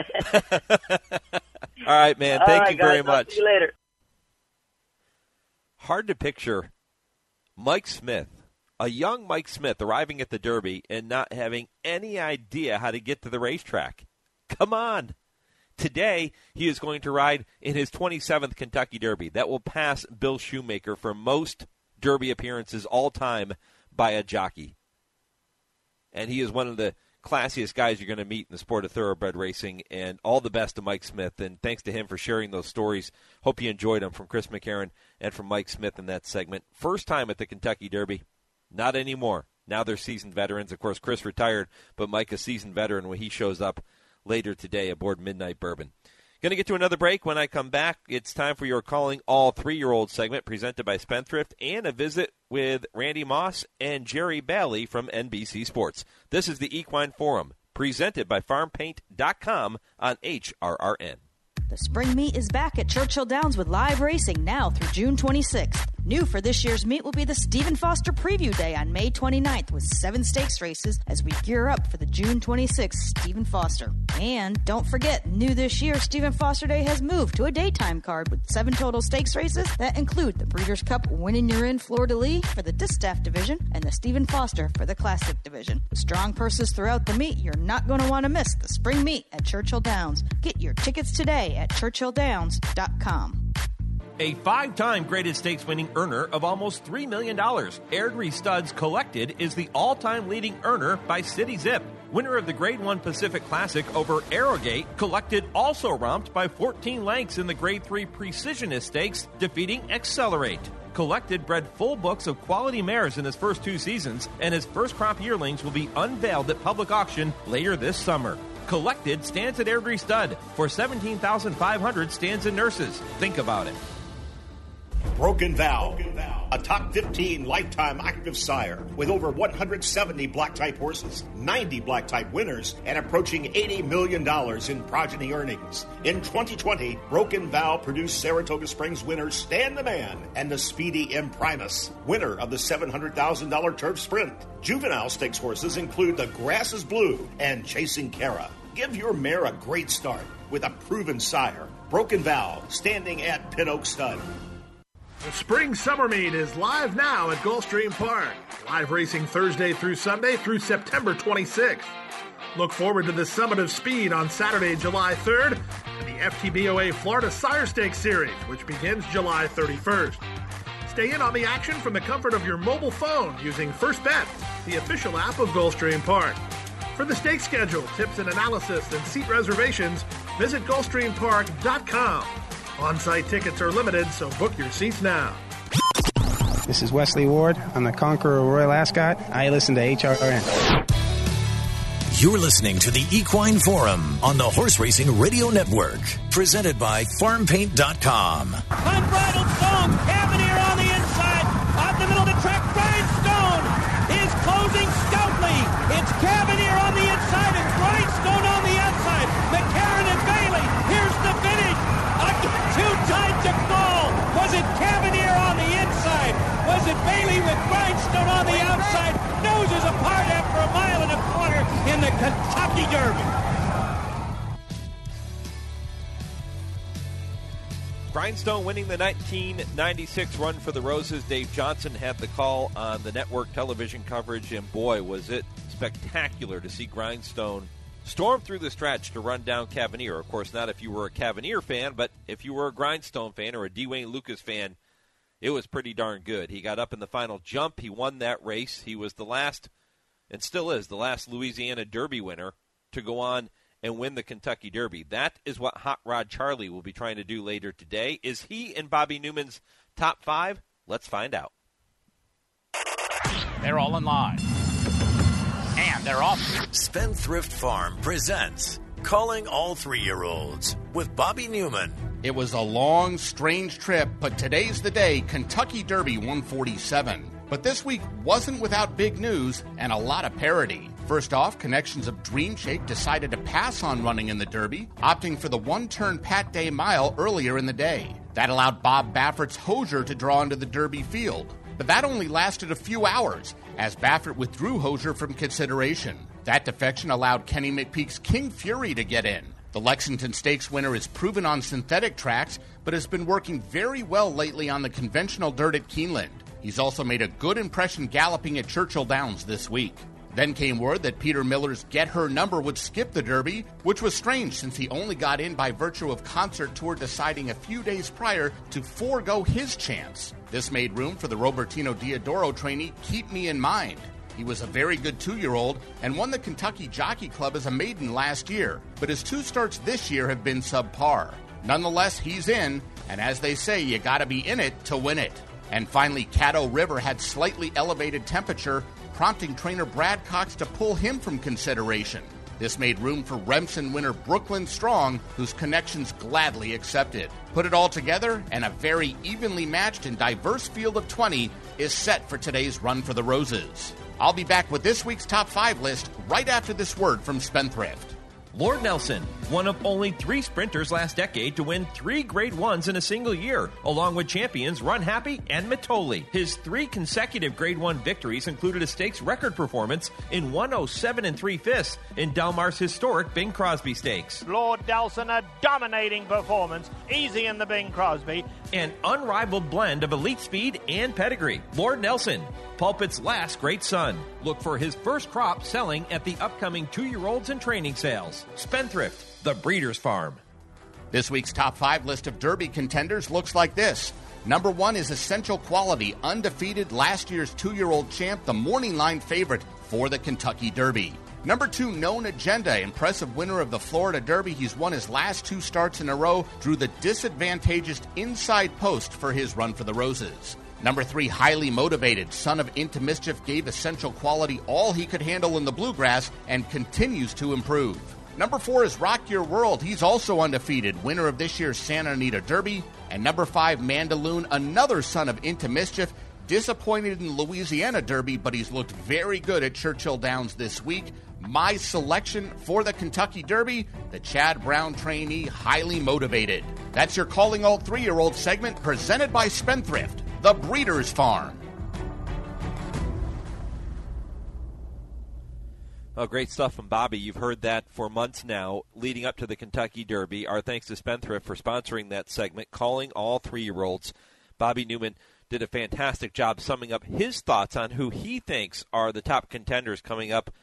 All right, man. Thank right, you very guys, much. I'll see you later. Hard to picture Mike Smith, a young Mike Smith, arriving at the Derby and not having any idea how to get to the racetrack. Come on. Today, he is going to ride in his twenty-seventh Kentucky Derby. That will pass Bill Shoemaker for most Derby appearances all time by a jockey. And he is one of the classiest guys you're going to meet in the sport of thoroughbred racing, and all the best to Mike Smith, and thanks to him for sharing those stories. Hope you enjoyed them from Chris McCarron and from Mike Smith in that segment. First time at the Kentucky Derby, not anymore. Now they're seasoned veterans. Of course, Chris retired, but Mike a seasoned veteran when he shows up later today aboard Midnight Bourbon. Going to get to another break. When I come back, it's time for your Calling All Three-Year-Old segment presented by Spendthrift and a visit with Randy Moss and Jerry Bailey from N B C Sports. This is the Equine Forum presented by farm paint dot com on H R R N. The spring meet is back at Churchill Downs with live racing now through June twenty-sixth. New for this year's meet will be the Stephen Foster Preview Day on May twenty-ninth with seven stakes races as we gear up for the June twenty-sixth Stephen Foster. And don't forget, new this year, Stephen Foster Day has moved to a daytime card with seven total stakes races that include the Breeders' Cup Winning You're In Fleur-de-Lis for the Distaff Division and the Stephen Foster for the Classic Division. With strong purses throughout the meet, you're not going to want to miss the spring meet at Churchill Downs. Get your tickets today at churchill downs dot com. A five-time graded stakes winning earner of almost three million dollars, Airdrie Studs Collected is the all-time leading earner by City Zip. Winner of the Grade one Pacific Classic over Arrogate, Collected also romped by fourteen lengths in the Grade three Precisionist Stakes, defeating Accelerate. Collected bred full books of quality mares in his first two seasons, and his first crop yearlings will be unveiled at public auction later this summer. Collected stands at Airdrie Stud for seventeen thousand five hundred stands and nurses. Think about it. Broken Vow, a top fifteen lifetime active sire with over one hundred seventy black-type horses, ninety black-type winners, and approaching eighty million dollars in progeny earnings. In twenty twenty, Broken Vow produced Saratoga Springs winner Stan the Man and the speedy Imprimus, winner of the seven hundred thousand dollars Turf Sprint. Juvenile stakes horses include The Grass is Blue and Chasing Kara. Give your mare a great start with a proven sire. Broken Vow, standing at Pin Oak Stud. The Spring Summer Meet is live now at Gulfstream Park. Live racing Thursday through Sunday through September twenty-sixth. Look forward to the Summit of Speed on Saturday, July third, and the F T B O A Florida Sire Stakes Series, which begins July thirty-first. Stay in on the action from the comfort of your mobile phone using First Bet, the official app of Gulfstream Park. For the stake schedule, tips and analysis, and seat reservations, visit Gulfstream Park dot com. On-site tickets are limited, so book your seats now. This is Wesley Ward. I'm the Conqueror Royal Ascot. I listen to H R N. You're listening to the Equine Forum on the Horse Racing Radio Network, presented by farm paint dot com. Unbridled Stone, Cavalier on the inside, off the middle of the track, Grindstone is closing stoutly. It's Cavalier on the inside and Grindstone on the outside. McCarron and Bailey, here's the finish. Again, too tight to call. Was it Cavalier on the inside? Was it Bailey with Grindstone on the outside? Noses apart after a mile and a quarter in the Kentucky Derby. Grindstone winning the nineteen ninety-six Run for the Roses. Dave Johnson had the call on the network television coverage, and boy, was it spectacular to see Grindstone storm through the stretch to run down Cavalier. Of course, not if you were a Cavalier fan, but if you were a Grindstone fan or a D. Wayne Lucas fan, it was pretty darn good. He got up in the final jump. He won that race. He was the last, and still is, the last Louisiana Derby winner to go on and win the Kentucky Derby. That is what Hot Rod Charlie will be trying to do later today. Is he in Bobby Newman's top five? Let's find out. They're all in line. And they're off. Spendthrift Farm presents Calling All Three-Year-Olds with Bobby Newman. It was a long, strange trip, but today's the day, Kentucky Derby one forty-seven. But this week wasn't without big news and a lot of parity. First off, Connections of Dream Shake decided to pass on running in the Derby, opting for the one-turn Pat Day Mile earlier in the day. That allowed Bob Baffert's Hosier to draw into the Derby field. But that only lasted a few hours, as Baffert withdrew Hosier from consideration. That defection allowed Kenny McPeak's King Fury to get in. The Lexington Stakes winner is proven on synthetic tracks, but has been working very well lately on the conventional dirt at Keeneland. He's also made a good impression galloping at Churchill Downs this week. Then came word that Peter Miller's Get Her Number would skip the Derby, which was strange since he only got in by virtue of Concert Tour deciding a few days prior to forego his chance. This made room for the Robertino Diodoro trainee Keep Me in Mind. He was a very good two-year-old and won the Kentucky Jockey Club as a maiden last year, but his two starts this year have been subpar. Nonetheless, he's in, and as they say, you gotta be in it to win it. And finally, Caddo River had slightly elevated temperature, prompting trainer Brad Cox to pull him from consideration. This made room for Remsen winner Brooklyn Strong, whose Connections gladly accepted. Put it all together, and a very evenly matched and diverse field of twenty is set for today's Run for the Roses. I'll be back with this week's top five list right after this word from Spendthrift. Lord Nelson, one of only three sprinters last decade to win three Grade Ones in a single year, along with champions Run Happy and Mitoli. His three consecutive Grade One victories included a stakes record performance in one oh seven and three fifths in Del Mar's historic Bing Crosby Stakes. Lord Nelson, a dominating performance, easy in the Bing Crosby. An unrivaled blend of elite speed and pedigree. Lord Nelson, Pulpit's last great son. Look for his first crop selling at the upcoming two-year-olds and training sales. Spendthrift, the Breeders' Farm. This week's top five list of Derby contenders looks like this. Number one is Essential Quality, undefeated last year's two-year-old champ, the morning line favorite for the Kentucky Derby. Number two, Known Agenda, impressive winner of the Florida Derby. He's won his last two starts in a row, drew the disadvantaged inside post for his Run for the Roses. Number three, Highly Motivated, son of Into Mischief, gave Essential Quality all he could handle in the bluegrass and continues to improve. Number four is Rock Your World. He's also undefeated, winner of this year's Santa Anita Derby. And number five, Mandaloon, another son of Into Mischief, disappointed in the Louisiana Derby, but he's looked very good at Churchill Downs this week. My selection for the Kentucky Derby, the Chad Brown trainee, Highly Motivated. That's your Calling All Three-Year-Old segment presented by Spendthrift, the Breeders' Farm. Oh, great stuff from Bobby. You've heard that for months now, leading up to the Kentucky Derby. Our thanks to Spendthrift for sponsoring that segment, Calling All Three-Year-Olds. Bobby Newman did a fantastic job summing up his thoughts on who he thinks are the top contenders coming up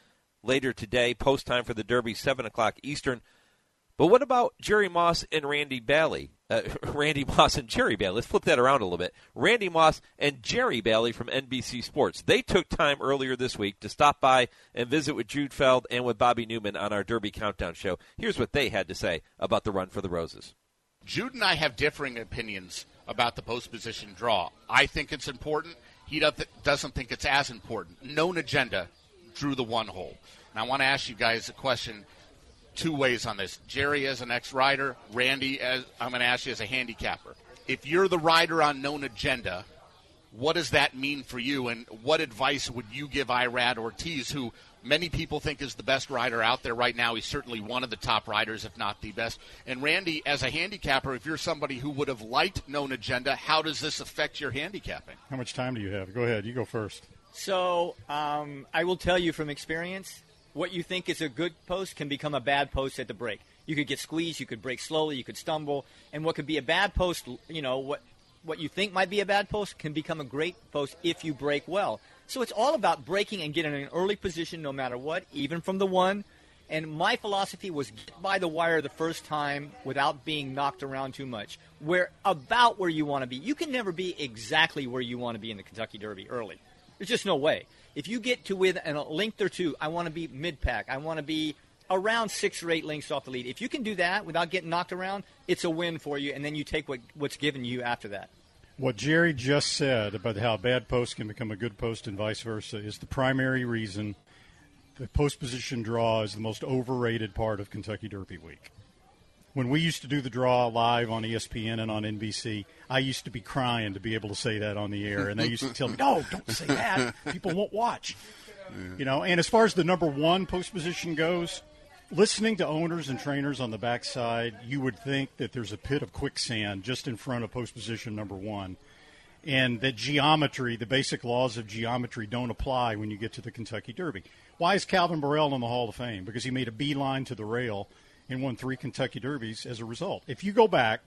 later today. Post time for the Derby, seven o'clock Eastern. But what about Jerry Moss and Randy Bailey? Uh, Randy Moss and Jerry Bailey. Let's flip that around a little bit. Randy Moss and Jerry Bailey from N B C Sports. They took time earlier this week to stop by and visit with Jude Feld and with Bobby Newman on our Derby Countdown show. Here's what they had to say about the Run for the Roses. Jude and I have differing opinions about the post position draw. I think it's important. He doesn't think it's as important. Known Agenda drew the one hole. And I want to ask you guys a question two ways on this. Jerry as an ex-rider, Randy, as I'm going to ask you as a handicapper. If you're the rider on Known Agenda, what does that mean for you, and what advice would you give Irad Ortiz, who many people think is the best rider out there right now? He's certainly one of the top riders, if not the best. And Randy, as a handicapper, if you're somebody who would have liked Known Agenda, how does this affect your handicapping? How much time do you have? Go ahead. You go first. So um, I will tell you from experience, what you think is a good post can become a bad post at the break. You could get squeezed, you could break slowly, you could stumble, and what could be a bad post, you know, what what you think might be a bad post can become a great post if you break well. So it's all about breaking and getting in an early position no matter what, even from the one. And my philosophy was get by the wire the first time without being knocked around too much. Where about where you want to be. You can never be exactly where you want to be in the Kentucky Derby early. There's just no way. If you get to within a length or two, I want to be mid-pack. I want to be around six or eight lengths off the lead. If you can do that without getting knocked around, it's a win for you, and then you take what, what's given you after that. What Jerry just said about how a bad post can become a good post and vice versa is the primary reason the post position draw is the most overrated part of Kentucky Derby week. When we used to do the draw live on E S P N and on N B C, I used to be crying to be able to say that on the air, and they used to tell me, no, don't say that. People won't watch. Yeah. You know, and as far as the number one post position goes, listening to owners and trainers on the backside, you would think that there's a pit of quicksand just in front of post position number one, and that geometry, the basic laws of geometry, don't apply when you get to the Kentucky Derby. Why is Calvin Borel in the Hall of Fame? Because he made a beeline to the rail and won three Kentucky Derbies as a result. If you go back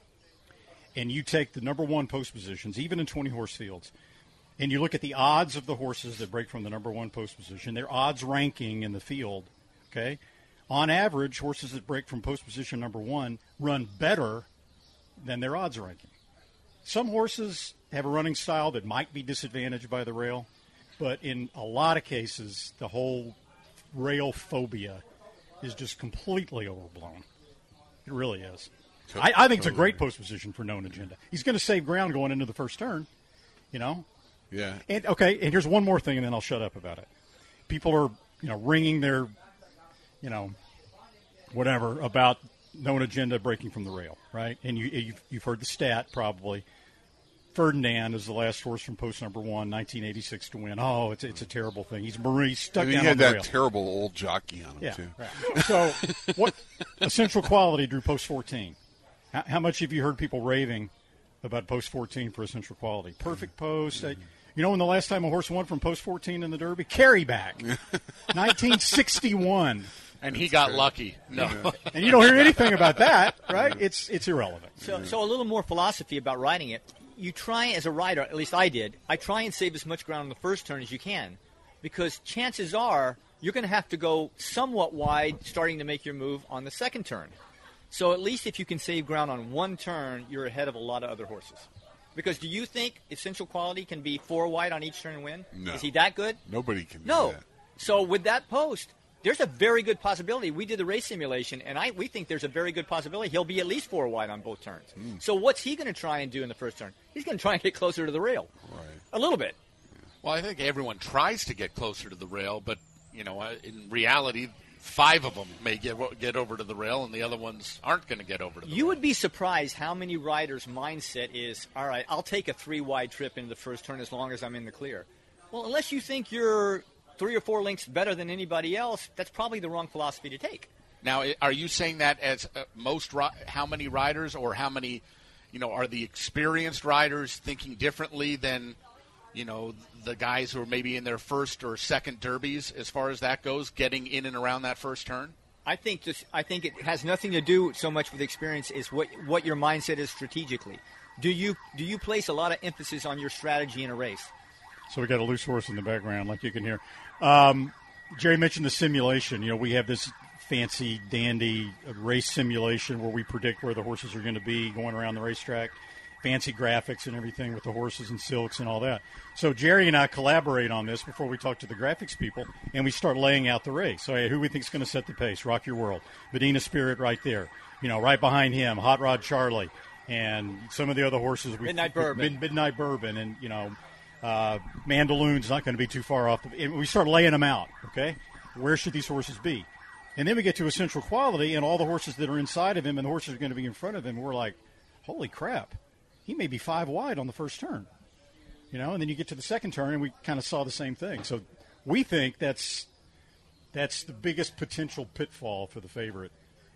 and you take the number one post positions, even in twenty-horse fields, and you look at the odds of the horses that break from the number one post position, their odds ranking in the field, okay, on average, horses that break from post position number one run better than their odds ranking. Some horses have a running style that might be disadvantaged by the rail, but in a lot of cases, the whole rail phobia is just completely overblown. It really is. I, I think it's a great post position for Known Agenda. He's going to save ground going into the first turn, you know? Yeah. And okay, and here's one more thing, and then I'll shut up about it. People are, you know, ringing their, you know, whatever about Known Agenda breaking from the rail, right? And you, you've, you've heard the stat probably. Ferdinand is the last horse from post number one, nineteen eighty-six to win. Oh, it's it's a terrible thing. He's Marie stuck and down he had on the that rail. terrible old jockey on him, yeah, too. Right. So what Essential Quality drew post fourteen. How, how much have you heard people raving about post fourteen for Essential Quality? Perfect post. Mm-hmm. You know when the last time a horse won from post fourteen in the Derby? Carryback. nineteen sixty-one. And he got lucky. No. And you don't hear anything about that, right? It's it's irrelevant. So, so a little more philosophy about riding it. You try, as a rider, at least I did, I try and save as much ground on the first turn as you can, because chances are you're going to have to go somewhat wide starting to make your move on the second turn. So at least if you can save ground on one turn, you're ahead of a lot of other horses. Because do you think Essential Quality can be four wide on each turn and win? No. Is he that good? Nobody can do No. that. So with that post, there's a very good possibility. We did the race simulation, and I we think there's a very good possibility he'll be at least four wide on both turns. Mm. So what's he going to try and do in the first turn? He's going to try and get closer to the rail. Right. A little bit. Well, I think everyone tries to get closer to the rail, but, you know, in reality, five of them may get get over to the rail, and the other ones aren't going to get over to the You rail. would be surprised how many riders' mindset is, all right, I'll take a three-wide trip into the first turn as long as I'm in the clear. Well, unless you think you're three or four lengths better than anybody else, that's probably the wrong philosophy to take. Now, are you saying that as uh, most ri- how many riders, or how many, you know, are the experienced riders thinking differently than, you know, the guys who are maybe in their first or second derbies as far as that goes, getting in and around that first turn? I think this, I think it has nothing to do so much with experience as what what your mindset is strategically. Do you do you place a lot of emphasis on your strategy in a race? So we got a loose horse in the background, like you can hear. Um, Jerry mentioned the simulation. You know, we have this fancy, dandy race simulation where we predict where the horses are going to be going around the racetrack. Fancy graphics and everything with the horses and silks and all that. So Jerry and I collaborate on this before we talk to the graphics people, and we start laying out the race. So hey, who we think is going to set the pace? Rock Your World. Medina Spirit right there. You know, right behind him, Hot Rod Charlie. And some of the other horses. We, Midnight Bourbon. Mid, Midnight Bourbon. And, you know, uh, Mandaloon's not going to be too far off. The, and we start laying them out, okay? Where should these horses be? And then we get to a central quality, and all the horses that are inside of him and the horses are going to be in front of him, we're like, holy crap. He may be five wide on the first turn, you know, and then you get to the second turn, and we kind of saw the same thing. So we think that's that's the biggest potential pitfall for the favorite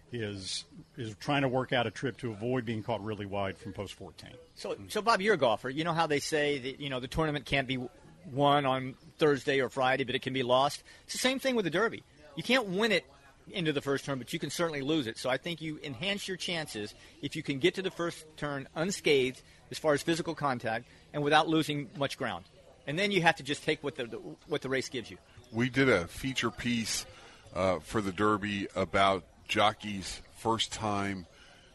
is is trying to work out a trip to avoid being caught really wide from post fourteen. So, so Bob, you're a golfer. You know how they say that, you know, the tournament can't be won on Thursday or Friday, but it can be lost? It's the same thing with the Derby. You can't win it into the first turn, but you can certainly lose it. So I think you enhance your chances if you can get to the first turn unscathed as far as physical contact and without losing much ground. And then you have to just take what the, the what the race gives you. We did a feature piece uh, for the Derby about jockeys' first-time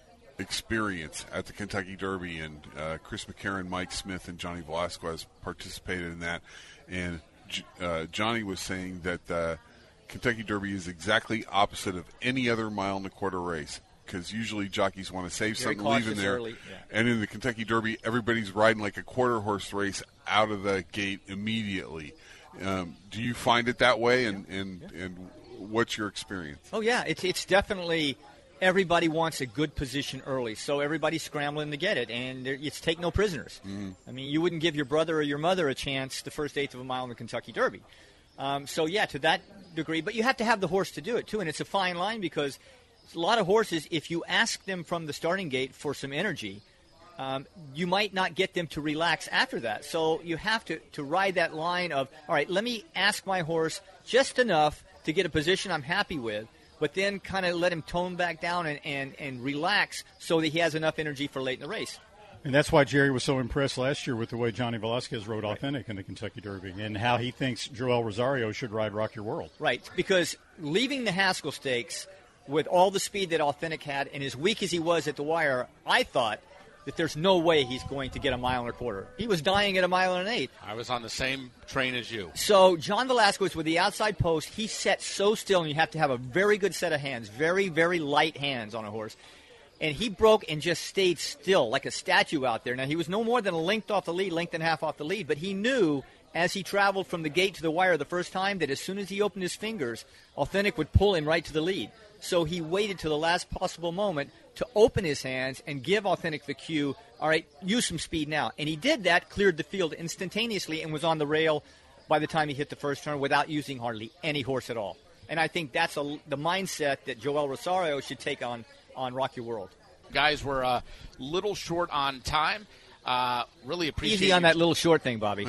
experience at the Kentucky Derby, and uh, Chris McCarron, Mike Smith, and Johnny Velasquez participated in that. And uh, Johnny was saying that uh, Kentucky Derby is exactly opposite of any other mile and a quarter race, because usually jockeys want to save Very something, leave in there. Early, yeah. And in the Kentucky Derby, everybody's riding like a quarter horse race out of the gate immediately. Um, do you find it that way, and, and, yeah. and what's your experience? Oh, yeah. It's, it's definitely everybody wants a good position early, so everybody's scrambling to get it, and it's take no prisoners. Mm-hmm. I mean, you wouldn't give your brother or your mother a chance the first eighth of a mile in the Kentucky Derby. Um, so, yeah, to that degree. But you have to have the horse to do it, too. And it's a fine line because a lot of horses, if you ask them from the starting gate for some energy, um, you might not get them to relax after that. So you have to, to ride that line of, all right, let me ask my horse just enough to get a position I'm happy with, but then kind of let him tone back down and, and, and relax so that he has enough energy for late in the race. And that's why Jerry was so impressed last year with the way Johnny Velasquez rode Authentic in the Kentucky Derby and how he thinks Joel Rosario should ride Rock Your World. Right, because leaving the Haskell Stakes with all the speed that Authentic had and as weak as he was at the wire, I thought that there's no way he's going to get a mile and a quarter. He was dying at a mile and an eighth. I was on the same train as you. So John Velasquez with the outside post, he set so still, and you have to have a very good set of hands, very, very light hands on a horse. And he broke and just stayed still like a statue out there. Now, he was no more than a length off the lead, length and a half off the lead, but he knew as he traveled from the gate to the wire the first time that as soon as he opened his fingers, Authentic would pull him right to the lead. So he waited to the last possible moment to open his hands and give Authentic the cue, all right, use some speed now. And he did that, cleared the field instantaneously, and was on the rail by the time he hit the first turn without using hardly any horse at all. And I think that's a, the mindset that Joel Rosario should take on on Rock Your World. Guys, we're a little short on time. Uh, really appreciate Easy on that little short thing, Bobby.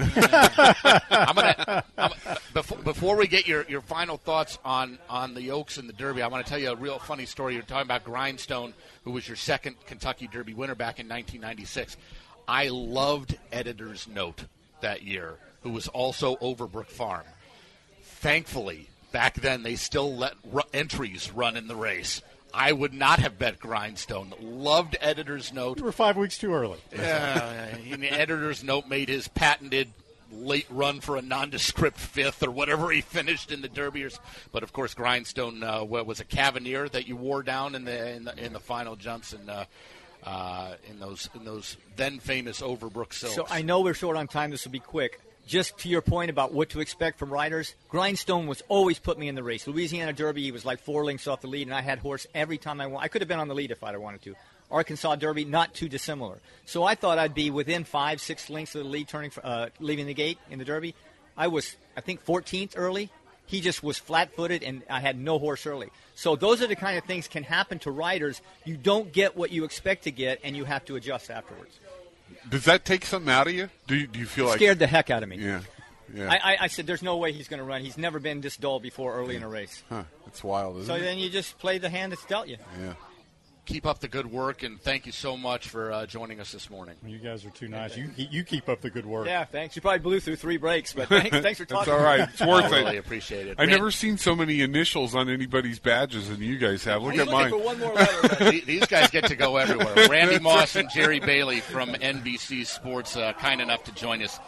I'm gonna, I'm, before, before we get your, your final thoughts on, on the Oaks and the Derby, I want to tell you a real funny story. You're talking about Grindstone, who was your second Kentucky Derby winner back in nineteen ninety-six. I loved Editor's Note that year, who was also Overbrook Farm. Thankfully, back then they still let r- entries run in the race. I would not have bet Grindstone. Loved Editor's Note. You were five weeks too early. Yeah, uh, Editor's Note made his patented late run for a nondescript fifth or whatever he finished in the Derby. But of course, Grindstone uh, was a Cavalier that you wore down in the in the, in the final jumps and uh, uh, in those in those then famous Overbrook silks. So I know we're short on time. This will be quick. Just to your point about what to expect from riders, Grindstone was always put me in the race. Louisiana Derby, he was like four lengths off the lead, and I had horse every time I won. I could have been on the lead if I'd have wanted to. Arkansas Derby, not too dissimilar. So I thought I'd be within five, six lengths of the lead, turning, uh, leaving the gate in the Derby. I was, I think, fourteenth early. He just was flat-footed, and I had no horse early. So those are the kind of things can happen to riders. You don't get what you expect to get, and you have to adjust afterwards. Does that take something out of you? Do you, do you feel like scared the heck out of me? Yeah, yeah. I, I, I said, "There's no way he's going to run. He's never been this dull before early in a race." Huh? It's wild, isn't so it? So then you just play the hand that's dealt you. Yeah. keep up the good work, and thank you so much for uh, joining us this morning. You guys are too nice. You you keep up the good work. Yeah, thanks. You probably blew through three breaks, but thanks, thanks for talking. It's all right. It's worth I it. really appreciate it. I've Man. never seen so many initials on anybody's badges than you guys have. Look He's at looking mine. for one more letter. These guys get to go everywhere. Randy Moss and Jerry Bailey from N B C Sports, uh, kind enough to join us.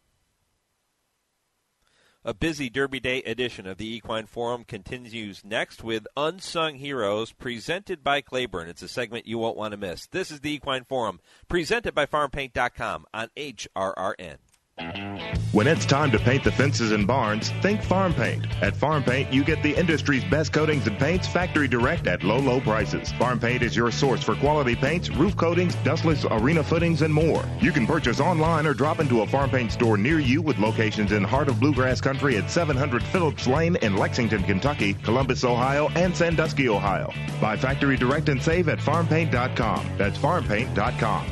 A busy Derby Day edition of the Equine Forum continues next with Unsung Heroes, presented by Claiborne. It's a segment you won't want to miss. This is the Equine Forum, presented by farm paint dot com on H R R N. When it's time to paint the fences and barns, think Farm Paint. At Farm Paint, you get the industry's best coatings and paints factory direct at low, low prices. Farm Paint is your source for quality paints, roof coatings, dustless arena footings, and more. You can purchase online or drop into a Farm Paint store near you with locations in Heart of Bluegrass Country at seven hundred Phillips Lane in Lexington, Kentucky, Columbus, Ohio, and Sandusky, Ohio. Buy factory direct and save at farm paint dot com. That's farm paint dot com.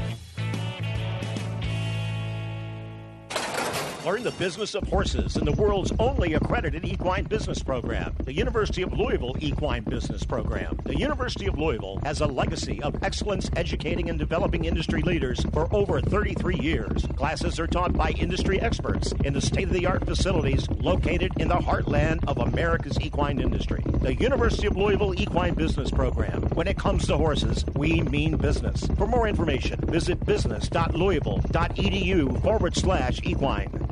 Learn the business of horses in the world's only accredited equine business program, the University of Louisville Equine Business Program. The University of Louisville has a legacy of excellence educating and developing industry leaders for over thirty-three years. Classes are taught by industry experts in the state-of-the-art facilities located in the heartland of America's equine industry. The University of Louisville Equine Business Program. When it comes to horses, we mean business. For more information, visit business.louisville.edu forward slash equine.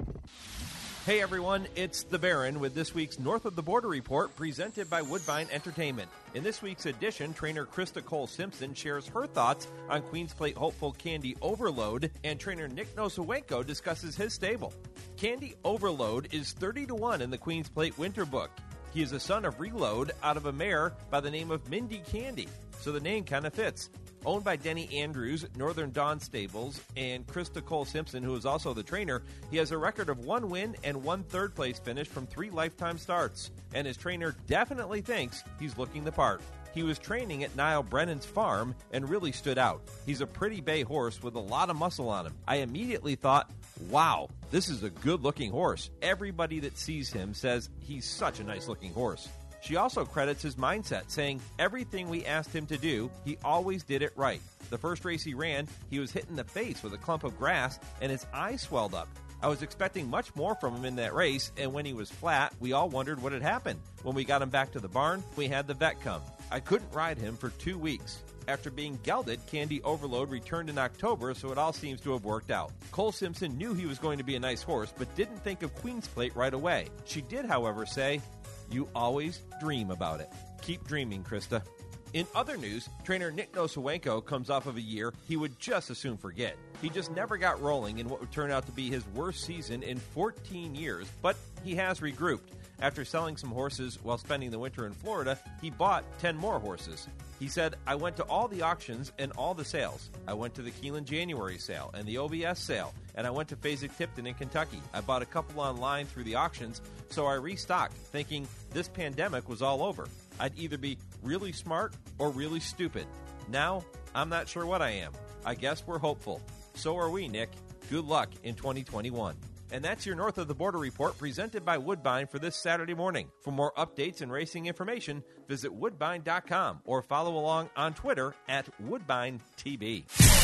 Hey everyone, it's the Baron with this week's North of the Border Report presented by Woodbine Entertainment. In this week's edition, trainer Krista Cole-Simpson shares her thoughts on Queen's Plate hopeful Candy Overload, and trainer Nick Nosowenko discusses his stable. Candy Overload is thirty to one in the Queen's Plate Winter Book. He is a son of Reload out of a mare by the name of Mindy Candy, so the name kind of fits. Owned by Denny Andrews, Northern Dawn Stables, and Krista Cole-Simpson, who is also the trainer, he has a record of one win and one third place finish from three lifetime starts, and his trainer definitely thinks he's looking the part. He was training at Niall Brennan's farm and really stood out. He's a pretty bay horse with a lot of muscle on him. I immediately thought, wow, this is a good-looking horse. Everybody that sees him says he's such a nice-looking horse. She also credits his mindset, saying everything we asked him to do, he always did it right. The first race he ran, he was hit in the face with a clump of grass, and his eye swelled up. I was expecting much more from him in that race, and when he was flat, we all wondered what had happened. When we got him back to the barn, we had the vet come. I couldn't ride him for two weeks. After being gelded, Candy Overload returned in October, so it all seems to have worked out. Cole-Simpson knew he was going to be a nice horse, but didn't think of Queen's Plate right away. She did, however, say, "You always dream about it. Keep dreaming, Krista." In other news, trainer Nick Nosowenko comes off of a year he would just as soon forget. He just never got rolling in what would turn out to be his worst season in fourteen years, but he has regrouped. After selling some horses while spending the winter in Florida, he bought ten more horses. He said, "I went to all the auctions and all the sales. I went to the Keeneland January sale and the O B S sale, and I went to Fasig-Tipton in Kentucky. I bought a couple online through the auctions, so I restocked, thinking this pandemic was all over. I'd either be really smart or really stupid. Now, I'm not sure what I am. I guess we're hopeful. So are we, Nick. Good luck in twenty twenty-one. And that's your North of the Border Report presented by Woodbine for this Saturday morning. For more updates and racing information, visit woodbine dot com or follow along on Twitter at Woodbine T B.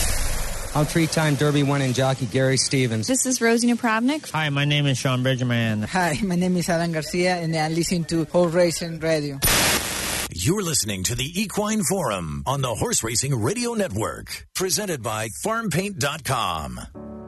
I'm three-time Derby winning jockey Gary Stevens. This is Rosie Napravnik. Hi, my name is Sean Bridgerman. Hi, my name is Alan Garcia, and I listen to Horse Racing Radio. You're listening to the Equine Forum on the Horse Racing Radio Network, presented by farm paint dot com.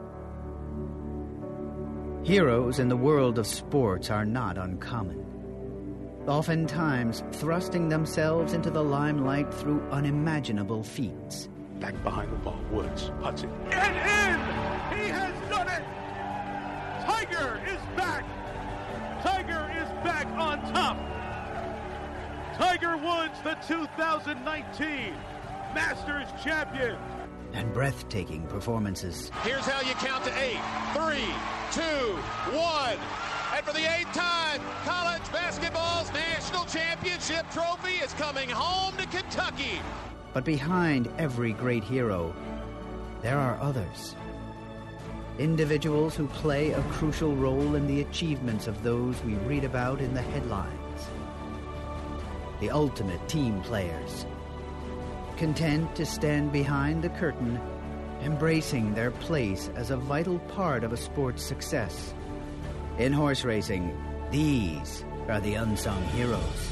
Heroes in the world of sports are not uncommon, oftentimes thrusting themselves into the limelight through unimaginable feats. Back behind the ball, Woods, Hudson. And in! He has done it! Tiger is back! Tiger is back on top! Tiger Woods, the two thousand nineteen Masters champion! And breathtaking performances. Here's how you count to eight. Three, two, one. And for the eighth time, college basketball's national championship trophy is coming home to Kentucky. But behind every great hero, there are others. Individuals who play a crucial role in the achievements of those we read about in the headlines. The ultimate team players. content to stand behind the curtain, embracing their place as a vital part of a sport's success. In horse racing, these are the unsung heroes.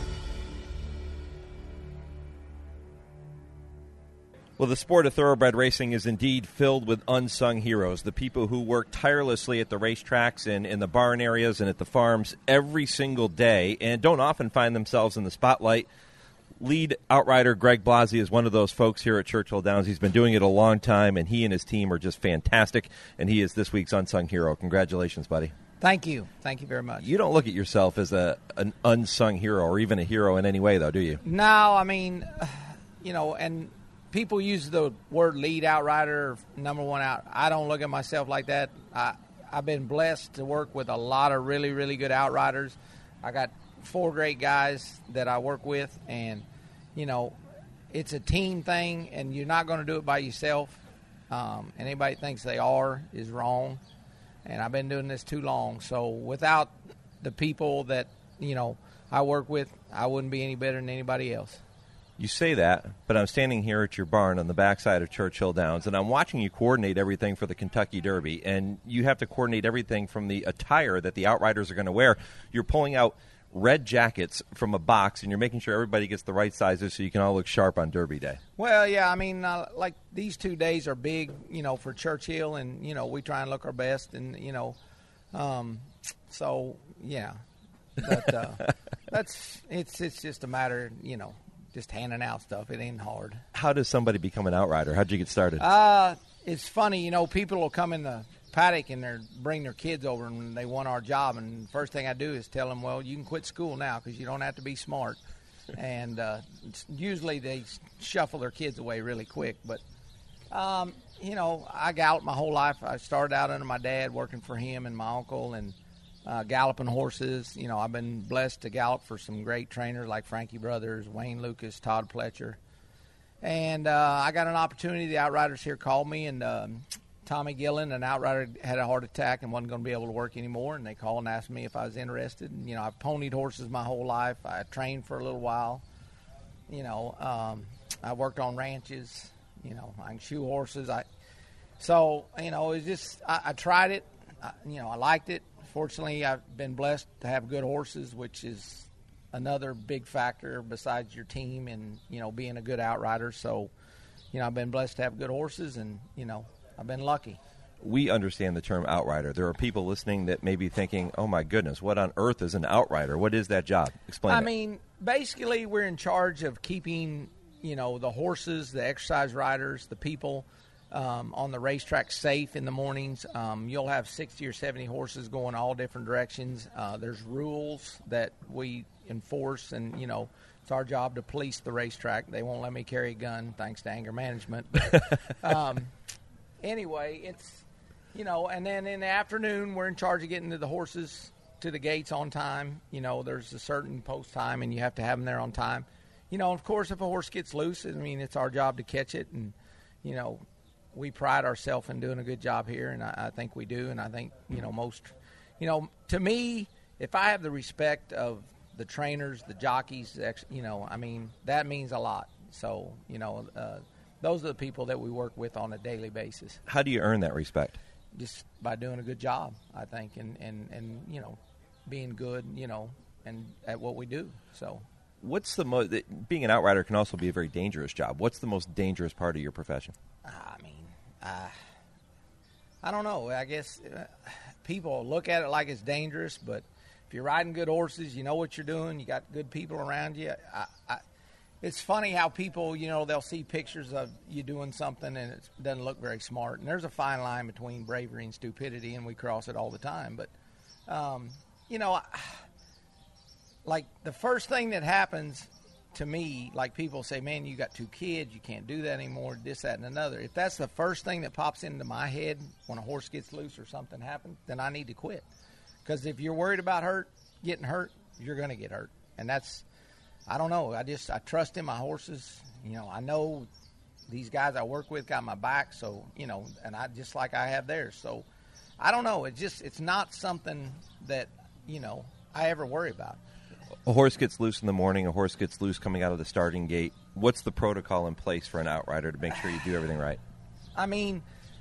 Well, the sport of thoroughbred racing is indeed filled with unsung heroes, the people who work tirelessly at the racetracks and in the barn areas and at the farms every single day and don't often find themselves in the spotlight. Lead outrider Greg Blasi is one of those folks here at Churchill Downs. He's been doing it a long time, and he and his team are just fantastic, and he is this week's unsung hero. Congratulations, buddy. Thank you. Thank you very much. You don't look at yourself as a an unsung hero or even a hero in any way, though, do you? No, I mean, you know, and people use the word lead outrider, number one out. I don't look at myself like that. I, I've been blessed to work with a lot of really, really good outriders. I got four great guys that I work with, and, you know, it's a team thing, and you're not going to do it by yourself. Um, and anybody that thinks they are is wrong. And I've been doing this too long. So without the people that, you know, I work with, I wouldn't be any better than anybody else. You say that, but I'm standing here at your barn on the backside of Churchill Downs, and I'm watching you coordinate everything for the Kentucky Derby, and you have to coordinate everything from the attire that the outriders are going to wear. You're pulling out red jackets from a box, and you're making sure everybody gets the right sizes so you can all look sharp on Derby Day. Well, yeah, I mean, uh, like these two days are big, you know, for Churchill, and, you know, we try and look our best, and, you know, um, so, yeah. But uh, that's it's it's just a matter, you know, just handing out stuff. It ain't hard. How does somebody become an outrider? How'd you get started? Uh, it's funny, you know, people will come in the paddock and they bring their kids over and they want our job. And the first thing I do is tell them, well, you can quit school now because you don't have to be smart. and uh, usually they shuffle their kids away really quick. But, um, you know, I galloped my whole life. I started out under my dad working for him and my uncle and uh, galloping horses. You know, I've been blessed to gallop for some great trainers like Frankie Brothers, Wayne Lucas, Todd Pletcher. And uh, I got an opportunity. The Outriders here called me, and um, Tommy Gillen, an outrider, had a heart attack and wasn't going to be able to work anymore. And they called and asked me if I was interested. And, you know, I've ponied horses my whole life. I trained for a little while. You know, um, I worked on ranches. You know, I can shoe horses. I so you know, it was just I, I tried it. I, you know, I liked it. Fortunately, I've been blessed to have good horses, which is another big factor besides your team and, you know, being a good outrider. So, you know, I've been blessed to have good horses, and, you know, I've been lucky. We understand the term outrider. There are people listening that may be thinking, oh, my goodness, what on earth is an outrider? What is that job? Explain I it. mean, basically we're in charge of keeping, you know, the horses, the exercise riders, the people um, on the racetrack safe in the mornings. Um, you'll have sixty or seventy horses going all different directions. Uh, there's rules that we enforce, and, you know, it's our job to police the racetrack. They won't let me carry a gun, thanks to anger management. But, um, anyway, it's, you know, and then in the afternoon, we're in charge of getting to the horses to the gates on time. You know, there's a certain post time, and you have to have them there on time. You know, of course, if a horse gets loose, I mean, it's our job to catch it. And, you know, we pride ourselves in doing a good job here, and I, I think we do. And I think, you know, most, you know, to me, if I have the respect of the trainers, the jockeys, you know, I mean, that means a lot. So, you know, uh, those are the people that we work with on a daily basis. How do you earn that respect? Just by doing a good job, I think, and, and, and you know, being good, you know, and at what we do. So, what's the most? Being an outrider can also be a very dangerous job. What's the most dangerous part of your profession? I mean, uh, I don't know. I guess uh, people look at it like it's dangerous, but if you're riding good horses, you know what you're doing. You got good people around you. I, I, it's funny how people, you know, they'll see pictures of you doing something and it doesn't look very smart. And there's a fine line between bravery and stupidity, and we cross it all the time. But, um, you know, I, like the first thing that happens to me, like people say, man, you got two kids, you can't do that anymore, this, that, and another. If that's the first thing that pops into my head when a horse gets loose or something happens, then I need to quit. Because if you're worried about hurt, getting hurt, you're going to get hurt. And that's, I don't know. I just, I trust in my horses. You know, I know these guys I work with got my back. So, you know, and I just like I have theirs. So, I don't know. It's just, it's not something that, you know, I ever worry about. A horse gets loose in the morning. A horse gets loose coming out of the starting gate. what's the protocol in place for an outrider to make sure you do everything right? I mean,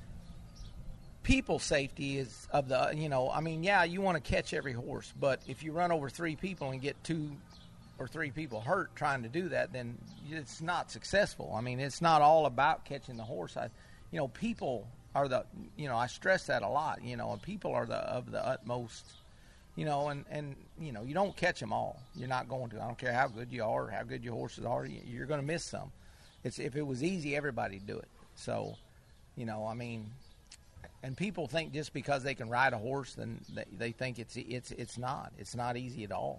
people safety is of the, you know, I mean, yeah, you want to catch every horse, but if you run over three people and get two or three people hurt trying to do that, then it's not successful. I mean, it's not all about catching the horse. I, you know, people are the, you know, I stress that a lot, you know, and people are the of the utmost, you know, and, and you know, you don't catch them all. You're not going to. I don't care how good you are or how good your horses are. You're going to miss some. It's if it was easy, everybody'd do it. So, you know, I mean, and people think just because they can ride a horse, then they, they think it's it's it's not. It's not easy at all.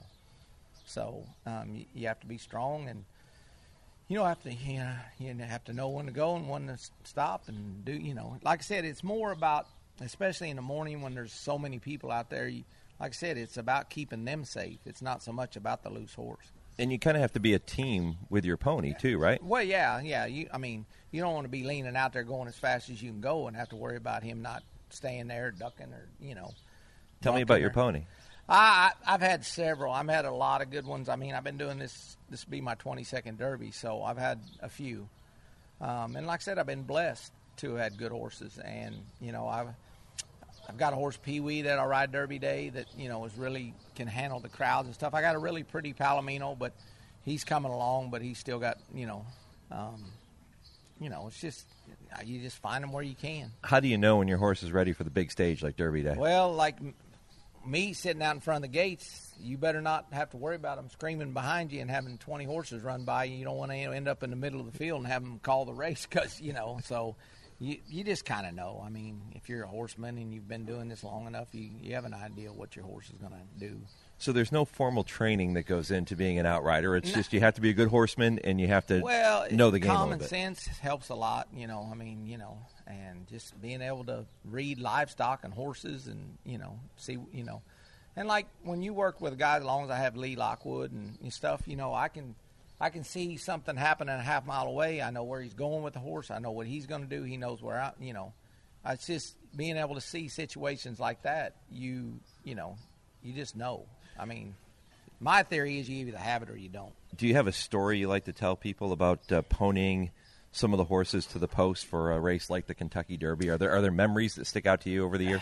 So um, you, you have to be strong, and you know have to you know you have to know when to go and when to stop and do. You know, like I said, it's more about, especially in the morning when there's so many people out there. You, like I said, it's about keeping them safe. It's not so much about the loose horse. And you kind of have to be a team with your pony too, right? Well, yeah, yeah. You, I mean, you don't want to be leaning out there going as fast as you can go and have to worry about him not staying there, ducking, or you know. Tell me about your pony. I, I I've had several. I've had a lot of good ones. I mean, I've been doing this. This will be my twenty-second Derby, so I've had a few. Um, and like I said, I've been blessed to have had good horses. And you know, I've I've got a horse, Pee Wee, that I ride Derby Day that you know is really can handle the crowds and stuff. I got a really pretty Palomino, but he's coming along. But he's still got you know, um, you know, it's just you just find them where you can. How do you know when your horse is ready for the big stage like Derby Day? Well, like me sitting out in front of the gates, you better not have to worry about them screaming behind you and having twenty horses run by you. You don't want to end up in the middle of the field and have them call the race because, you know, so you you just kind of know. I mean, if you're a horseman and you've been doing this long enough, you, you have an idea what your horse is going to do. So there's no formal training that goes into being an outrider. It's No. just you have to be a good horseman and you have to well, know the game a common little bit. sense helps a lot, you know. I mean, you know, and just being able to read livestock and horses and, you know, see, you know. And like when you work with guys, as long as I have Lee Lockwood and, and stuff, you know, I can I can see something happening a half mile away. I know where he's going with the horse. I know what he's going to do. He knows where I, you know. It's just being able to see situations like that. You, you know, you just know. I mean, my theory is you either have it or you don't. Do you have a story you like to tell people about uh, ponying some of the horses to the post for a race like the Kentucky Derby? Are there are there memories that stick out to you over the years?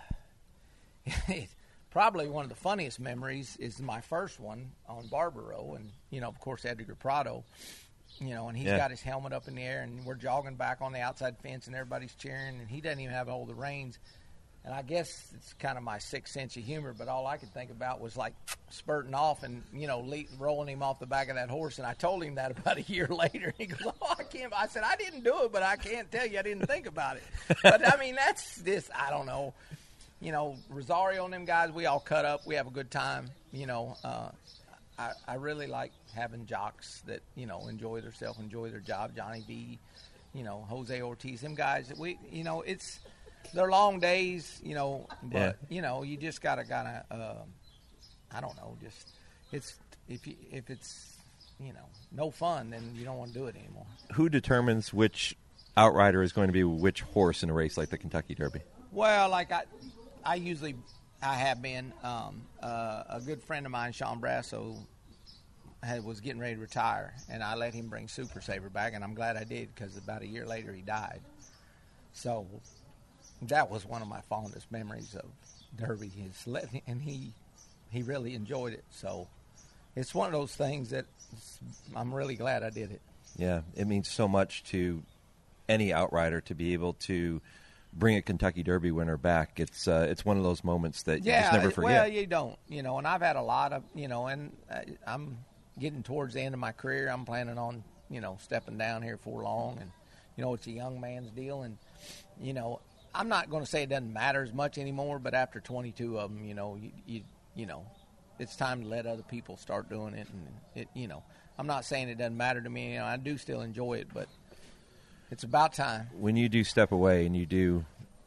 Probably one of the funniest memories is my first one on Barbaro, and you know, of course, Edgar Prado. You know, and he's Yeah. got his helmet up in the air, and we're jogging back on the outside fence, and everybody's cheering, and he doesn't even have hold of the reins. And I guess it's kind of my sixth sense of humor, but all I could think about was like spurting off and, you know, le- rolling him off the back of that horse. And I told him that about a year later. He goes, oh, I can't. I said, I didn't do it, but I can't tell you I didn't think about it. But, I mean, that's this, I don't know. You know, Rosario and them guys, we all cut up. We have a good time. You know, uh, I, I really like having jocks that, you know, enjoy themselves, enjoy their job. Johnny V, you know, Jose Ortiz, them guys. We, you know, it's, they're long days, you know, but, Yeah. you know, you just got to kind of, uh, I don't know, just, it's, if you, if it's, you know, no fun, then you don't want to do it anymore. Who determines which outrider is going to be which horse in a race like the Kentucky Derby? Well, like I, I usually, I have been, um, uh, a good friend of mine, Sean Brasso, had, was getting ready to retire, and I let him bring Super Saver back, and I'm glad I did, because about a year later he died. So that was one of my fondest memories of Derby, is letting, and he, he really enjoyed it. So it's one of those things that I'm really glad I did it. Yeah, it means so much to any outrider to be able to bring a Kentucky Derby winner back. It's uh, it's one of those moments that you yeah, just never forget. Well, you don't, you know, and I've had a lot of, you know, and I, I'm getting towards the end of my career. I'm planning on, you know, stepping down here for long, and, you know, it's a young man's deal, and, you know, I'm not going to say it doesn't matter as much anymore, but after twenty-two of them, you know, you, you, you know, it's time to let other people start doing it, and it, you know, I'm not saying it doesn't matter to me. You know, I do still enjoy it, but it's about time. When you do step away and you do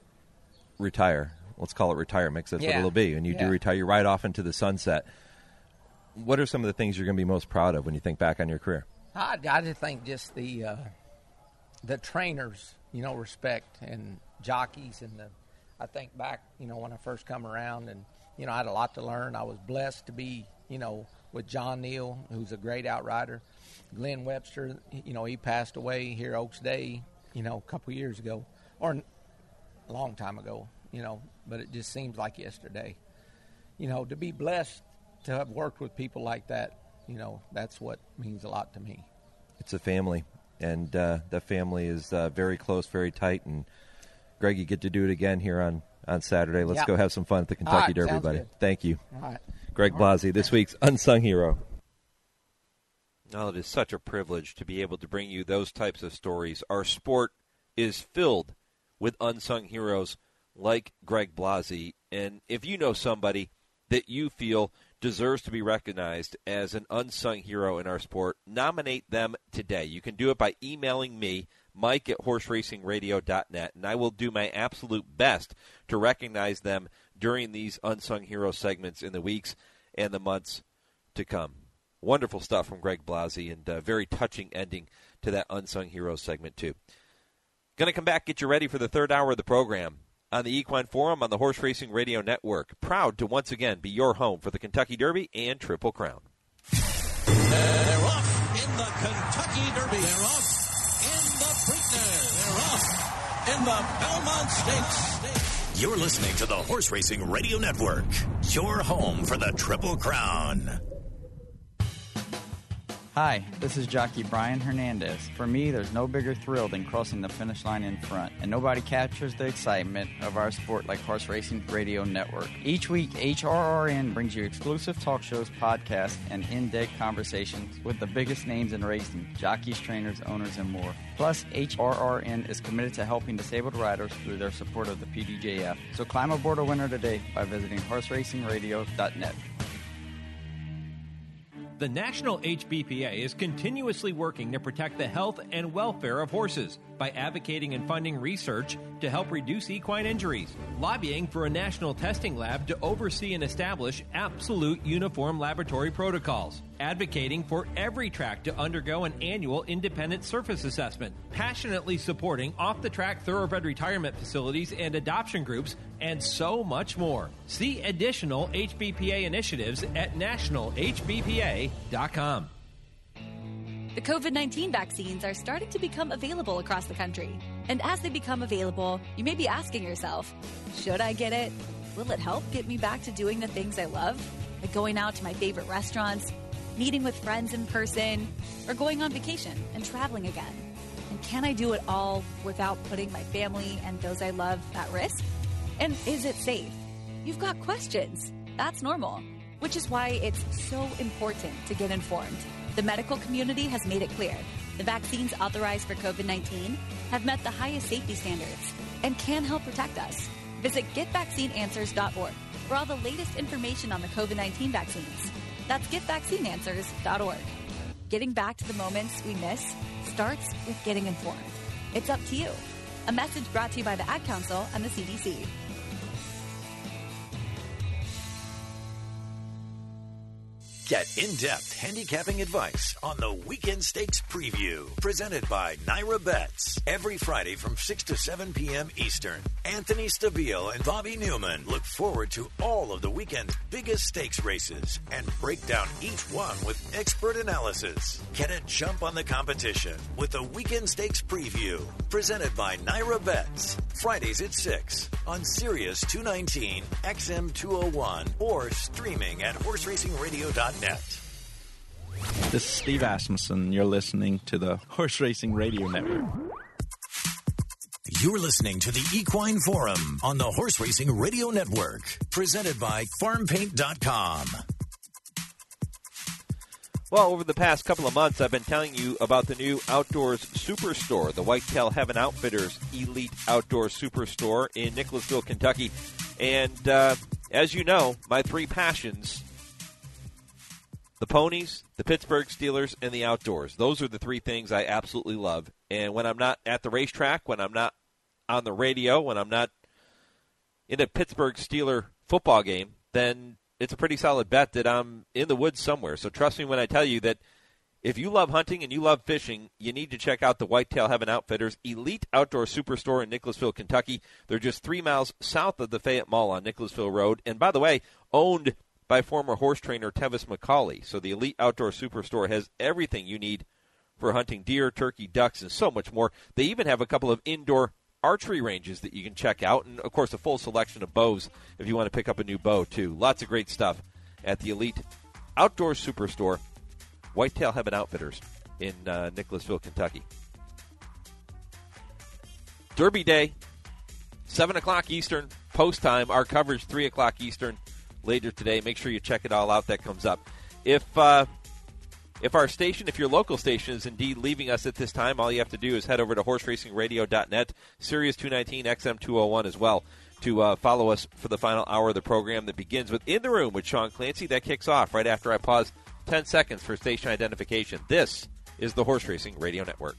retire, let's call it retirement, 'cause that's what Yeah. it'll be, and you Yeah. do retire, you ride off into the sunset. What are some of the things you're going to be most proud of when you think back on your career? I, I just think just the uh, the trainers, you know, respect, and jockeys, and the. I think back, you know, when I first come around, and you know, I had a lot to learn. I was blessed to be, you know, with John Neal, who's a great outrider. Glenn Webster, you know, he passed away here Oaks Day, you know, a couple years ago, or a long time ago, you know, but it just seems like yesterday. You know, to be blessed to have worked with people like that, you know, that's what means a lot to me. It's a family, and uh, that family is uh, very close, very tight, and Greg, you get to do it again here on, on Saturday. Let's Yeah. go have some fun at the Kentucky All right, Derby, sounds buddy. good. Thank you. All right. Greg All Blasey, right. this week's Unsung Hero. Oh, it is such a privilege to be able to bring you those types of stories. Our sport is filled with unsung heroes like Greg Blasey. And if you know somebody that you feel deserves to be recognized as an unsung hero in our sport, nominate them today. You can do it by emailing me, Mike at horse racing radio dot net, and I will do my absolute best to recognize them during these Unsung Hero segments in the weeks and the months to come. Wonderful stuff from Greg Blasey, and a very touching ending to that Unsung Hero segment, too. Going to come back, get you ready for the third hour of the program on the Equine Forum on the Horse Racing Radio Network. Proud to once again be your home for the Kentucky Derby and Triple Crown. They're off in the Kentucky Derby. They're off in the Preakness. They're off in the Belmont Stakes. You're listening to the Horse Racing Radio Network, your home for the Triple Crown. Hi, this is jockey Brian Hernandez. For me, there's no bigger thrill than crossing the finish line in front, and nobody captures the excitement of our sport like Horse Racing Radio Network. Each week, H R R N brings you exclusive talk shows, podcasts, and in-depth conversations with the biggest names in racing, jockeys, trainers, owners, and more. Plus, H R R N is committed to helping disabled riders through their support of the P D J F. So climb aboard a winner today by visiting horse racing radio dot net. The National H B P A is continuously working to protect the health and welfare of horses by advocating and funding research to help reduce equine injuries, lobbying for a national testing lab to oversee and establish absolute uniform laboratory protocols, advocating for every track to undergo an annual independent surface assessment, passionately supporting off-the-track thoroughbred retirement facilities and adoption groups, and so much more. See additional H B P A initiatives at national h b p a dot com. The COVID nineteen vaccines are starting to become available across the country. And as they become available, you may be asking yourself, should I get it? Will it help get me back to doing the things I love? Like going out to my favorite restaurants, meeting with friends in person, or going on vacation and traveling again? And can I do it all without putting my family and those I love at risk? And is it safe? You've got questions. That's normal, which is why it's so important to get informed. The medical community has made it clear. The vaccines authorized for COVID nineteen have met the highest safety standards and can help protect us. Visit get vaccine answers dot org for all the latest information on the COVID nineteen vaccines. That's get vaccine answers dot org. Getting back to the moments we miss starts with getting informed. It's up to you. A message brought to you by the Ad Council and the C D C. Get in-depth handicapping advice on the Weekend Stakes Preview, presented by Naira Bets. Every Friday from six to seven p.m. Eastern, Anthony Stabile and Bobby Newman look forward to all of the weekend's biggest stakes races and break down each one with expert analysis. Get a jump on the competition with the Weekend Stakes Preview, presented by Naira Bets. Fridays at six on Sirius two nineteen, X M two oh one, or streaming at horse racing radio dot net. This is Steve Asmussen. You're listening to the Horse Racing Radio Network. You're listening to the Equine Forum on the Horse Racing Radio Network, presented by farm paint dot com. Well, over the past couple of months, I've been telling you about the new Outdoors Superstore, the Whitetail Heaven Outfitters Elite Outdoor Superstore in Nicholasville, Kentucky. And uh, as you know, my three passions, the ponies, the Pittsburgh Steelers, and the outdoors. Those are the three things I absolutely love. And when I'm not at the racetrack, when I'm not on the radio, when I'm not in a Pittsburgh Steeler football game, then it's a pretty solid bet that I'm in the woods somewhere. So trust me when I tell you that if you love hunting and you love fishing, you need to check out the Whitetail Heaven Outfitters Elite Outdoor Superstore in Nicholasville, Kentucky. They're just three miles south of the Fayette Mall on Nicholasville Road. And by the way, owned by former horse trainer Tevis McCauley. So the Elite Outdoor Superstore has everything you need for hunting deer, turkey, ducks, and so much more. They even have a couple of indoor archery ranges that you can check out, and, of course, a full selection of bows if you want to pick up a new bow, too. Lots of great stuff at the Elite Outdoor Superstore, Whitetail Heaven Outfitters in uh, Nicholasville, Kentucky. Derby Day, seven o'clock Eastern, post time. Our coverage, three o'clock Eastern later today. Make sure you check it all out. That comes up. If uh, if our station, if your local station is indeed leaving us at this time, all you have to do is head over to horse racing radio dot net, Sirius two nineteen, X M two oh one as well, to uh, follow us for the final hour of the program that begins with In the Room with Sean Clancy. That kicks off right after I pause ten seconds for station identification. This is the Horse Racing Radio Network.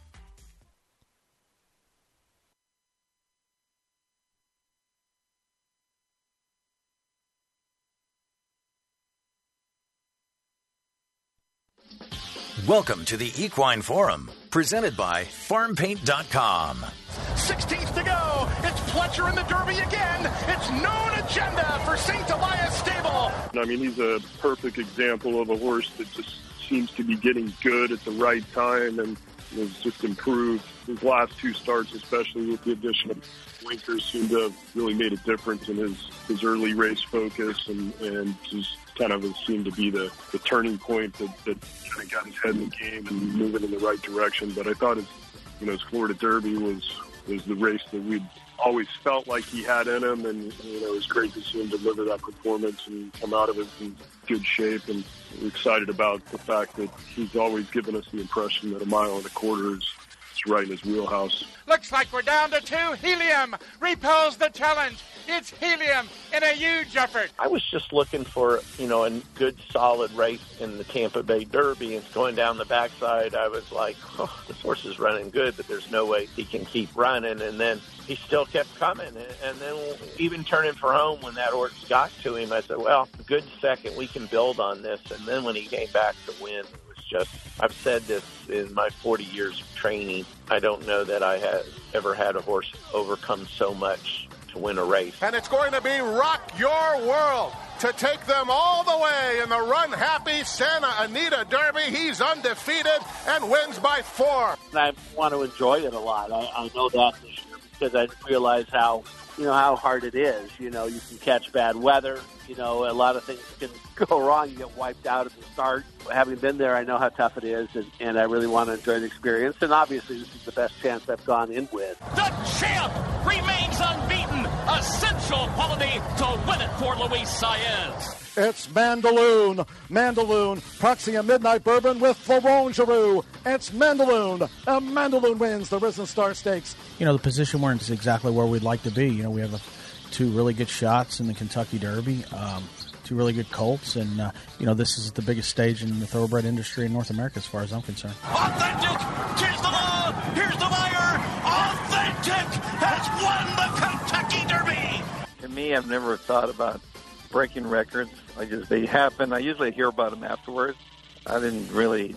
Welcome to the Equine Forum, presented by farm paint dot com. sixteenth to go. It's Fletcher in the Derby again. It's known agenda for Saint Elias Stable. I mean, he's a perfect example of a horse that just seems to be getting good at the right time and has just improved. His last two starts, especially with the addition of blinkers, seem to have really made a difference in his, his early race focus and, and just kind of seemed to be the, the turning point that, that kind of got his head in the game and moving in the right direction. But I thought his, you know, his Florida Derby was, was the race that we'd always felt like he had in him, and you know, it was great to see him deliver that performance and come out of it in good shape. And we're excited about the fact that he's always given us the impression that a mile and a quarter is right in his wheelhouse. Looks like we're down to two. Helium repels the challenge. It's Helium in a huge effort. I was just looking for, you know, a good solid race in the Tampa Bay Derby, and going down the backside, I was like, oh, this horse is running good, but there's no way he can keep running. And then he still kept coming. And then even turning for home when that horse got to him, I said, well, a good second, we can build on this. And then when he came back to win, just, I've said this in my forty years of training, I don't know that I have ever had a horse overcome so much to win a race. And it's going to be Rock Your World to take them all the way in the Run Happy Santa Anita Derby. He's undefeated and wins by four. I want to enjoy it a lot. I, I know that this year because I realize how, you know, how hard it is. You know, you can catch bad weather. You know, a lot of things can go wrong. You get wiped out at the start. Having been there, I know how tough it is, and, and I really want to enjoy the experience. And obviously, this is the best chance I've gone in with. The champ remains unbeaten. Essential quality to win it for Luis Saez. It's Mandaloon. Mandaloon proxying a midnight bourbon with Florent. It's Mandaloon. And Mandaloon wins the Risen Star Stakes. You know, the position we're in is exactly where we'd like to be. You know, we have a two really good shots in the Kentucky Derby, um, two really good colts, and, uh, you know, this is the biggest stage in the thoroughbred industry in North America as far as I'm concerned. Authentic! Here's the law! Here's the wire! Authentic has won the Kentucky Derby! To me, I've never thought about breaking records. I just, they happen. I usually hear about them afterwards. I didn't really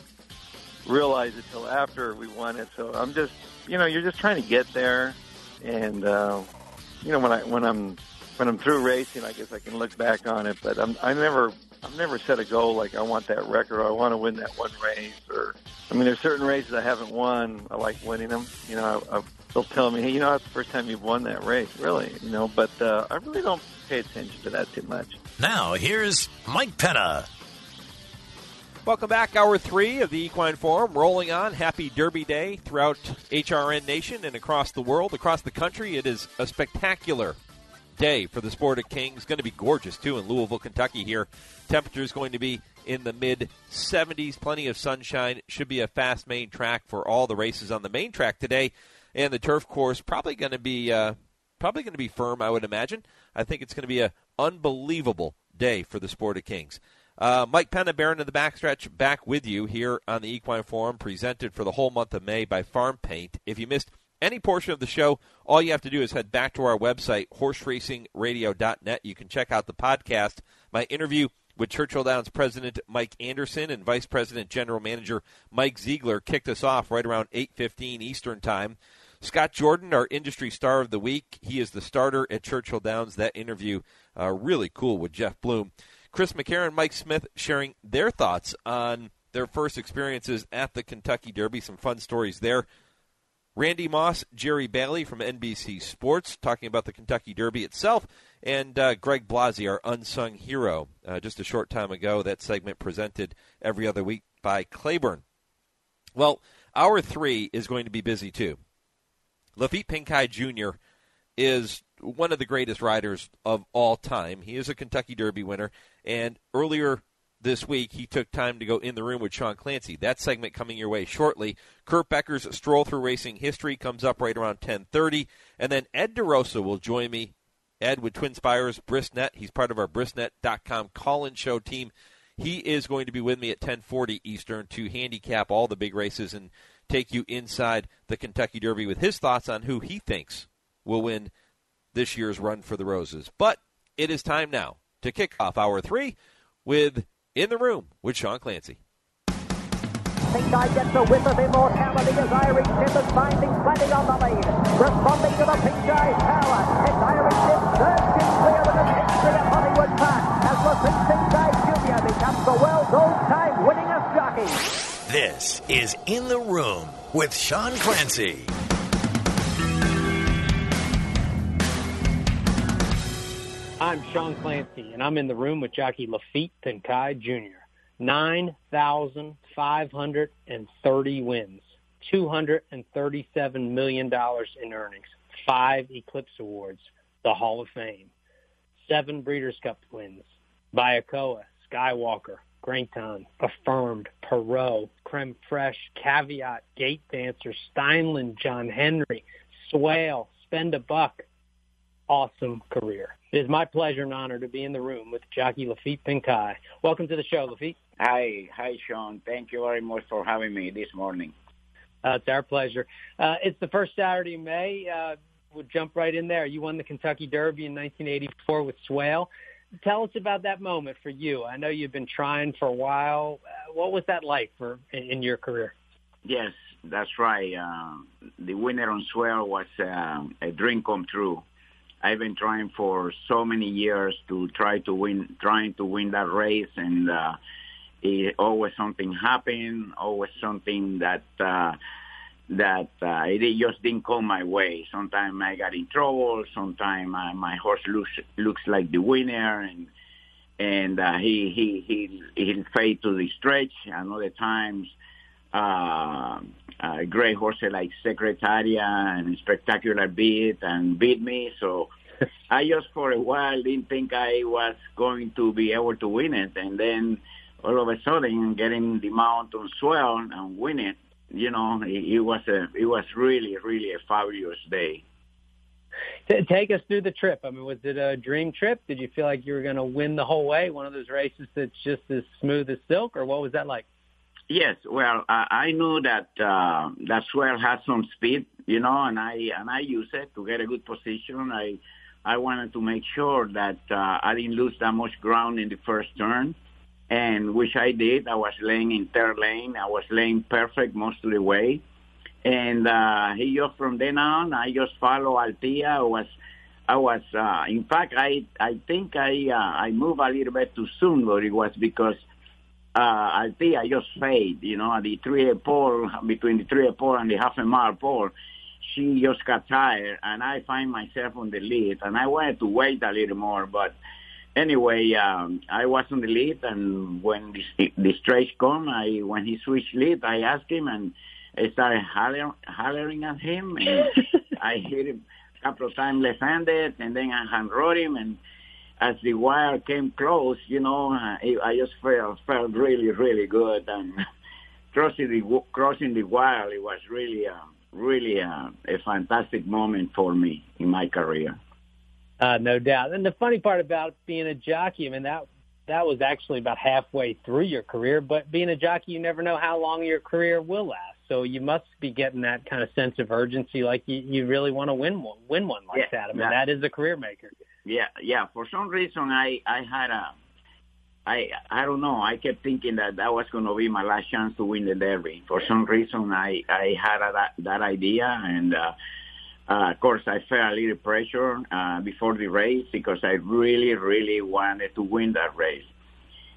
realize it till after we won it, so I'm just, you know, you're just trying to get there, and, uh, you know, when I when I'm when I'm through racing, I guess I can look back on it. But I'm, I never I've never set a goal like I want that record or I want to win that one race. Or I mean, there's certain races I haven't won. I like winning them. You know, I, I, they'll tell me, hey, you know, that's the first time you've won that race, really. You know, but uh, I really don't pay attention to that too much. Now here's Mike Penna. Welcome back, hour three of the Equine Forum, rolling on. Happy Derby Day throughout H R N Nation and across the world, across the country. It is a spectacular day for the Sport of Kings. Going to be gorgeous, too, in Louisville, Kentucky here. Temperature is going to be in the mid seventies, plenty of sunshine. Should be a fast main track for all the races on the main track today. And the turf course probably going to be uh, probably going to be firm, I would imagine. I think it's going to be an unbelievable day for the Sport of Kings. Uh, Mike Penna, Baron of the Backstretch, back with you here on the Equine Forum, presented for the whole month of May by Farm Paint. If you missed any portion of the show, all you have to do is head back to our website, horse racing radio dot net. You can check out the podcast, my interview with Churchill Downs President Mike Anderson and Vice President General Manager Mike Ziegler kicked us off right around eight fifteen Eastern Time. Scott Jordan, our industry star of the week, he is the starter at Churchill Downs. That interview, uh, really cool with Jeff Bloom. Chris McCarron, Mike Smith sharing their thoughts on their first experiences at the Kentucky Derby. Some fun stories there. Randy Moss, Jerry Bailey from N B C Sports talking about the Kentucky Derby itself, and uh, Greg Blasey, our unsung hero, uh, just a short time ago. That segment presented every other week by Claiborne. Well, hour three is going to be busy too. Lafitte Pinkai Junior is one of the greatest riders of all time. He is a Kentucky Derby winner, and earlier this week, he took time to go in the room with Sean Clancy. That segment coming your way shortly. Kurt Becker's Stroll Through Racing History comes up right around ten thirty. And then Ed DeRosa will join me. Ed with Twin Spires, Brisnet. He's part of our Brisnet dot com call-in show team. He is going to be with me at ten forty Eastern to handicap all the big races and take you inside the Kentucky Derby with his thoughts on who he thinks will win this year's Run for the Roses. But it is time now to kick off hour three with In the Room with Sean Clancy. Pinkai gets a whiff of immortality as Irish Tip is finding plenty on the lead. Responding to the Pinkai power. It's Irish Tip surged in clear of the history of Hollywood Park as Lafitte Pinkai Junior becomes the world's old-time winningest jockey. This is In the Room with Sean Clancy. I'm Sean Clancy, and I'm in the room with jockey Lafitte Pinkai Junior nine thousand five hundred thirty wins, two hundred thirty-seven million dollars in earnings, five Eclipse Awards, the Hall of Fame, seven Breeders' Cup wins, Bayakoa, Skywalker, Grankton, Affirmed, Perot, Creme Fraiche, Caveat, Gate Dancer, Steinland, John Henry, Swale, Spend a Buck. Awesome career. It is my pleasure and honor to be in the room with jockey Lafitte Pinkai. Welcome to the show, Lafitte. Hi. Hi, Sean. Thank you very much for having me this morning. Uh, it's our pleasure. Uh, it's the first Saturday in May. Uh, we'll jump right in there. You won the Kentucky Derby in nineteen eighty-four with Swale. Tell us about that moment for you. I know you've been trying for a while. Uh, what was that like for in, in your career? Yes, that's right. Uh, the winner on Swale was uh, a dream come true. I've been trying for so many years to try to win, trying to win that race, and uh, it, always something happened, always something that uh, that uh, it just didn't come my way. Sometimes I got in trouble. Sometimes uh, my horse looks looks like the winner, and and uh, he he he he fade to the stretch. And other times, uh, uh, great horses like Secretaria and Spectacular Beat and beat me. So I just for a while didn't think I was going to be able to win it, and then all of a sudden getting the mount on Swale and win it. You know, it, it was a it was really really a fabulous day. Take us through the trip. I mean, was it a dream trip? Did you feel like you were going to win the whole way? One of those races that's just as smooth as silk, or what was that like? Yes, well, uh, I knew that uh, that Swale had some speed, you know, and I and I used it to get a good position. I I wanted to make sure that uh, I didn't lose that much ground in the first turn, and which I did. I was laying in third lane. I was laying perfect most of the way, and uh, he just from then on, I just follow Altia. I was, I was. Uh, in fact, I I think I uh, I moved a little bit too soon, but it was because. Uh, Altia just fade, you know, the three-a pole, between the three-a pole and the half-a-mile pole, she just got tired, and I find myself on the lead, and I wanted to wait a little more, but anyway, um, I was on the lead, and when the, the stretch come, I, when he switched lead, I asked him, and I started holler, hollering at him, and I hit him a couple of times left-handed, and then I hand-rode him, and as the wire came close, you know, I just felt felt really, really good. And crossing the crossing the wire, it was really, uh, really uh, a fantastic moment for me in my career. Uh, no doubt. And the funny part about being a jockey, I mean, that that was actually about halfway through your career. But being a jockey, you never know how long your career will last. So you must be getting that kind of sense of urgency, like you, you really want to win one, win one like yeah, that. I mean, that, that is a career maker. Yeah, yeah. For some reason, I, I had a, I, I don't know. I kept thinking that that was going to be my last chance to win the Derby. For some reason, I, I had a, that, that idea, and uh, uh, of course, I felt a little pressure uh, before the race because I really, really wanted to win that race.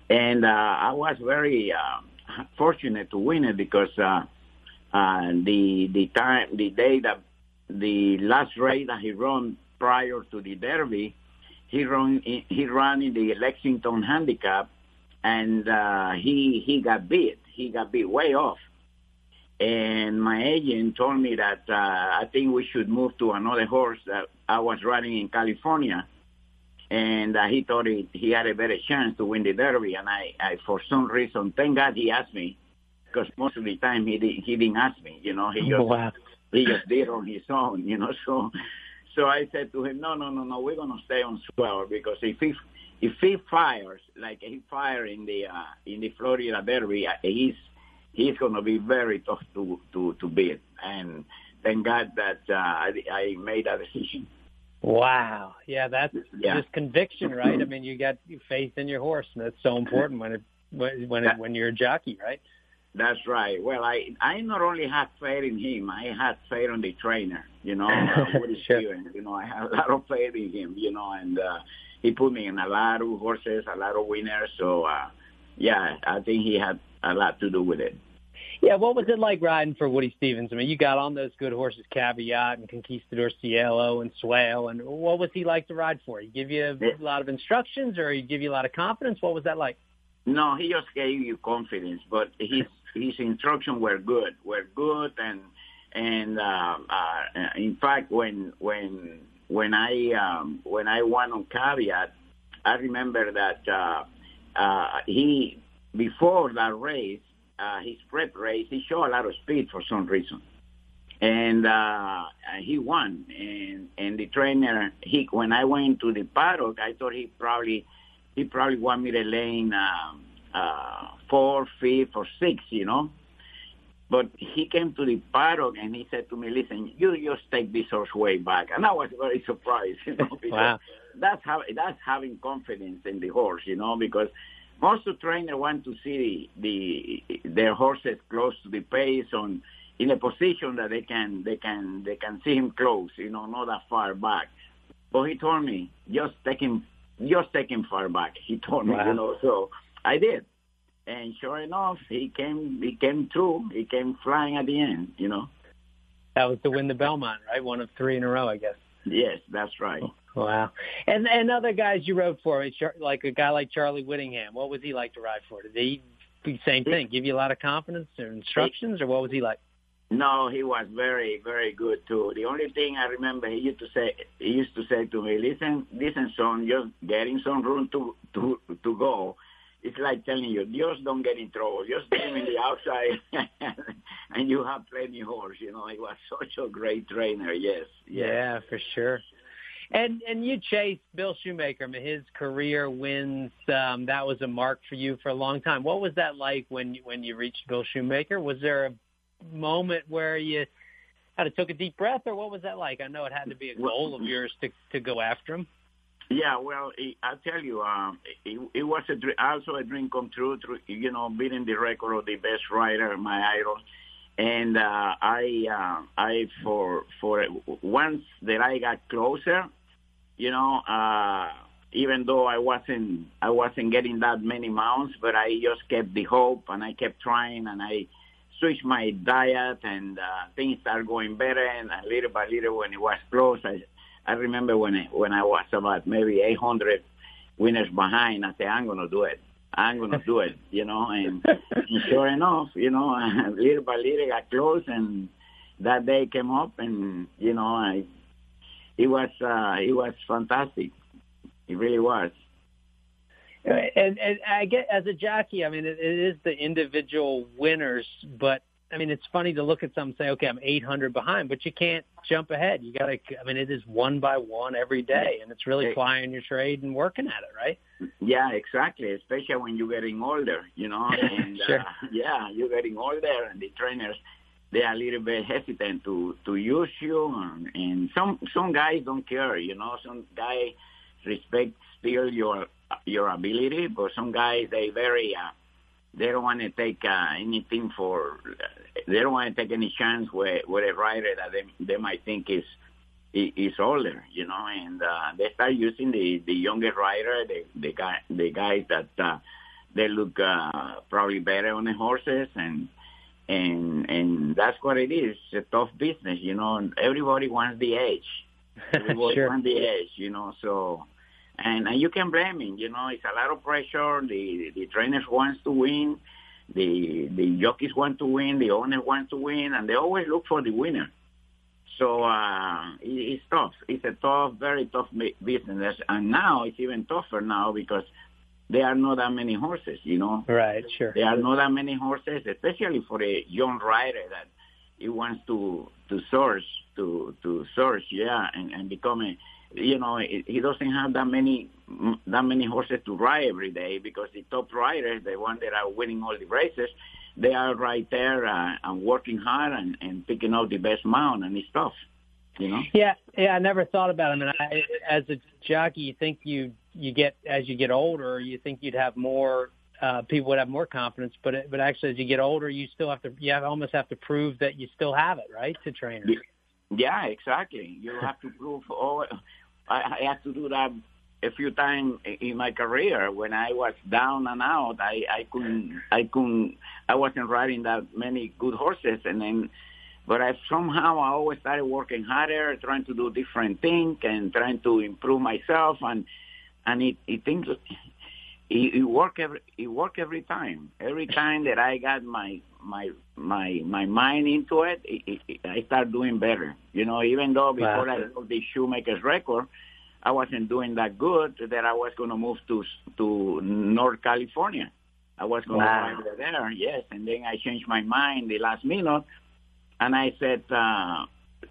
And uh, I was very uh, fortunate to win it because uh, uh, the the time the day that the last race that he ran prior to the Derby, he ran he ran in the Lexington Handicap, and uh, he he got beat. He got beat way off. And my agent told me that uh, I think we should move to another horse that I was riding in California. And uh, he thought he, he had a better chance to win the Derby. And I, I, for some reason, thank God he asked me, because most of the time he, did, he didn't ask me. You know, he just, wow. he just did on his own, you know. So so I said to him, no, no, no, no, we're going to stay on Swell, because if he, if he fires, like he fired in the, uh, in the Florida Derby, he's he's going to be very tough to, to, to beat. And thank God that uh, I, I made that decision. Wow. Yeah, that's yeah. just conviction, right? I mean, you got faith in your horse, and that's so important when it when it, when you're a jockey, right? That's right. Well, I I not only had faith in him, I had faith in the trainer, you know, uh, what he's sure. doing. You know, I had a lot of faith in him, you know, and uh, he put me in a lot of horses, a lot of winners. So, uh, yeah, I think he had a lot to do with it. Yeah, what was it like riding for Woody Stephens? I mean, you got on those good horses, Caveat and Conquistador Cielo and Swale, and what was he like to ride for? He give you a lot of instructions, or he give you a lot of confidence? What was that like? No, he just gave you confidence, but his his instructions were good, were good, and and uh, uh, in fact, when when when I um, when I won on Caveat, I remember that uh, uh, he before that race. Uh, his prep race, he showed a lot of speed for some reason, and uh, he won. And and the trainer, he when I went to the paddock, I thought he probably he probably want me to lane uh, uh, four, fifth, or six, you know. But he came to the paddock and he said to me, "Listen, you just take this horse way back." And I was very surprised, you know, because wow. that's how that's having confidence in the horse, you know, because. Most of the trainers want to see the, the their horses close to the pace, on in a position that they can they can they can see him close, you know, not that far back. But he told me just take him just take him far back. He told me, wow. you know, so I did, and sure enough, he came he came through. He came flying at the end, you know. That was to win the Belmont, right? One of three in a row, I guess. Yes, that's right. Wow. And and other guys you rode for, like a guy like Charlie Whittingham, what was he like to ride for? Did he the same thing, give you a lot of confidence or instructions, or what was he like? No, he was very, very good too. The only thing I remember he used to say he used to say to me, "Listen, listen, son, just getting some room to to to go. It's like telling you, just don't get in trouble. Just get him in the outside, and you have plenty of horse." You know, he was such a great trainer. Yes. yes. Yeah, for sure. And and you chased Bill Shoemaker. I mean, his career wins, um, that was a mark for you for a long time. What was that like when you, when you reached Bill Shoemaker? Was there a moment where you kind of took a deep breath, or what was that like? I know it had to be a goal of yours to to go after him. Yeah, well, I'll tell you, um, it, it was a, also a dream come true, through, you know, beating the record of the best rider, my idol. And uh, I, uh, I for for once that I got closer, you know, uh, even though I wasn't I wasn't getting that many mounts, but I just kept the hope, and I kept trying, and I switched my diet, and uh, things started going better. And little by little, when it was close, I I remember when I, when I was about maybe eight hundred winners behind, I said, "I'm gonna do it. I'm going to do it," you know, and, and sure enough, you know, little by little got close, and that day came up, and, you know, I, it was, uh, it was fantastic. It really was. And, and I get, as a jockey, I mean, it, it is the individual winners, but I mean, it's funny to look at some and say, okay, I'm eight hundred behind, but you can't jump ahead. You got to, I mean, it is one by one every day, and it's really plying your trade and working at it, right? Yeah, exactly, especially when you're getting older, you know. And, sure. uh, yeah, you're getting older, and the trainers, they are a little bit hesitant to, to use you, and, and some some guys don't care, you know. Some guys respect still your your ability, but some guys, they very... Uh, They don't want to take uh, anything for. They don't want to take any chance with, with a rider that they they might think is is older, you know. And uh, they start using the, the younger rider, the the guy the guys that uh, they look uh, probably better on the horses, and and and that's what it is. It's a tough business, you know. And everybody wants the edge. Everybody Sure. wants the edge, you know. So, and, and you can blame him. You know, it's a lot of pressure. The the trainers wants to win. The the jockeys want to win. The owners want to win, and they always look for the winner. So uh, it, it's tough. It's a tough, very tough mi- business, and now it's even tougher now because there are not that many horses, you know. Right, sure. There are not that many horses, especially for a young rider that he wants to to source, to to source, yeah, and, and become a, you know, he he doesn't have that many that many horses to ride every day because the top riders, the ones that are winning all the races, they are right there uh, and working hard and, and picking out the best mount, and it's tough, you know. Yeah, yeah. I never thought about it. I mean, I, as a jockey, you think you you get as you get older, you think you'd have more uh, people would have more confidence, but it, but actually, as you get older, you still have to you have, almost have to prove that you still have it, right, to trainers. Yeah, exactly. You have to prove. Oh, I, I had to do that a few times in my career. When I was down and out, I, I couldn't, I couldn't, I wasn't riding that many good horses, and then, but I somehow I always started working harder, trying to do different things and trying to improve myself, and and it it things it, it work every it work every time. Every time that I got my my my my mind into it, it, it I start doing better. You know, even though before Wow. I broke the Shoemaker's record, I wasn't doing that good, that I was going to move to to North California. I was going Wow. to ride there, yes. And then I changed my mind the last minute, and I said, uh,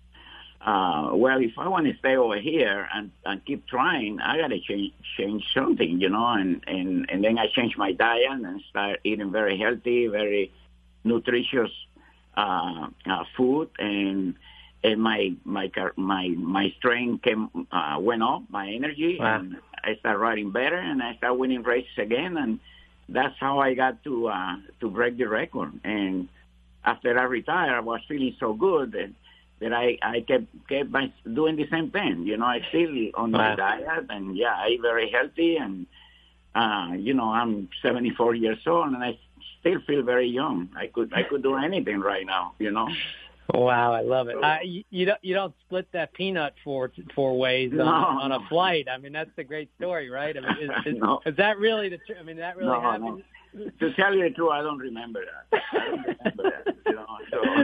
uh, well, if I want to stay over here and, and keep trying, I got to change change something, you know. And, and, and then I changed my diet and started eating very healthy, very nutritious uh, uh, food, and and my my car- my my strength came uh, went up, my energy, Wow. and I started riding better, and I started winning races again, and that's how I got to uh, to break the record. And after I retired, I was feeling so good that, that I I kept kept my, doing the same thing. You know, I still on my Wow. diet, and yeah, I eat very healthy, and uh, you know, I'm seventy-four years old, and I still feel very young. I could I could do anything right now, you know. Wow, I love it. Uh, you, you don't you don't split that peanut four four ways on, No, on a no. flight. I mean, that's a great story, right? I mean, is, is, No. is that really the? Tr- I mean, that really No, happened. no. To tell you the truth, I don't remember that. I don't remember that. You know,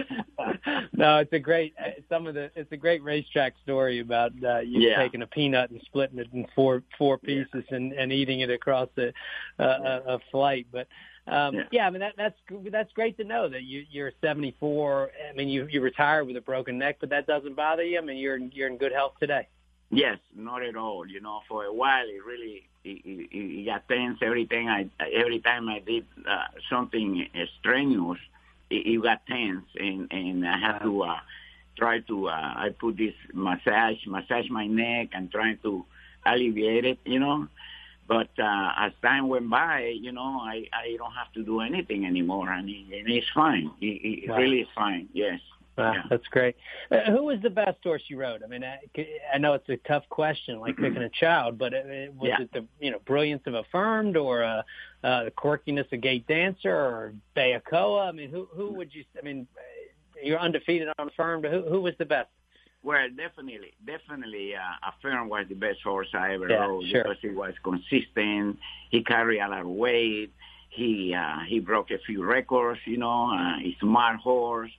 so. No, it's a great uh, some of the it's a great racetrack story about uh, you Yeah. taking a peanut and splitting it in four four pieces and, and eating it across the, uh, a, a flight. But um, yeah. Yeah. I mean that that's that's great to know that you you're seventy-four. I mean you you retired with a broken neck, but that doesn't bother you. I mean you're you're in good health today. Yes, not at all. You know, for a while it really it, it, it got tense. Everything I every time I did uh, something strenuous, it, it got tense, and and I had to uh, try to uh, I put this massage massage my neck and trying to alleviate it. You know, but uh, as time went by, you know, I, I don't have to do anything anymore, and, it, and it's fine. It, it Wow. really is fine. Yes. Wow, Yeah. that's great. Uh, who was the best horse you rode? I mean, I, I know it's a tough question, like picking a child, but it, it, was Yeah. it the you know brilliance of Affirmed, or uh, uh, the quirkiness of Gate Dancer, or Bayakoa? I mean, who who would you? I mean, you're undefeated on Affirmed, but who who was the best? Well, definitely, definitely, uh, Affirmed was the best horse I ever Yeah, rode sure. because he was consistent. He carried a lot of weight. He uh, he broke a few records. You know, uh, he's a smart horse.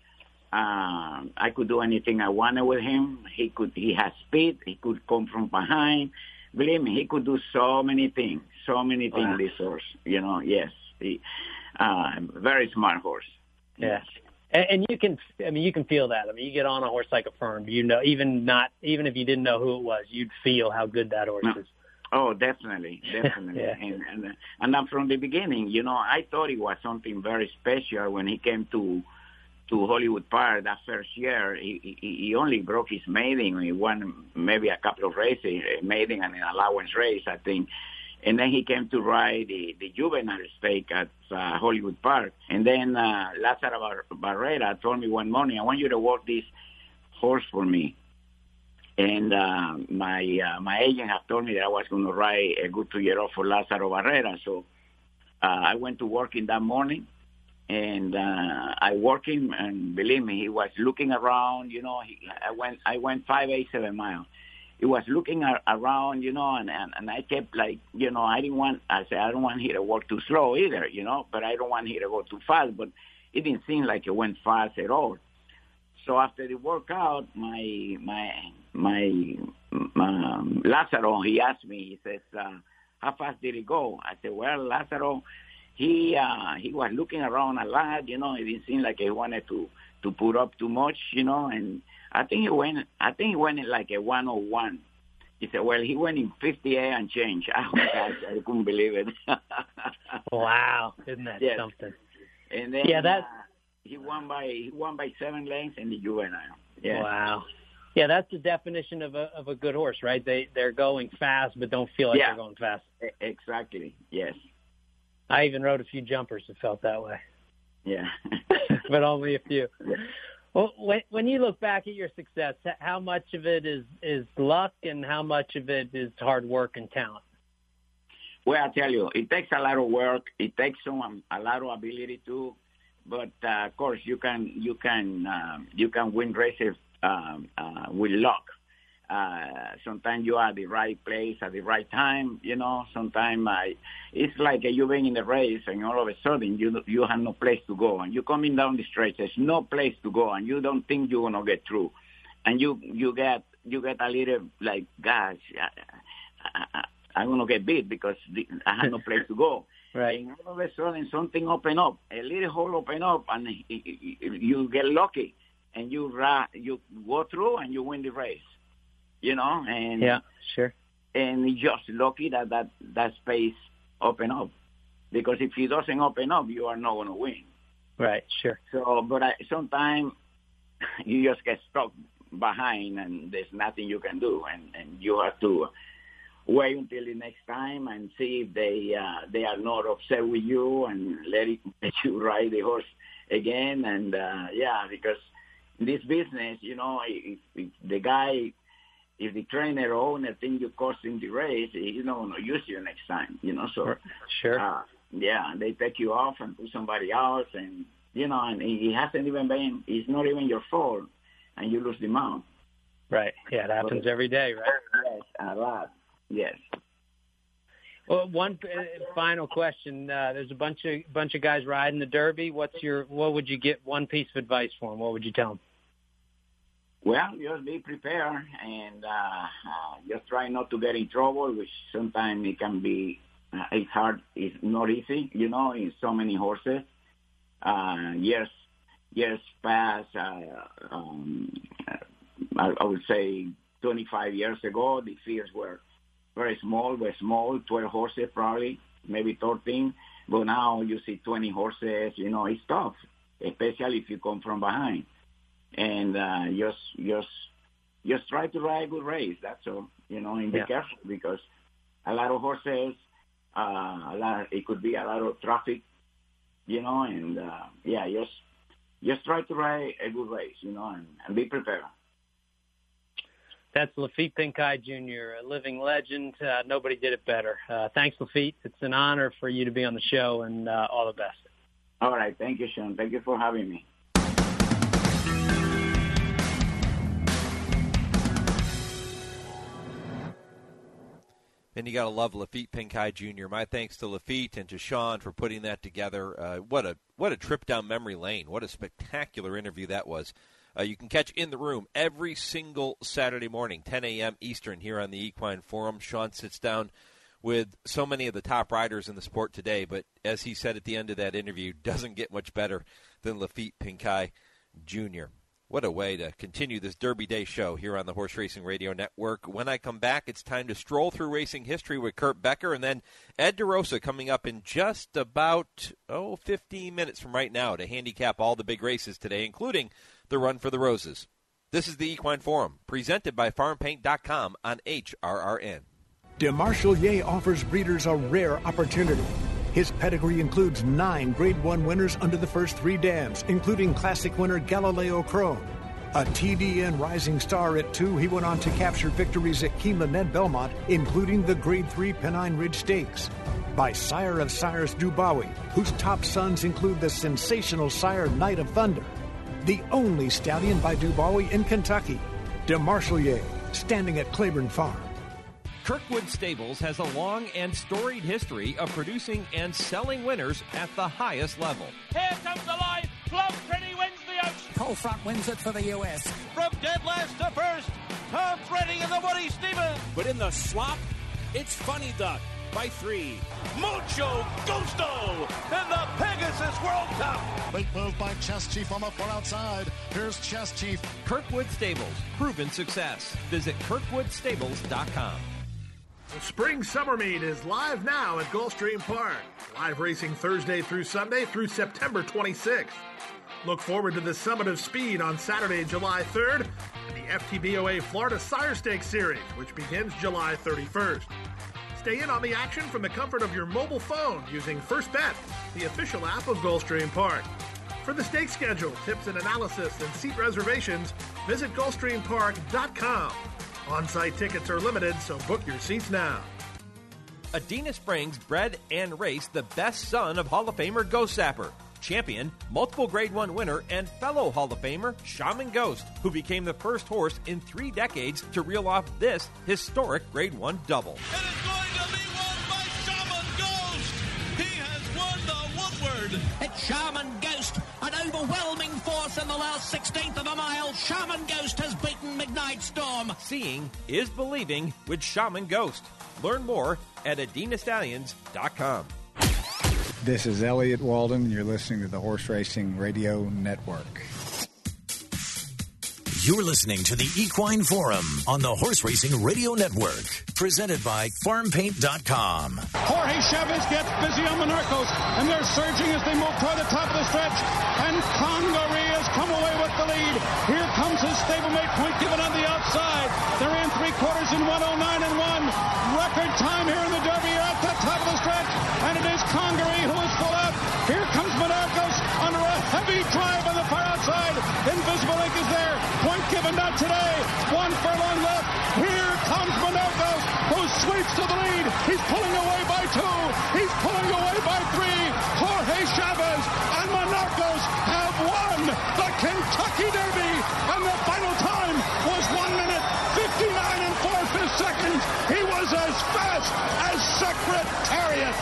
Uh, I could do anything I wanted with him. He could. He has speed. He could come from behind. Believe me, he could do so many things. So many things. Wow. This horse. You know, yes. He, uh, very smart horse. Yeah. And, and you can, I mean, you can feel that. I mean, you get on a horse like Affirmed, you know, even not, even if you didn't know who it was, you'd feel how good that horse No. is. Oh, definitely, definitely. Yeah. And and and then from the beginning, you know, I thought it was something very special when he came to to Hollywood Park that first year. He he, he only broke his maiden. He won maybe a couple of races, a maiden and an allowance race, I think. And then he came to ride the, the juvenile stake at uh, Hollywood Park. And then uh, Lázaro Bar- Barrera told me one morning, I want you to walk this horse for me. And uh, my uh, my agent had told me that I was going to ride a good two-year-old for Lázaro Barrera. So uh, I went to work in that morning, and uh, I worked him, and believe me, he was looking around. You know, he, I went I went five eighty-seven miles. He was looking ar- around, you know, and, and and I kept like, you know, I didn't want. I said I don't want him to work too slow either, you know, but I don't want him to go too fast. But it didn't seem like it went fast at all. So after the workout, my my my um, Lazaro, he asked me. He says, uh, "How fast did he go?" I said, "Well, Lazaro, he uh, he was looking around a lot. You know, it didn't seem like he wanted to, to put up too much. You know, and I think he went. I think he went in like a one oh one." He said, "Well, he went in fifty-eight and change." Oh, gosh, I couldn't believe it. Wow, isn't that yes. something? And then, yeah, that. Uh, He won by he won by seven lengths in the juvenile. Yeah. Wow. Yeah, that's the definition of a of a good horse, right? They they're going fast, but don't feel like yeah. they're going fast. Exactly. Yes. I even rode a few jumpers that felt that way. Yeah. But only a few. Well, when when you look back at your success, how much of it is is luck, and how much of it is hard work and talent? Well, I tell you, it takes a lot of work. It takes some a lot of ability too. But uh, of course, you can you can um, you can win races um, uh, with luck. Uh, sometimes you are at the right place at the right time. You know, sometimes I, it's like you've been in the race and all of a sudden you you have no place to go, and you're coming down the stretch. There's no place to go, and you don't think you're gonna get through, and you you get you get a little like, gosh, I, I, I, I'm gonna get beat because the, I have no place to go. Right. And all of a sudden, something open up, a little hole open up, and you get lucky, and you you go through and you win the race. You know, and yeah, sure. And it's just lucky that that, that space open up, because if it doesn't open up, you are not going to win. Right. Sure. So, but I, sometimes you just get stuck behind, and there's nothing you can do, and, and you have to wait until the next time and see if they uh, they are not upset with you, and let it let you ride the horse again. And uh, yeah, because in this business, you know, if, if the guy, if the trainer or owner think you're costing the race, he's not going to use you next time. You know, so sure, uh, yeah, they take you off and put somebody else, and you know, and it hasn't even been, it's not even your fault, and you lose the mount. Right. Yeah, it happens but, every day, right? Yes, a lot. Yes. Well, one uh, final question. Uh, there's a bunch of bunch of guys riding the Derby. What's your what would you get one piece of advice for them? What would you tell them? Well, just be prepared, and uh, uh, just try not to get in trouble, which sometimes it can be uh, it's hard. It's not easy, you know. In so many horses, uh, years years past. Uh, um, I, I would say twenty-five years ago, the fields were very small, were small, twelve horses probably, maybe thirteen. But now you see twenty horses, you know, it's tough, especially if you come from behind. And uh, just, just, just try to ride a good race, that's all, you know, and be yeah. careful, because a lot of horses, uh, a lot, it could be a lot of traffic, you know, and uh, yeah, just, just try to ride a good race, you know, and, and be prepared. That's Laffit Pincay Junior, a living legend. Uh, nobody did it better. Uh, thanks, Laffit. It's an honor for you to be on the show, and uh, all the best. All right. Thank you, Sean. Thank you for having me. And you got to love Laffit Pincay Junior My thanks to Laffit and to Sean for putting that together. Uh, what a what a trip down memory lane. What a spectacular interview that was. Uh, you can catch In the Room every single Saturday morning, ten a.m. Eastern, here on the Equine Forum. Sean sits down with so many of the top riders in the sport today, but as he said at the end of that interview, doesn't get much better than Laffit Pincay Junior What a way to continue this Derby Day show here on the Horse Racing Radio Network. When I come back, it's time to stroll through racing history with Kurt Becker, and then Ed DeRosa coming up in just about, oh, fifteen minutes from right now to handicap all the big races today, including the Run for the Roses. This is the Equine Forum, presented by farm paint dot com on H R R N. DeMarshall offers breeders a rare opportunity. His pedigree includes nine Grade one winners under the first three dams, including Classic winner Galileo Chrome. A T D N Rising Star at two, he went on to capture victories at Keeneland and Belmont, including the Grade three Pennine Ridge Stakes. By Sire of Sires Dubawi, whose top sons include the sensational sire Knight of Thunder. The only stallion by Dubawi in Kentucky, De Marchelier, standing at Claiborne Farm. Kirkwood Stables has a long and storied history of producing and selling winners at the highest level. Here comes the line. Plum Pretty wins the Oaks. Cole Front wins it for the U S. From dead last to first, Tom Redding and the Woody Stevens. But in the slop, it's Funny Duck by three. Mucho Gusto in the Pegasus World Cup. Big move by Chess Chief on the far outside. Here's Chess Chief. Kirkwood Stables, proven success. Visit kirkwood stables dot com. The Spring Summer Meet is live now at Gulfstream Park. Live racing Thursday through Sunday through September twenty-sixth. Look forward to the Summit of Speed on Saturday, July third, and the F T B O A Florida Sire Stakes Series, which begins July thirty-first. Stay in on the action from the comfort of your mobile phone using First Bet, the official app of Gulfstream Park. For the stake schedule, tips and analysis, and seat reservations, visit gulfstream park dot com. On-site tickets are limited, so book your seats now. Adena Springs bred and raced the best son of Hall of Famer Ghost Sapper, champion, multiple Grade one winner, and fellow Hall of Famer Shaman Ghost, who became the first horse in three decades to reel off this historic Grade one double. It is going to be won by Shaman Ghost. He has won the Woodward. It's Shaman Ghost, an overwhelming force in the last sixteenth of a mile. Shaman Ghost has beaten Midnight Storm. Seeing is believing with Shaman Ghost. Learn more at adena stallions dot com. This is Elliot Walden, and you're listening to the Horse Racing Radio Network. You're listening to the Equine Forum on the Horse Racing Radio Network, presented by farm paint dot com. Jorge Chavez gets busy on the Monarcos, and they're surging as they move toward the top of the stretch, and Congaree has come away with the lead. Here comes his stablemate, Point Given, on the outside. They're in three quarters in one oh nine and one. Record time here in the Derby at the top of the stretch, and it is Congaree who is full out. Here comes Monarcos under a heavy drive on the far outside. Invisible Ink is there. Point Given not today. One furlong left. Here comes Monarcos, who sweeps to the lead. He's pulling away by two. He's pulling away by three. Jorge Chavez and Monarcos have won the Kentucky Derby, and the final time was one minute fifty-nine and four-fifths seconds. He was as fast as Secretariat.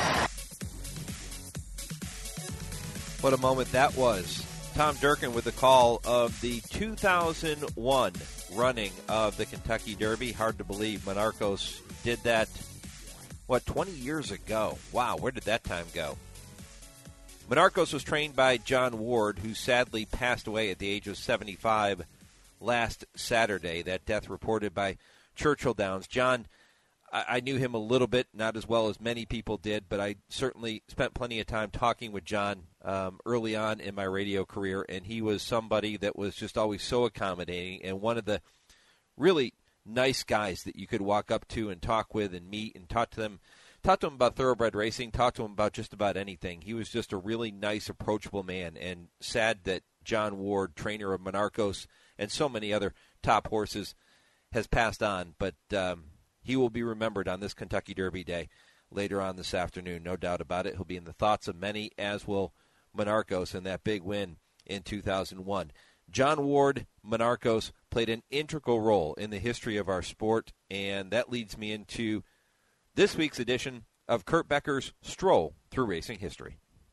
What a moment that was. Tom Durkin with the call of the two thousand one running of the Kentucky Derby. Hard to believe Monarcos did that, what, twenty years ago. Wow, where did that time go? Monarcos was trained by John Ward, who sadly passed away at the age of seventy-five last Saturday. That death reported by Churchill Downs. John, I, I knew him a little bit, not as well as many people did, but I certainly spent plenty of time talking with John um, early on in my radio career, and he was somebody that was just always so accommodating and one of the really nice guys that you could walk up to and talk with and meet and talk to them. Talk to him about thoroughbred racing, talk to him about just about anything. He was just a really nice, approachable man, and sad that John Ward, trainer of Monarcos and so many other top horses, has passed on. But um, he will be remembered on this Kentucky Derby Day later on this afternoon, no doubt about it. He'll be in the thoughts of many, as will Monarcos in that big win in two thousand one. John Ward, Monarcos, played an integral role in the history of our sport, and that leads me into this week's edition of Kurt Becker's Stroll Through Racing History.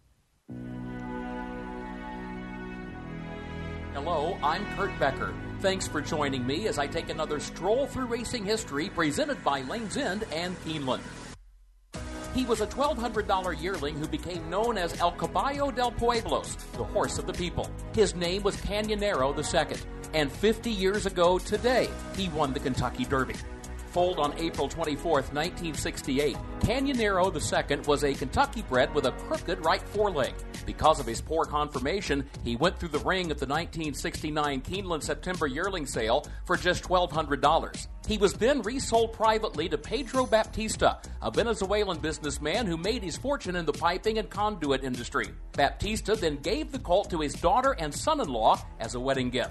Hello, I'm Kurt Becker. Thanks for joining me as I take another stroll through racing history presented by Lane's End and Keeneland. He was a twelve hundred dollars yearling who became known as El Caballo del Pueblos, the horse of the people. His name was Canyonero the Second, and fifty years ago today, he won the Kentucky Derby. Foaled on April twenty-fourth, nineteen sixty-eight, Canyonero the Second was a Kentucky bred with a crooked right foreleg. Because of his poor conformation, he went through the ring at the nineteen sixty-nine Keeneland September yearling sale for just twelve hundred dollars. He was then resold privately to Pedro Baptista, a Venezuelan businessman who made his fortune in the piping and conduit industry. Baptista then gave the colt to his daughter and son-in-law as a wedding gift.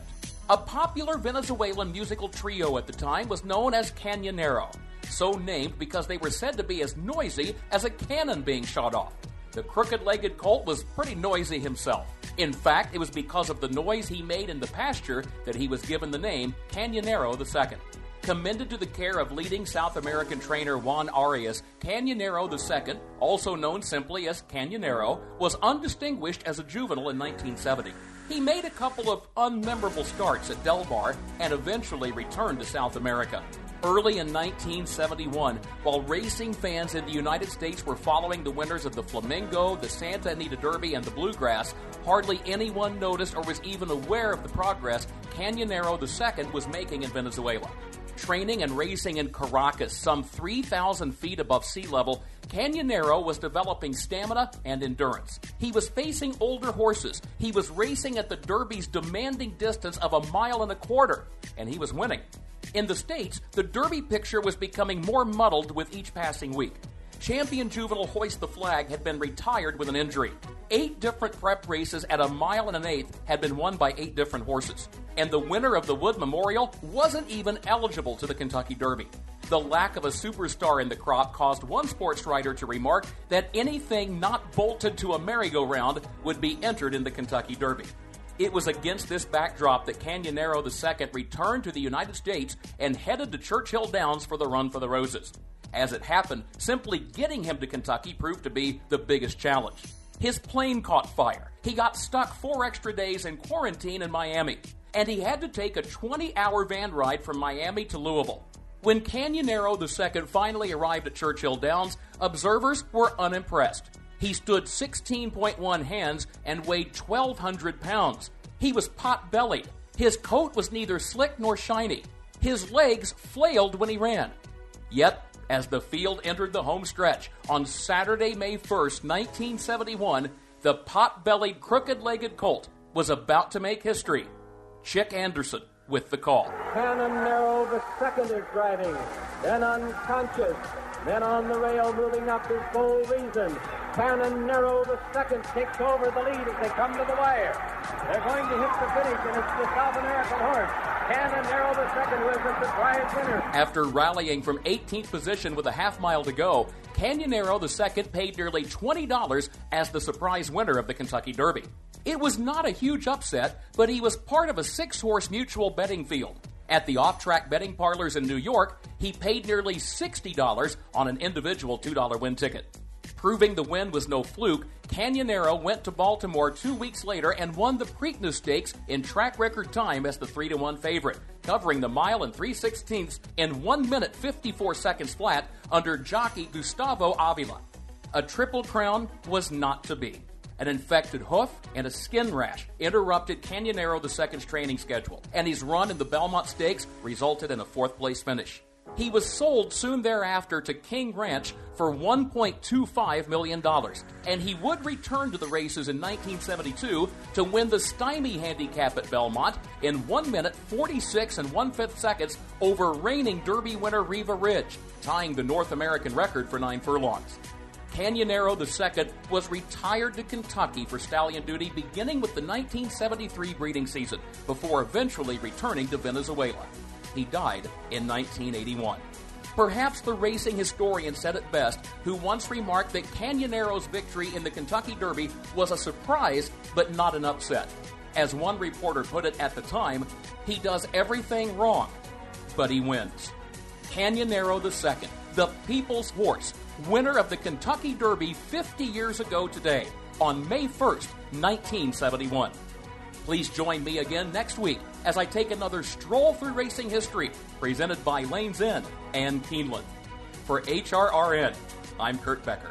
A popular Venezuelan musical trio at the time was known as Cañonero, so named because they were said to be as noisy as a cannon being shot off. The crooked-legged colt was pretty noisy himself. In fact, it was because of the noise he made in the pasture that he was given the name Cañonero the Second. Commended to the care of leading South American trainer Juan Arias, Cañonero the Second, also known simply as Cañonero, was undistinguished as a juvenile in nineteen seventy. He made a couple of unmemorable starts at Del Mar and eventually returned to South America. Early in nineteen seventy-one, while racing fans in the United States were following the winners of the Flamingo, the Santa Anita Derby, and the Bluegrass, hardly anyone noticed or was even aware of the progress Cañonero the Second was making in Venezuela. Training and racing in Caracas, some three thousand feet above sea level, Cañonero was developing stamina and endurance. He was facing older horses. He was racing at the Derby's demanding distance of a mile and a quarter, and he was winning. In the States, the Derby picture was becoming more muddled with each passing week. Champion juvenile Hoist the Flag had been retired with an injury. Eight different prep races at a mile and an eighth had been won by eight different horses. And the winner of the Wood Memorial wasn't even eligible to the Kentucky Derby. The lack of a superstar in the crop caused one sports writer to remark that anything not bolted to a merry-go-round would be entered in the Kentucky Derby. It was against this backdrop that Cañonero the Second returned to the United States and headed to Churchill Downs for the Run for the Roses. As it happened, simply getting him to Kentucky proved to be the biggest challenge. His plane caught fire. He got stuck four extra days in quarantine in Miami, and he had to take a twenty-hour van ride from Miami to Louisville. When Cañonero the Second finally arrived at Churchill Downs, observers were unimpressed. He stood sixteen point one hands and weighed twelve hundred pounds. He was pot-bellied. His coat was neither slick nor shiny. His legs flailed when he ran. Yet, as the field entered the home stretch on Saturday, May first, nineteen seventy-one, the pot-bellied, crooked-legged colt was about to make history. Chick Anderson with the call. Cañonero the Second is driving, then unconscious, then on the rail moving up is Full Reason. Cañonero the Second takes over the lead as they come to the wire. They're going to hit the finish, and it's the South American horse, Cañonero the Second, who is the surprise winner. After rallying from eighteenth position with a half mile to go, Cañonero the Second paid nearly twenty dollars as the surprise winner of the Kentucky Derby. It was not a huge upset, but he was part of a six-horse mutual betting field. At the off-track betting parlors in New York, he paid nearly sixty dollars on an individual two dollar win ticket. Proving the win was no fluke, Cañonero went to Baltimore two weeks later and won the Preakness Stakes in track record time as the three to one favorite, covering the mile and three sixteenths in one minute fifty-four seconds flat under jockey Gustavo Avila. A triple crown was not to be. An infected hoof and a skin rash interrupted Cañonero the Second's training schedule, and his run in the Belmont Stakes resulted in a fourth-place finish. He was sold soon thereafter to King Ranch for one point two five million dollars, and he would return to the races in nineteen seventy-two to win the Stymie Handicap at Belmont in one minute forty-six and one-fifth seconds over reigning Derby winner Riva Ridge, tying the North American record for nine furlongs. Cañonero the Second was retired to Kentucky for stallion duty beginning with the nineteen seventy-three breeding season, before eventually returning to Venezuela. He died in nineteen eighty-one. Perhaps the racing historian said it best, who once remarked that Cañonero's victory in the Kentucky Derby was a surprise, but not an upset. As one reporter put it at the time, he does everything wrong, but he wins. Cañonero the Second, the people's horse, winner of the Kentucky Derby fifty years ago today, on May first, nineteen seventy-one. Please join me again next week as I take another stroll through racing history, presented by Lane's End and Keeneland. For H R R N, I'm Kurt Becker.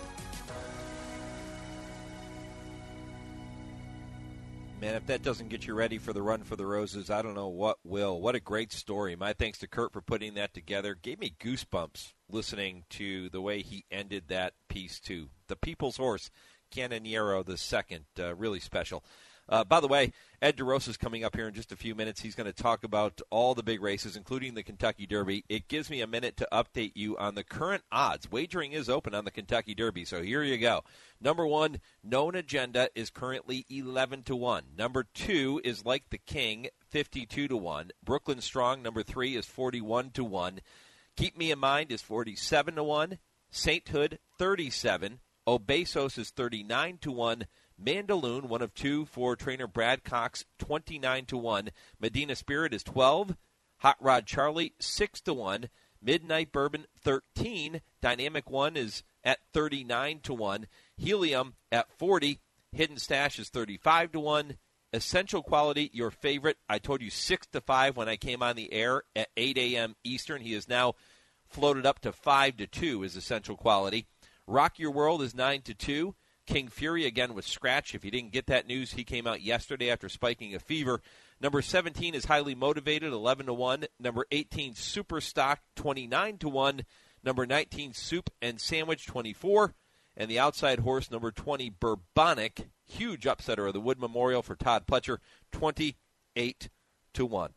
Man, if that doesn't get you ready for the Run for the Roses, I don't know what will. What a great story. My thanks to Kurt for putting that together. Gave me goosebumps listening to the way he ended that piece, too. The People's Horse, Cañonero the Second, uh, really special. Uh, by the way, Ed DeRosa is coming up here in just a few minutes. He's going to talk about all the big races, including the Kentucky Derby. It gives me a minute to update you on the current odds. Wagering is open on the Kentucky Derby, so here you go. Number one, Known Agenda is currently eleven to one. Number two is Like the King, fifty-two to one. Brooklyn Strong, number three, is forty-one to one. Keep Me in Mind is forty-seven to one. Sainthood, thirty-seven. Obesos is thirty-nine to one. Mandaloon, one of two for trainer Brad Cox, twenty-nine to one. Medina Spirit is twelve. Hot Rod Charlie, six to one. Midnight Bourbon, thirteen. Dynamic One is at thirty-nine to one. Helium at forty. Hidden Stash is thirty-five to one. Essential Quality, your favorite. I told you six to five when I came on the air at eight a.m. Eastern. He is now floated up to five to two is Essential Quality. Rock Your World is nine to two. King Fury, again, with scratch. If you didn't get that news, he came out yesterday after spiking a fever. Number seventeen is Highly Motivated, eleven to one. Number eighteen, Super Stock, twenty-nine to one. Number nineteen, Soup and Sandwich, twenty-four. And the outside horse, number twenty, Bourbonic, huge upsetter of the Wood Memorial for Todd Pletcher, twenty-eight to one.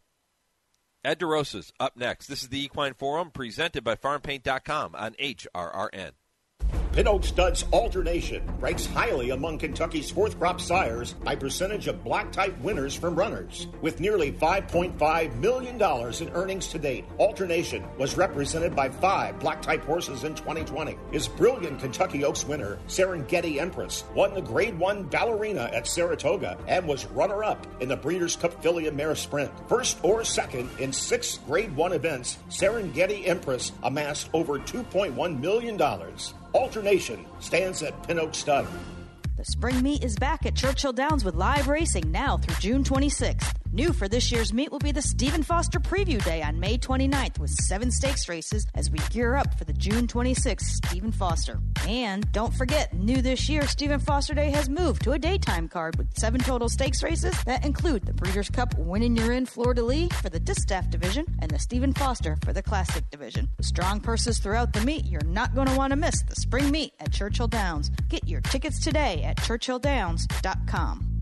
Ed DeRosa's up next. This is the Equine Forum presented by farm paint dot com on H R R N. Pin Oak Stud's Alternation ranks highly among Kentucky's fourth crop sires by percentage of block type winners from runners. With nearly five point five million dollars in earnings to date, Alternation was represented by five block type horses in twenty twenty. His brilliant Kentucky Oaks winner, Serengeti Empress, won the Grade one Ballerina at Saratoga and was runner-up in the Breeders' Cup Filly and Mare Sprint. First or second in six Grade one events, Serengeti Empress amassed over two point one million dollars. Alternation stands at Pin Oak Stud. The spring meet is back at Churchill Downs with live racing now through June twenty-sixth. New for this year's meet will be the Stephen Foster Preview Day on May twenty-ninth with seven stakes races as we gear up for the June twenty-sixth Stephen Foster. And don't forget, new this year, Stephen Foster Day has moved to a daytime card with seven total stakes races that include the Breeders' Cup Winning You're In Fleur-de-Lis for the Distaff Division and the Stephen Foster for the Classic Division. With strong purses throughout the meet, you're not going to want to miss the spring meet at Churchill Downs. Get your tickets today at churchill downs dot com.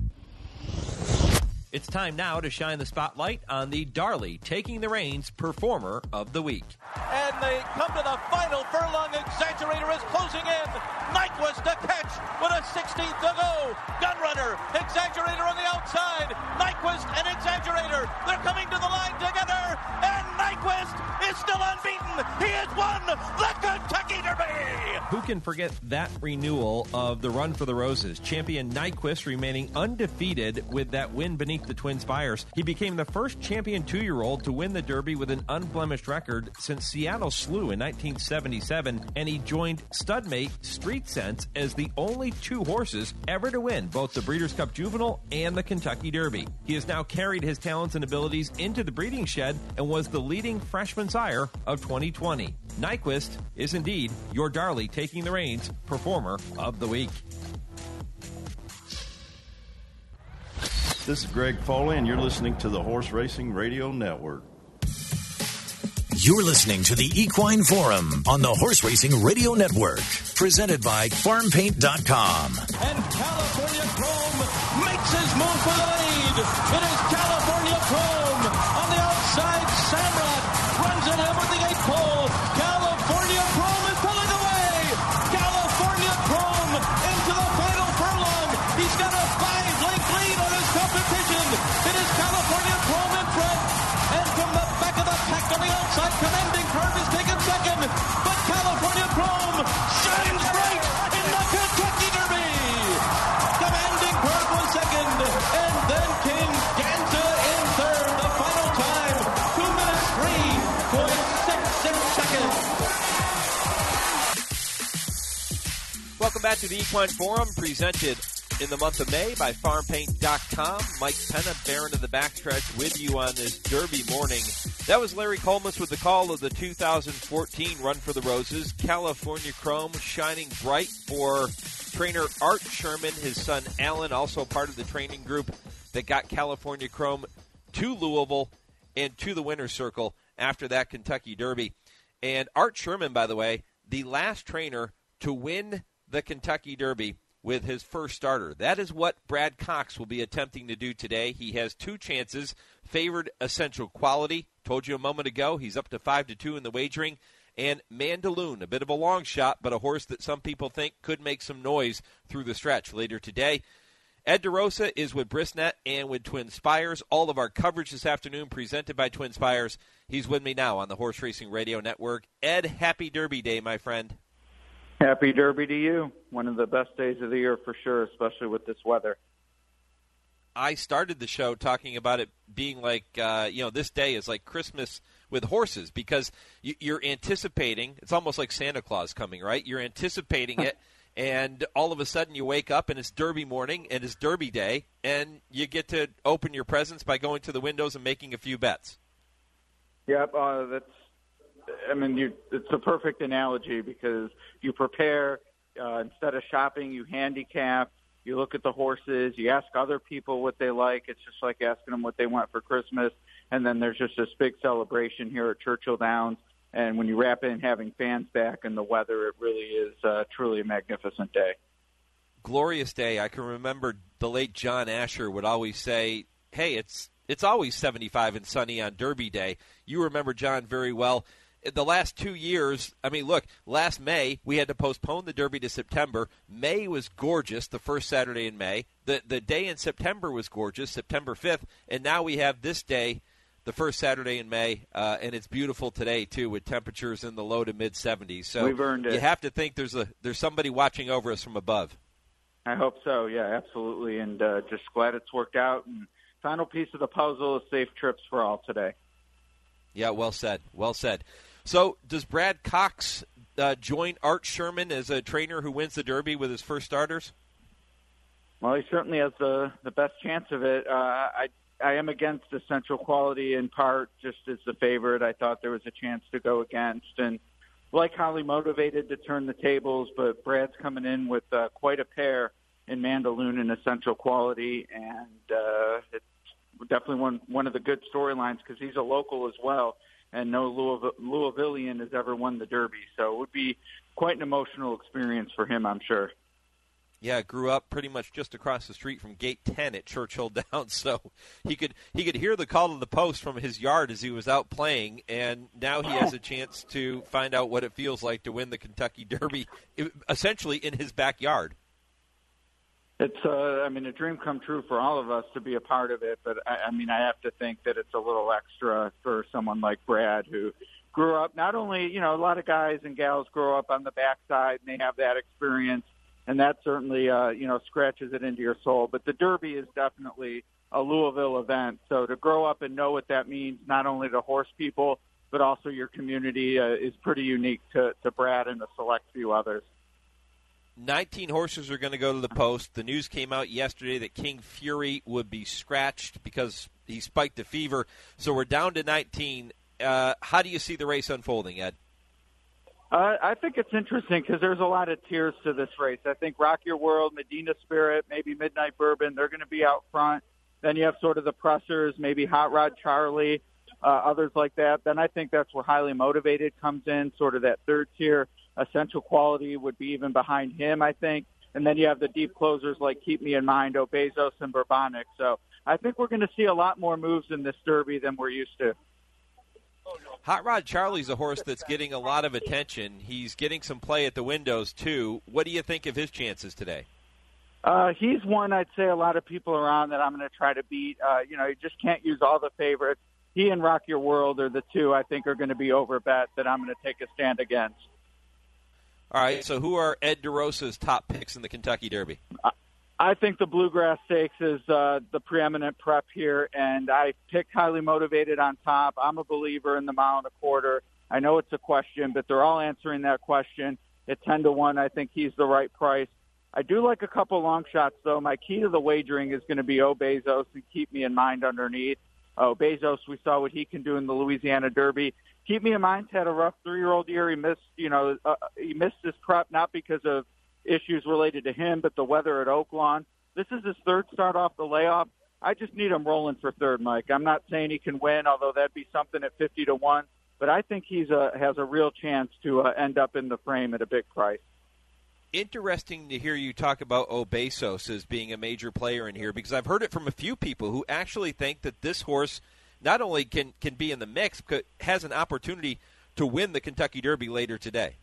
It's time now to shine the spotlight on the Darley Taking the Reins Performer of the Week. And they come to the final furlong. Exaggerator is closing in. Nyquist to catch with a sixteenth to go. Gunrunner, Exaggerator on the outside. Nyquist and Exaggerator, they're coming to the line together. And Nyquist is still unbeaten. He has won the Kentucky Derby. Who can forget that renewal of the Run for the Roses? Champion Nyquist remaining undefeated with that win beneath the Twin Spires. He became the first champion two-year-old to win the Derby with an unblemished record since Seattle Slew in nineteen seventy-seven, and he joined studmate Street Sense as the only two horses ever to win both the Breeders' Cup Juvenile and the Kentucky Derby. He has now carried his talents and abilities into the breeding shed and was the leading freshman sire of twenty twenty. Nyquist is indeed your Darley Taking the Reins Performer of the Week. This is Greg Foley, and you're listening to the Horse Racing Radio Network. You're listening to the Equine Forum on the Horse Racing Radio Network, presented by farm paint dot com. And California Chrome makes his move for the lead. It is California Chrome on the outside. Samrat runs it in with the eight pole. California Chrome is pulling away. California Chrome into the final furlong. He's got a five-length lead on his competition. It is California Chrome in front. And from the back of the pack on the outside, Commanding Curve is taken second. But California Chrome shines bright in the Kentucky Derby. Commanding Curve was second. And then King Ganta in third. The final time, two minutes three point six six seconds. Welcome back to the Equine Forum, presented in the month of May by farm paint dot com. Mike Penna, Baron of the Backstretch, with you on this Derby morning. That was Larry Colmus with the call of the two thousand fourteen Run for the Roses. California Chrome shining bright for trainer Art Sherman, his son Alan, also part of the training group that got California Chrome to Louisville and to the winner's circle after that Kentucky Derby. And Art Sherman, by the way, the last trainer to win the Kentucky Derby with his first starter. That is what Brad Cox will be attempting to do today. He has two chances, favored Essential Quality. Told you a moment ago, he's up to five to two in the wagering. And Mandaloon, a bit of a long shot, but a horse that some people think could make some noise through the stretch later today. Ed DeRosa is with Brisnet and with Twin Spires. All of our coverage this afternoon presented by Twin Spires. He's with me now on the Horse Racing Radio Network. Ed, happy Derby Day, my friend. Happy Derby to you. One of the best days of the year for sure, especially with this weather. I started the show talking about it being like, uh, you know, this day is like Christmas with horses because you're anticipating, it's almost like Santa Claus coming, right? You're anticipating it, and all of a sudden you wake up and it's Derby morning and it's Derby Day, and you get to open your presents by going to the windows and making a few bets. Yep, uh, that's, I mean, you, it's a perfect analogy because you prepare, uh, instead of shopping, you handicap, you look at the horses, you ask other people what they like. It's just like asking them what they want for Christmas. And then there's just this big celebration here at Churchill Downs. And when you wrap in having fans back and the weather, it really is uh, truly a magnificent day. Glorious day. I can remember the late John Asher would always say, hey, it's it's always seventy-five and sunny on Derby Day. You remember John very well. The last two years, I mean, look, last May, we had to postpone the Derby to September. May was gorgeous, the first Saturday in May. The the day in September was gorgeous, September fifth. And now we have this day, the first Saturday in May, uh, and it's beautiful today, too, with temperatures in the low to mid-seventies. So we've earned it. You have to think there's a there's somebody watching over us from above. I hope so, yeah, absolutely. And uh, just glad it's worked out. And final piece of the puzzle is safe trips for all today. Yeah, well said, well said. So does Brad Cox uh, join Art Sherman as a trainer who wins the Derby with his first starters? Well, he certainly has the, the best chance of it. Uh, I I am against Essential Quality in part just as the favorite. I thought there was a chance to go against. And like Highly Motivated to turn the tables, but Brad's coming in with uh, quite a pair in Mandaloon and Essential Quality. And uh, it's definitely one, one of the good storylines because he's a local as well. And no Louisville, Louisvillian has ever won the Derby. So it would be quite an emotional experience for him, I'm sure. Yeah, grew up pretty much just across the street from Gate ten at Churchill Downs, so he could he could hear the call to the post from his yard as he was out playing, and now he has a chance to find out what it feels like to win the Kentucky Derby, essentially in his backyard. It's, uh, I mean, a dream come true for all of us to be a part of it, but, I, I mean, I have to think that it's a little extra for someone like Brad who grew up, not only, you know, a lot of guys and gals grow up on the backside and they have that experience, and that certainly, uh, you know, scratches it into your soul. But the Derby is definitely a Louisville event, so to grow up and know what that means, not only to horse people, but also your community, uh, is pretty unique to, to Brad and a select few others. nineteen horses are going to go to the post. The news came out yesterday that King Fury would be scratched because he spiked a fever. So we're down to nineteen. Uh, how do you see the race unfolding, Ed? Uh, I think it's interesting because there's a lot of tiers to this race. I think Rock Your World, Medina Spirit, maybe Midnight Bourbon, they're going to be out front. Then you have sort of the pressers, maybe Hot Rod Charlie, uh, others like that. Then I think that's where Highly Motivated comes in, sort of that third tier. Essential Quality would be even behind him, I think. And then you have the deep closers like Keep Me in Mind, Obezos, and Bourbonic. So I think we're going to see a lot more moves in this Derby than we're used to. Hot Rod Charlie's a horse that's getting a lot of attention. He's getting some play at the windows, too. What do you think of his chances today? Uh, he's one I'd say a lot of people are on that I'm going to try to beat. Uh, you know, you just can't use all the favorites. He and Rock Your World are the two I think are going to be overbet that I'm going to take a stand against. All right, so who are Ed DeRosa's top picks in the Kentucky Derby? I think the Bluegrass Stakes is uh, the preeminent prep here, and I picked Highly Motivated on top. I'm a believer in the mile and a quarter. I know it's a question, but they're all answering that question. At ten to one, I think he's the right price. I do like a couple long shots, though. My key to the wagering is going to be Obezos and Keep Me in Mind underneath. Oh, Bezos, we saw what he can do in the Louisiana Derby. Keep Me in Mind's had a rough three-year-old year. He missed, you know, uh, he missed his prep not because of issues related to him, but the weather at Oaklawn. This is his third start off the layoff. I just need him rolling for third, Mike. I'm not saying he can win, although that'd be something at fifty to one. But I think he's a, has a real chance to uh, end up in the frame at a big price. interesting to hear you talk about Obesos as being a major player in here, because I've heard it from a few people who actually think that this horse not only can, can be in the mix, but has an opportunity to win the Kentucky Derby later today.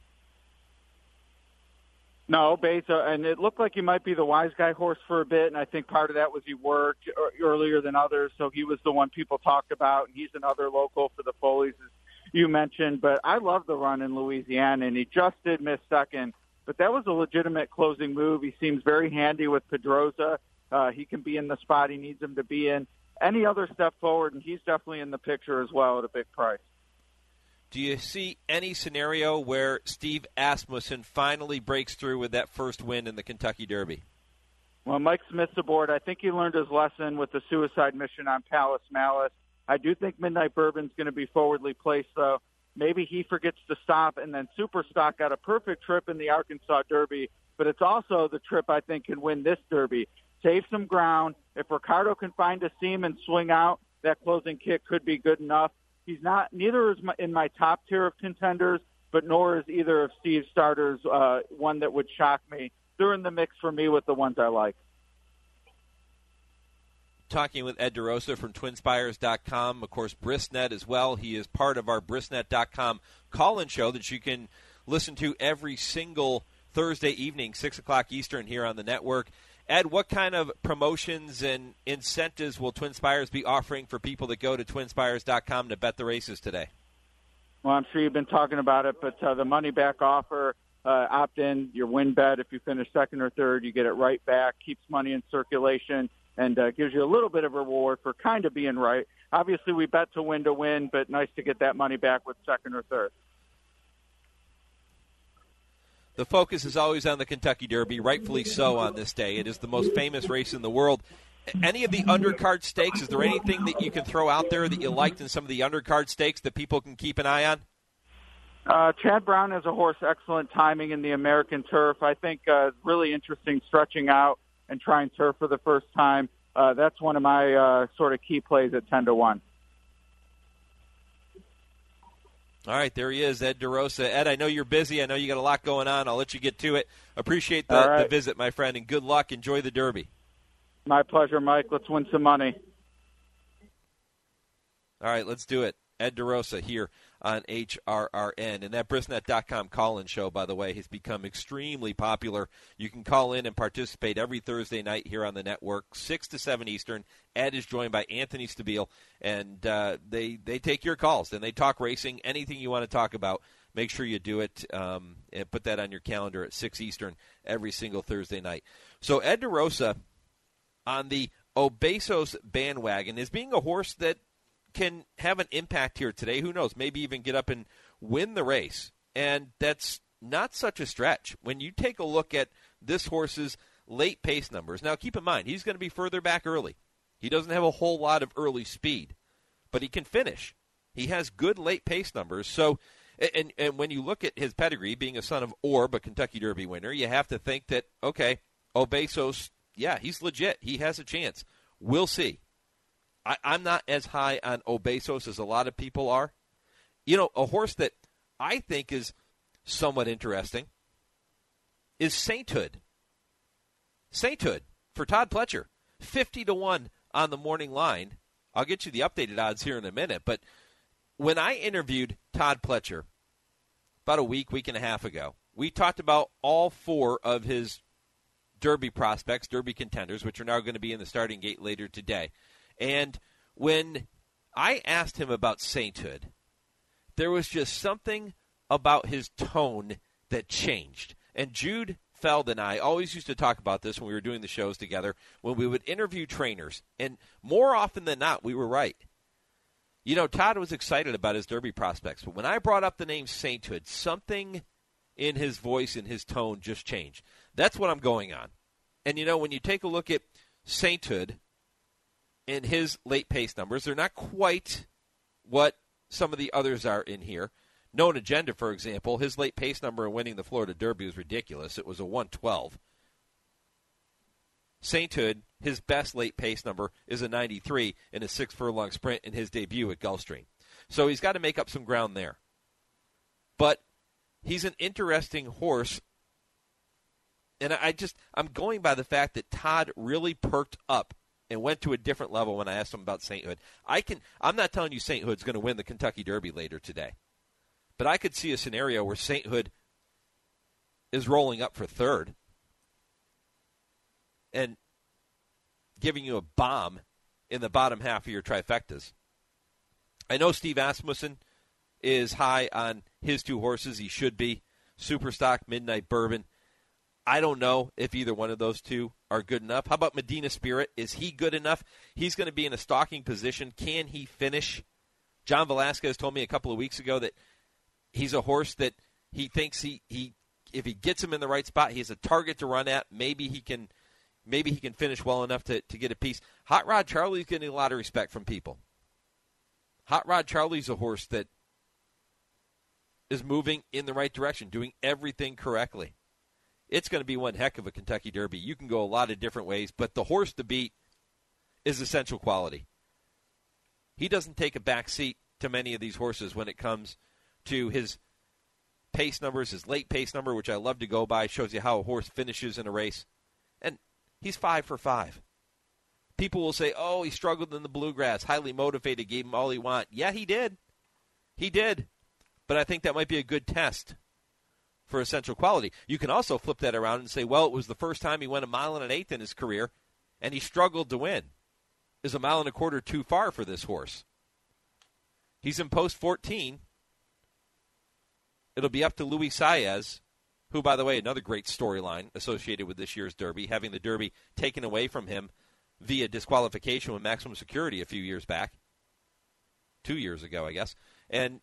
No, Beza, and it looked like he might be the wise guy horse for a bit, and I think part of that was he worked earlier than others, so he was the one people talked about, and he's another local for the Foleys, as you mentioned. But I love the run in Louisiana, and he just did miss second, but that was a legitimate closing move. He seems very handy with Pedrosa. Uh, he can be in the spot he needs him to be in. Any other step forward, and he's definitely in the picture as well at a big price. Do you see any scenario where Steve Asmussen finally breaks through with that first win in the Kentucky Derby? Well, Mike Smith's aboard. I think he learned his lesson with the suicide mission on Palace Malice. I do think Midnight Bourbon's going to be forwardly placed, though. Maybe he forgets to stop, and then Superstock got a perfect trip in the Arkansas Derby, but it's also the trip I think can win this Derby. Save some ground. If Ricardo can find a seam and swing out, that closing kick could be good enough. He's not, neither is my, in my top tier of contenders, but nor is either of Steve's starters uh, one that would shock me. They're in the mix for me with the ones I like. Talking with Ed DeRosa from twin spires dot com, of course, Brisnet as well. He is part of our Brisnet dot com call-in show that you can listen to every single Thursday evening, six o'clock Eastern here on the network. Ed, what kind of promotions and incentives will Twin Spires be offering for people that go to twin spires dot com to bet the races today? Well, I'm sure you've been talking about it, but uh, the money-back offer, uh, opt-in, your win bet. If you finish second or third, you get it right back, keeps money in circulation, and uh, gives you a little bit of a reward for kind of being right. Obviously, we bet to win to win, but nice to get that money back with second or third. The focus is always on the Kentucky Derby, rightfully so on this day. It is the most famous race in the world. Any of the undercard stakes, is there anything that you can throw out there that you liked in some of the undercard stakes that people can keep an eye on? Uh, Chad Brown has a horse, excellent timing in the American Turf. I think uh, really interesting stretching out and trying turf for the first time. Uh, that's one of my uh, sort of key plays at ten to one. All right, there he is, Ed DeRosa. Ed, I know you're busy. I know you got a lot going on. I'll let you get to it. Appreciate the, right. the visit, my friend, and good luck. Enjoy the Derby. My pleasure, Mike. Let's win some money. All right, let's do it. Ed DeRosa here on H R R N. And that Brisnet dot com call-in show, by the way, has become extremely popular. You can call in and participate every Thursday night here on the network, six to seven Eastern. Ed is joined by Anthony Stabile, and uh, they, they take your calls, and they talk racing, anything you want to talk about. Make sure you do it um, and put that on your calendar at six Eastern every single Thursday night. So Ed DeRosa on the Obesos bandwagon is being a horse that can have an impact here today. Who knows? Maybe even get up and win the race. And that's not such a stretch. When you take a look at this horse's late pace numbers, now keep in mind, he's going to be further back early. He doesn't have a whole lot of early speed, but he can finish. He has good late pace numbers. So, and, and when you look at his pedigree, being a son of Orb, a Kentucky Derby winner, you have to think that, okay, Obesos, yeah, he's legit. He has a chance. We'll see. I, I'm not as high on Obesos as a lot of people are. You know, a horse that I think is somewhat interesting is Sainthood. Sainthood for Todd Pletcher, fifty to one on the morning line. I'll get you the updated odds here in a minute, but when I interviewed Todd Pletcher about a week, week and a half ago, we talked about all four of his Derby prospects, Derby contenders, which are now going to be in the starting gate later today. And when I asked him about Sainthood, there was just something about his tone that changed. And Jude Feld and I always used to talk about this when we were doing the shows together, when we would interview trainers. And more often than not, we were right. You know, Todd was excited about his Derby prospects. But when I brought up the name Sainthood, something in his voice and his tone just changed. That's what I'm going on. And, you know, when you take a look at Sainthood and his late pace numbers, they're not quite what some of the others are in here. Known Agenda, for example, his late pace number in winning the Florida Derby was ridiculous. It was a one twelve. Sainthood, his best late pace number is a ninety-three in a six furlong sprint in his debut at Gulfstream. So he's got to make up some ground there. But he's an interesting horse And I just, I'm going by the fact that Todd really perked up and went to a different level when I asked him about Saint Hood. I can, I'm not telling you Saint Hood's going to win the Kentucky Derby later today. But I could see a scenario where Saint Hood is rolling up for third and giving you a bomb in the bottom half of your trifectas. I know Steve Asmussen is high on his two horses. He should be. Superstock, Midnight Bourbon. I don't know if either one of those two are good enough. How about Medina Spirit? Is he good enough? He's going to be in a stalking position. Can he finish? John Velasquez told me a couple of weeks ago that he's a horse that he thinks he, he if he gets him in the right spot, he has a target to run at. Maybe he can maybe he can finish well enough to, to get a piece. Hot Rod Charlie's getting a lot of respect from people. Hot Rod Charlie's a horse that is moving in the right direction, doing everything correctly. It's going to be one heck of a Kentucky Derby. You can go a lot of different ways, but the horse to beat is Essential Quality. He doesn't take a back seat to many of these horses when it comes to his pace numbers, his late pace number, which I love to go by, shows you how a horse finishes in a race. And he's five for five. People will say, oh, he struggled in the Bluegrass, highly motivated, gave him all he wanted. Yeah, he did. He did. But I think that might be a good test for Essential Quality. You can also flip that around and say, well, it was the first time he went a mile and an eighth in his career, and he struggled to win. Is a mile and a quarter too far for this horse? He's in post fourteen. It'll be up to Luis Saez, who, by the way, another great storyline associated with this year's Derby, having the Derby taken away from him via disqualification with maximum security a few years back. Two years ago, I guess. And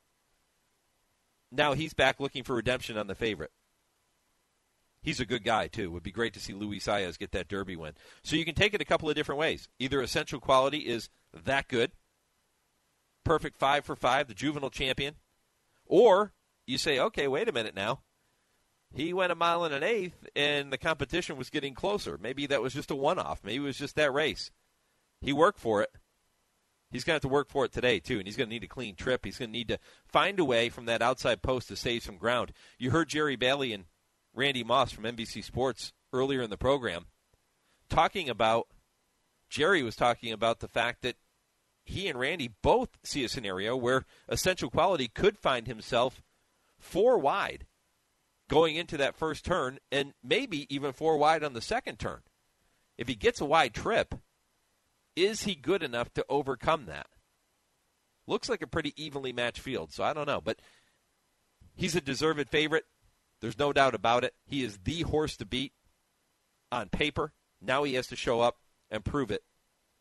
now he's back looking for redemption on the favorite. He's a good guy, too. It would be great to see Luis Saez get that Derby win. So you can take it a couple of different ways. Either Essential Quality is that good, perfect five for five, the juvenile champion, or you say, okay, wait a minute now. He went a mile and an eighth, and the competition was getting closer. Maybe that was just a one-off. Maybe it was just that race. He worked for it. He's going to have to work for it today, too, and he's going to need a clean trip. He's going to need to find a way from that outside post to save some ground. You heard Jerry Bailey and Randy Moss from N B C Sports earlier in the program talking about, Jerry was talking about the fact that he and Randy both see a scenario where Essential Quality could find himself four wide going into that first turn and maybe even four wide on the second turn. If he gets a wide trip, is he good enough to overcome that? Looks like a pretty evenly matched field, so I don't know. But he's a deserved favorite. There's no doubt about it. He is the horse to beat on paper. Now he has to show up and prove it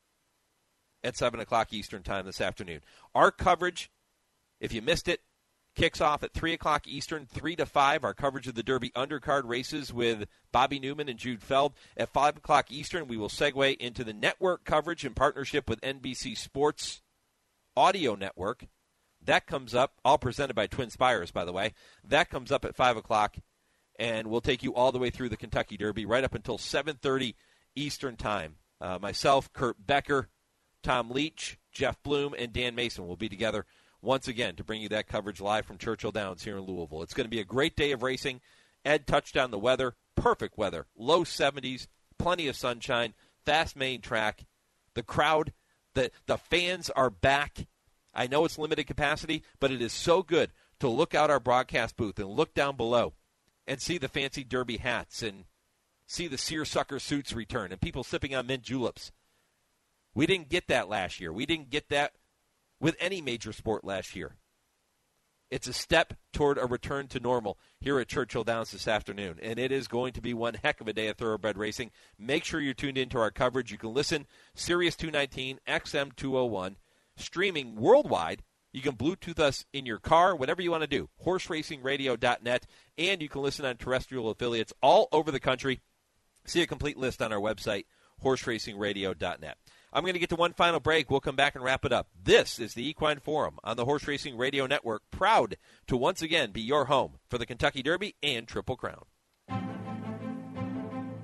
at seven o'clock Eastern time this afternoon. Our coverage, if you missed it, kicks off at three o'clock Eastern, three to five, our coverage of the Derby undercard races with Bobby Newman and Jude Feld. At five o'clock Eastern, we will segue into the network coverage in partnership with N B C Sports Audio Network. That comes up, all presented by Twin Spires, by the way. That comes up at five o'clock, and we'll take you all the way through the Kentucky Derby right up until seven thirty Eastern time. Uh, myself, Kurt Becker, Tom Leach, Jeff Bloom, and Dan Mason will be together once again to bring you that coverage live from Churchill Downs here in Louisville. It's going to be a great day of racing. Ed touched on the weather. Perfect weather. Low seventies, plenty of sunshine, fast main track. The crowd, the, the fans are back. I know it's limited capacity, but it is so good to look out our broadcast booth and look down below and see the fancy Derby hats and see the seersucker suits return and people sipping on mint juleps. We didn't get that last year. We didn't get that with any major sport last year. It's a step toward a return to normal here at Churchill Downs this afternoon, and it is going to be one heck of a day of thoroughbred racing. Make sure you're tuned into our coverage. You can listen Sirius two nineteen, X M two oh one, streaming worldwide. You can Bluetooth us in your car, whatever you want to do, horse racing radio dot net, and you can listen on terrestrial affiliates all over the country. See a complete list on our website, horse racing radio dot net. I'm going to get to one final break. We'll come back and wrap it up. This is the Equine Forum on the Horse Racing Radio Network, proud to once again be your home for the Kentucky Derby and Triple Crown.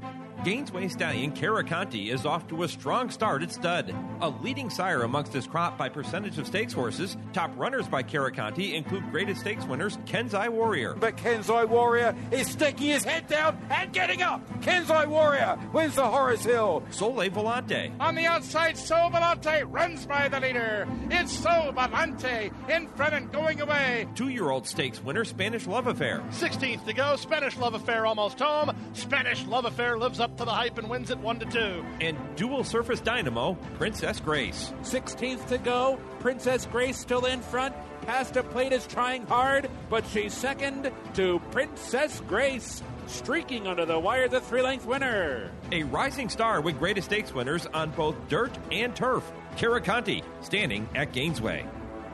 Gainesway stallion Caraconte is off to a strong start at stud. A leading sire amongst his crop by percentage of stakes horses, top runners by Caraconte include Greatest Stakes winners Kenzai Warrior. But Kenzai Warrior is sticking his head down and getting up. Kenzai Warrior wins the Horace Hill. Sole Volante. On the outside, Sole Volante runs by the leader. It's Sole Volante in front and going away. Two-year-old stakes winner Spanish Love Affair. sixteenth to go. Spanish Love Affair almost home. Spanish Love Affair lives up to the hype and wins it one to two. And dual surface dynamo Princess Grace. sixteenth to go. Princess Grace still in front. Pasta Plate is trying hard, but she's second to Princess Grace. Streaking under the wire, the three-length winner. A rising star with Greatest Stakes winners on both dirt and turf. Caraconte, standing at Gainesway.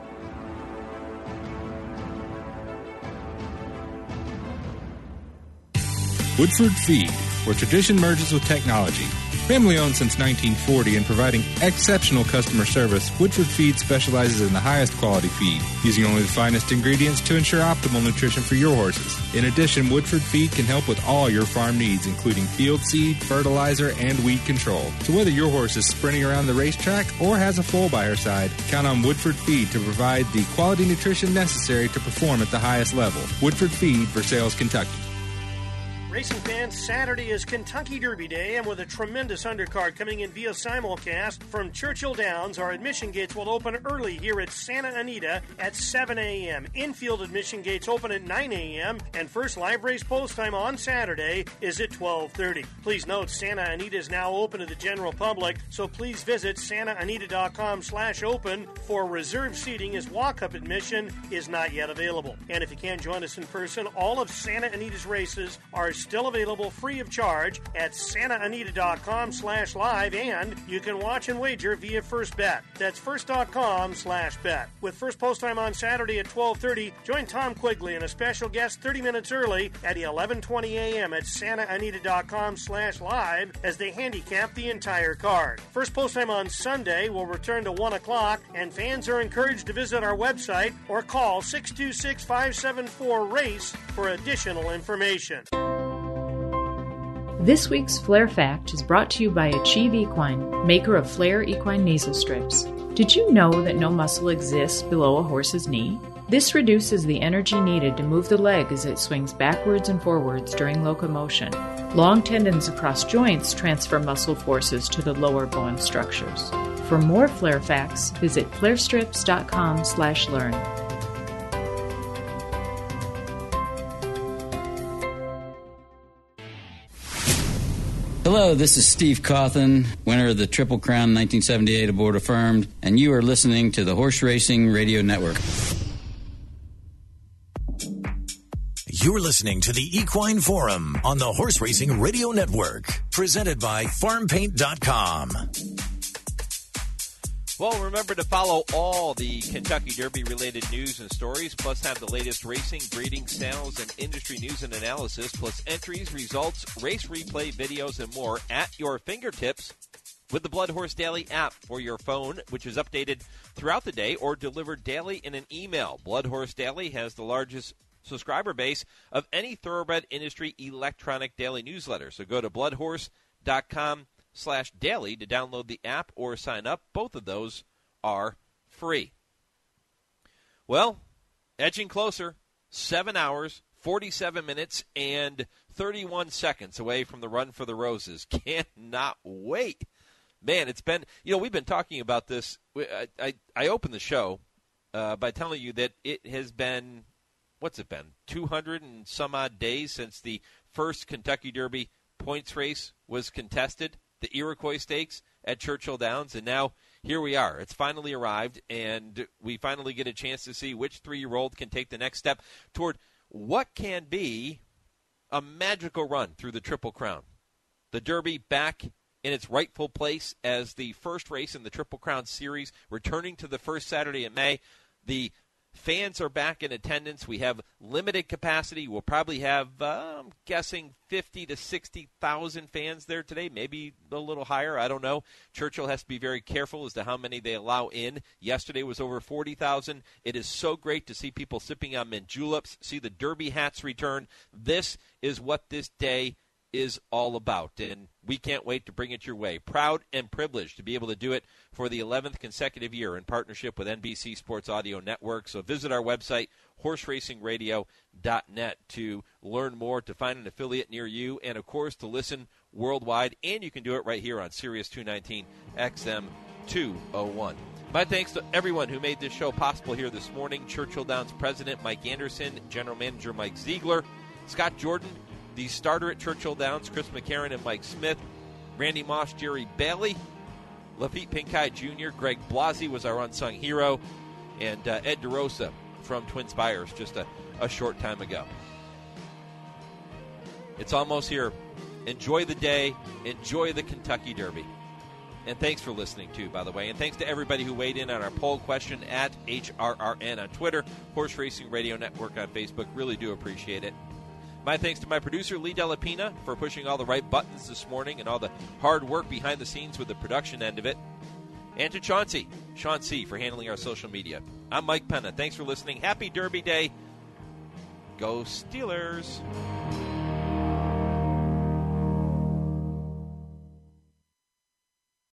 Woodford Feed, where tradition merges with technology. Family owned since nineteen forty and providing exceptional customer service, Woodford Feed specializes in the highest quality feed, using only the finest ingredients to ensure optimal nutrition for your horses. In addition, Woodford Feed can help with all your farm needs, including field seed, fertilizer, and weed control. So whether your horse is sprinting around the racetrack or has a foal by her side, count on Woodford Feed to provide the quality nutrition necessary to perform at the highest level. Woodford Feed, Versailles, Kentucky. Racing fans, Saturday is Kentucky Derby Day, and with a tremendous undercard coming in via simulcast from Churchill Downs, our admission gates will open early here at Santa Anita at seven a.m. Infield admission gates open at nine a.m., and first live race post time on Saturday is at twelve thirty. Please note, Santa Anita is now open to the general public, so please visit santaanita.com slash open for reserved seating, as walk-up admission is not yet available. And if you can't join us in person, all of Santa Anita's races are still available free of charge at santaanita.com slash live, and you can watch and wager via First Bet. That's first.com slash bet. With first post time on Saturday at twelve thirty, join Tom Quigley and a special guest thirty minutes early at eleven twenty a.m. at santaanita.com slash live as they handicap the entire card. First post time on Sunday will return to one o'clock, and fans are encouraged to visit our website or call six two six, five seven four, RACE for additional information. This week's Flair Fact is brought to you by Achieve Equine, maker of Flair Equine Nasal Strips. Did you know that no muscle exists below a horse's knee? This reduces the energy needed to move the leg as it swings backwards and forwards during locomotion. Long tendons across joints transfer muscle forces to the lower bone structures. For more Flair Facts, visit flairstrips.com slash learn. Hello, this is Steve Cawthon, winner of the Triple Crown nineteen seventy-eight Aboard Affirmed, and you are listening to the Horse Racing Radio Network. You're listening to the Equine Forum on the Horse Racing Radio Network, presented by farm paint dot com. Well, remember to follow all the Kentucky Derby-related news and stories, plus have the latest racing, breeding, sales, and industry news and analysis, plus entries, results, race replay, videos, and more at your fingertips with the Blood Horse Daily app for your phone, which is updated throughout the day or delivered daily in an email. Blood Horse Daily has the largest subscriber base of any thoroughbred industry electronic daily newsletter. So go to bloodhorse dot com slash daily to download the app or sign up. Both of those are free. Well, edging closer, seven hours, forty-seven minutes, and thirty-one seconds away from the Run for the Roses. Cannot wait. Man, it's been, you know, we've been talking about this. I, I, I opened the show uh, by telling you that it has been, what's it been, two hundred and some odd days since the first Kentucky Derby points race was contested, the Iroquois Stakes at Churchill Downs, and now here we are. It's finally arrived, and we finally get a chance to see which three-year-old can take the next step toward what can be a magical run through the Triple Crown. The Derby back in its rightful place as the first race in the Triple Crown Series, returning to the first Saturday in May. The fans are back in attendance. We have limited capacity. We'll probably have, uh, I'm guessing, fifty to sixty thousand fans there today, maybe a little higher. I don't know. Churchill has to be very careful as to how many they allow in. Yesterday was over forty thousand. It is so great to see people sipping on mint juleps, see the Derby hats return. This is what this day is all about, and we can't wait to bring it your way. Proud and privileged to be able to do it for the eleventh consecutive year in partnership with N B C Sports Audio Network. So visit our website, horse racing radio dot net, to learn more, to find an affiliate near you, and, of course, to listen worldwide. And you can do it right here on Sirius two nineteen X M two oh one. My thanks to everyone who made this show possible here this morning. Churchill Downs President Mike Anderson, General Manager Mike Ziegler, Scott Jordan, the starter at Churchill Downs, Chris McCarron and Mike Smith, Randy Moss, Jerry Bailey, Lafitte Pinkai Junior, Greg Blasi was our unsung hero, and uh, Ed DeRosa from Twin Spires just a, a short time ago. It's almost here. Enjoy the day. Enjoy the Kentucky Derby. And thanks for listening, too, by the way. And thanks to everybody who weighed in on our poll question at H R R N on Twitter, Horse Racing Radio Network on Facebook. Really do appreciate it. My thanks to my producer, Lee Delapina, for pushing all the right buttons this morning and all the hard work behind the scenes with the production end of it. And to Chauncey, Sean C., for handling our social media. I'm Mike Penna. Thanks for listening. Happy Derby Day. Go Steelers.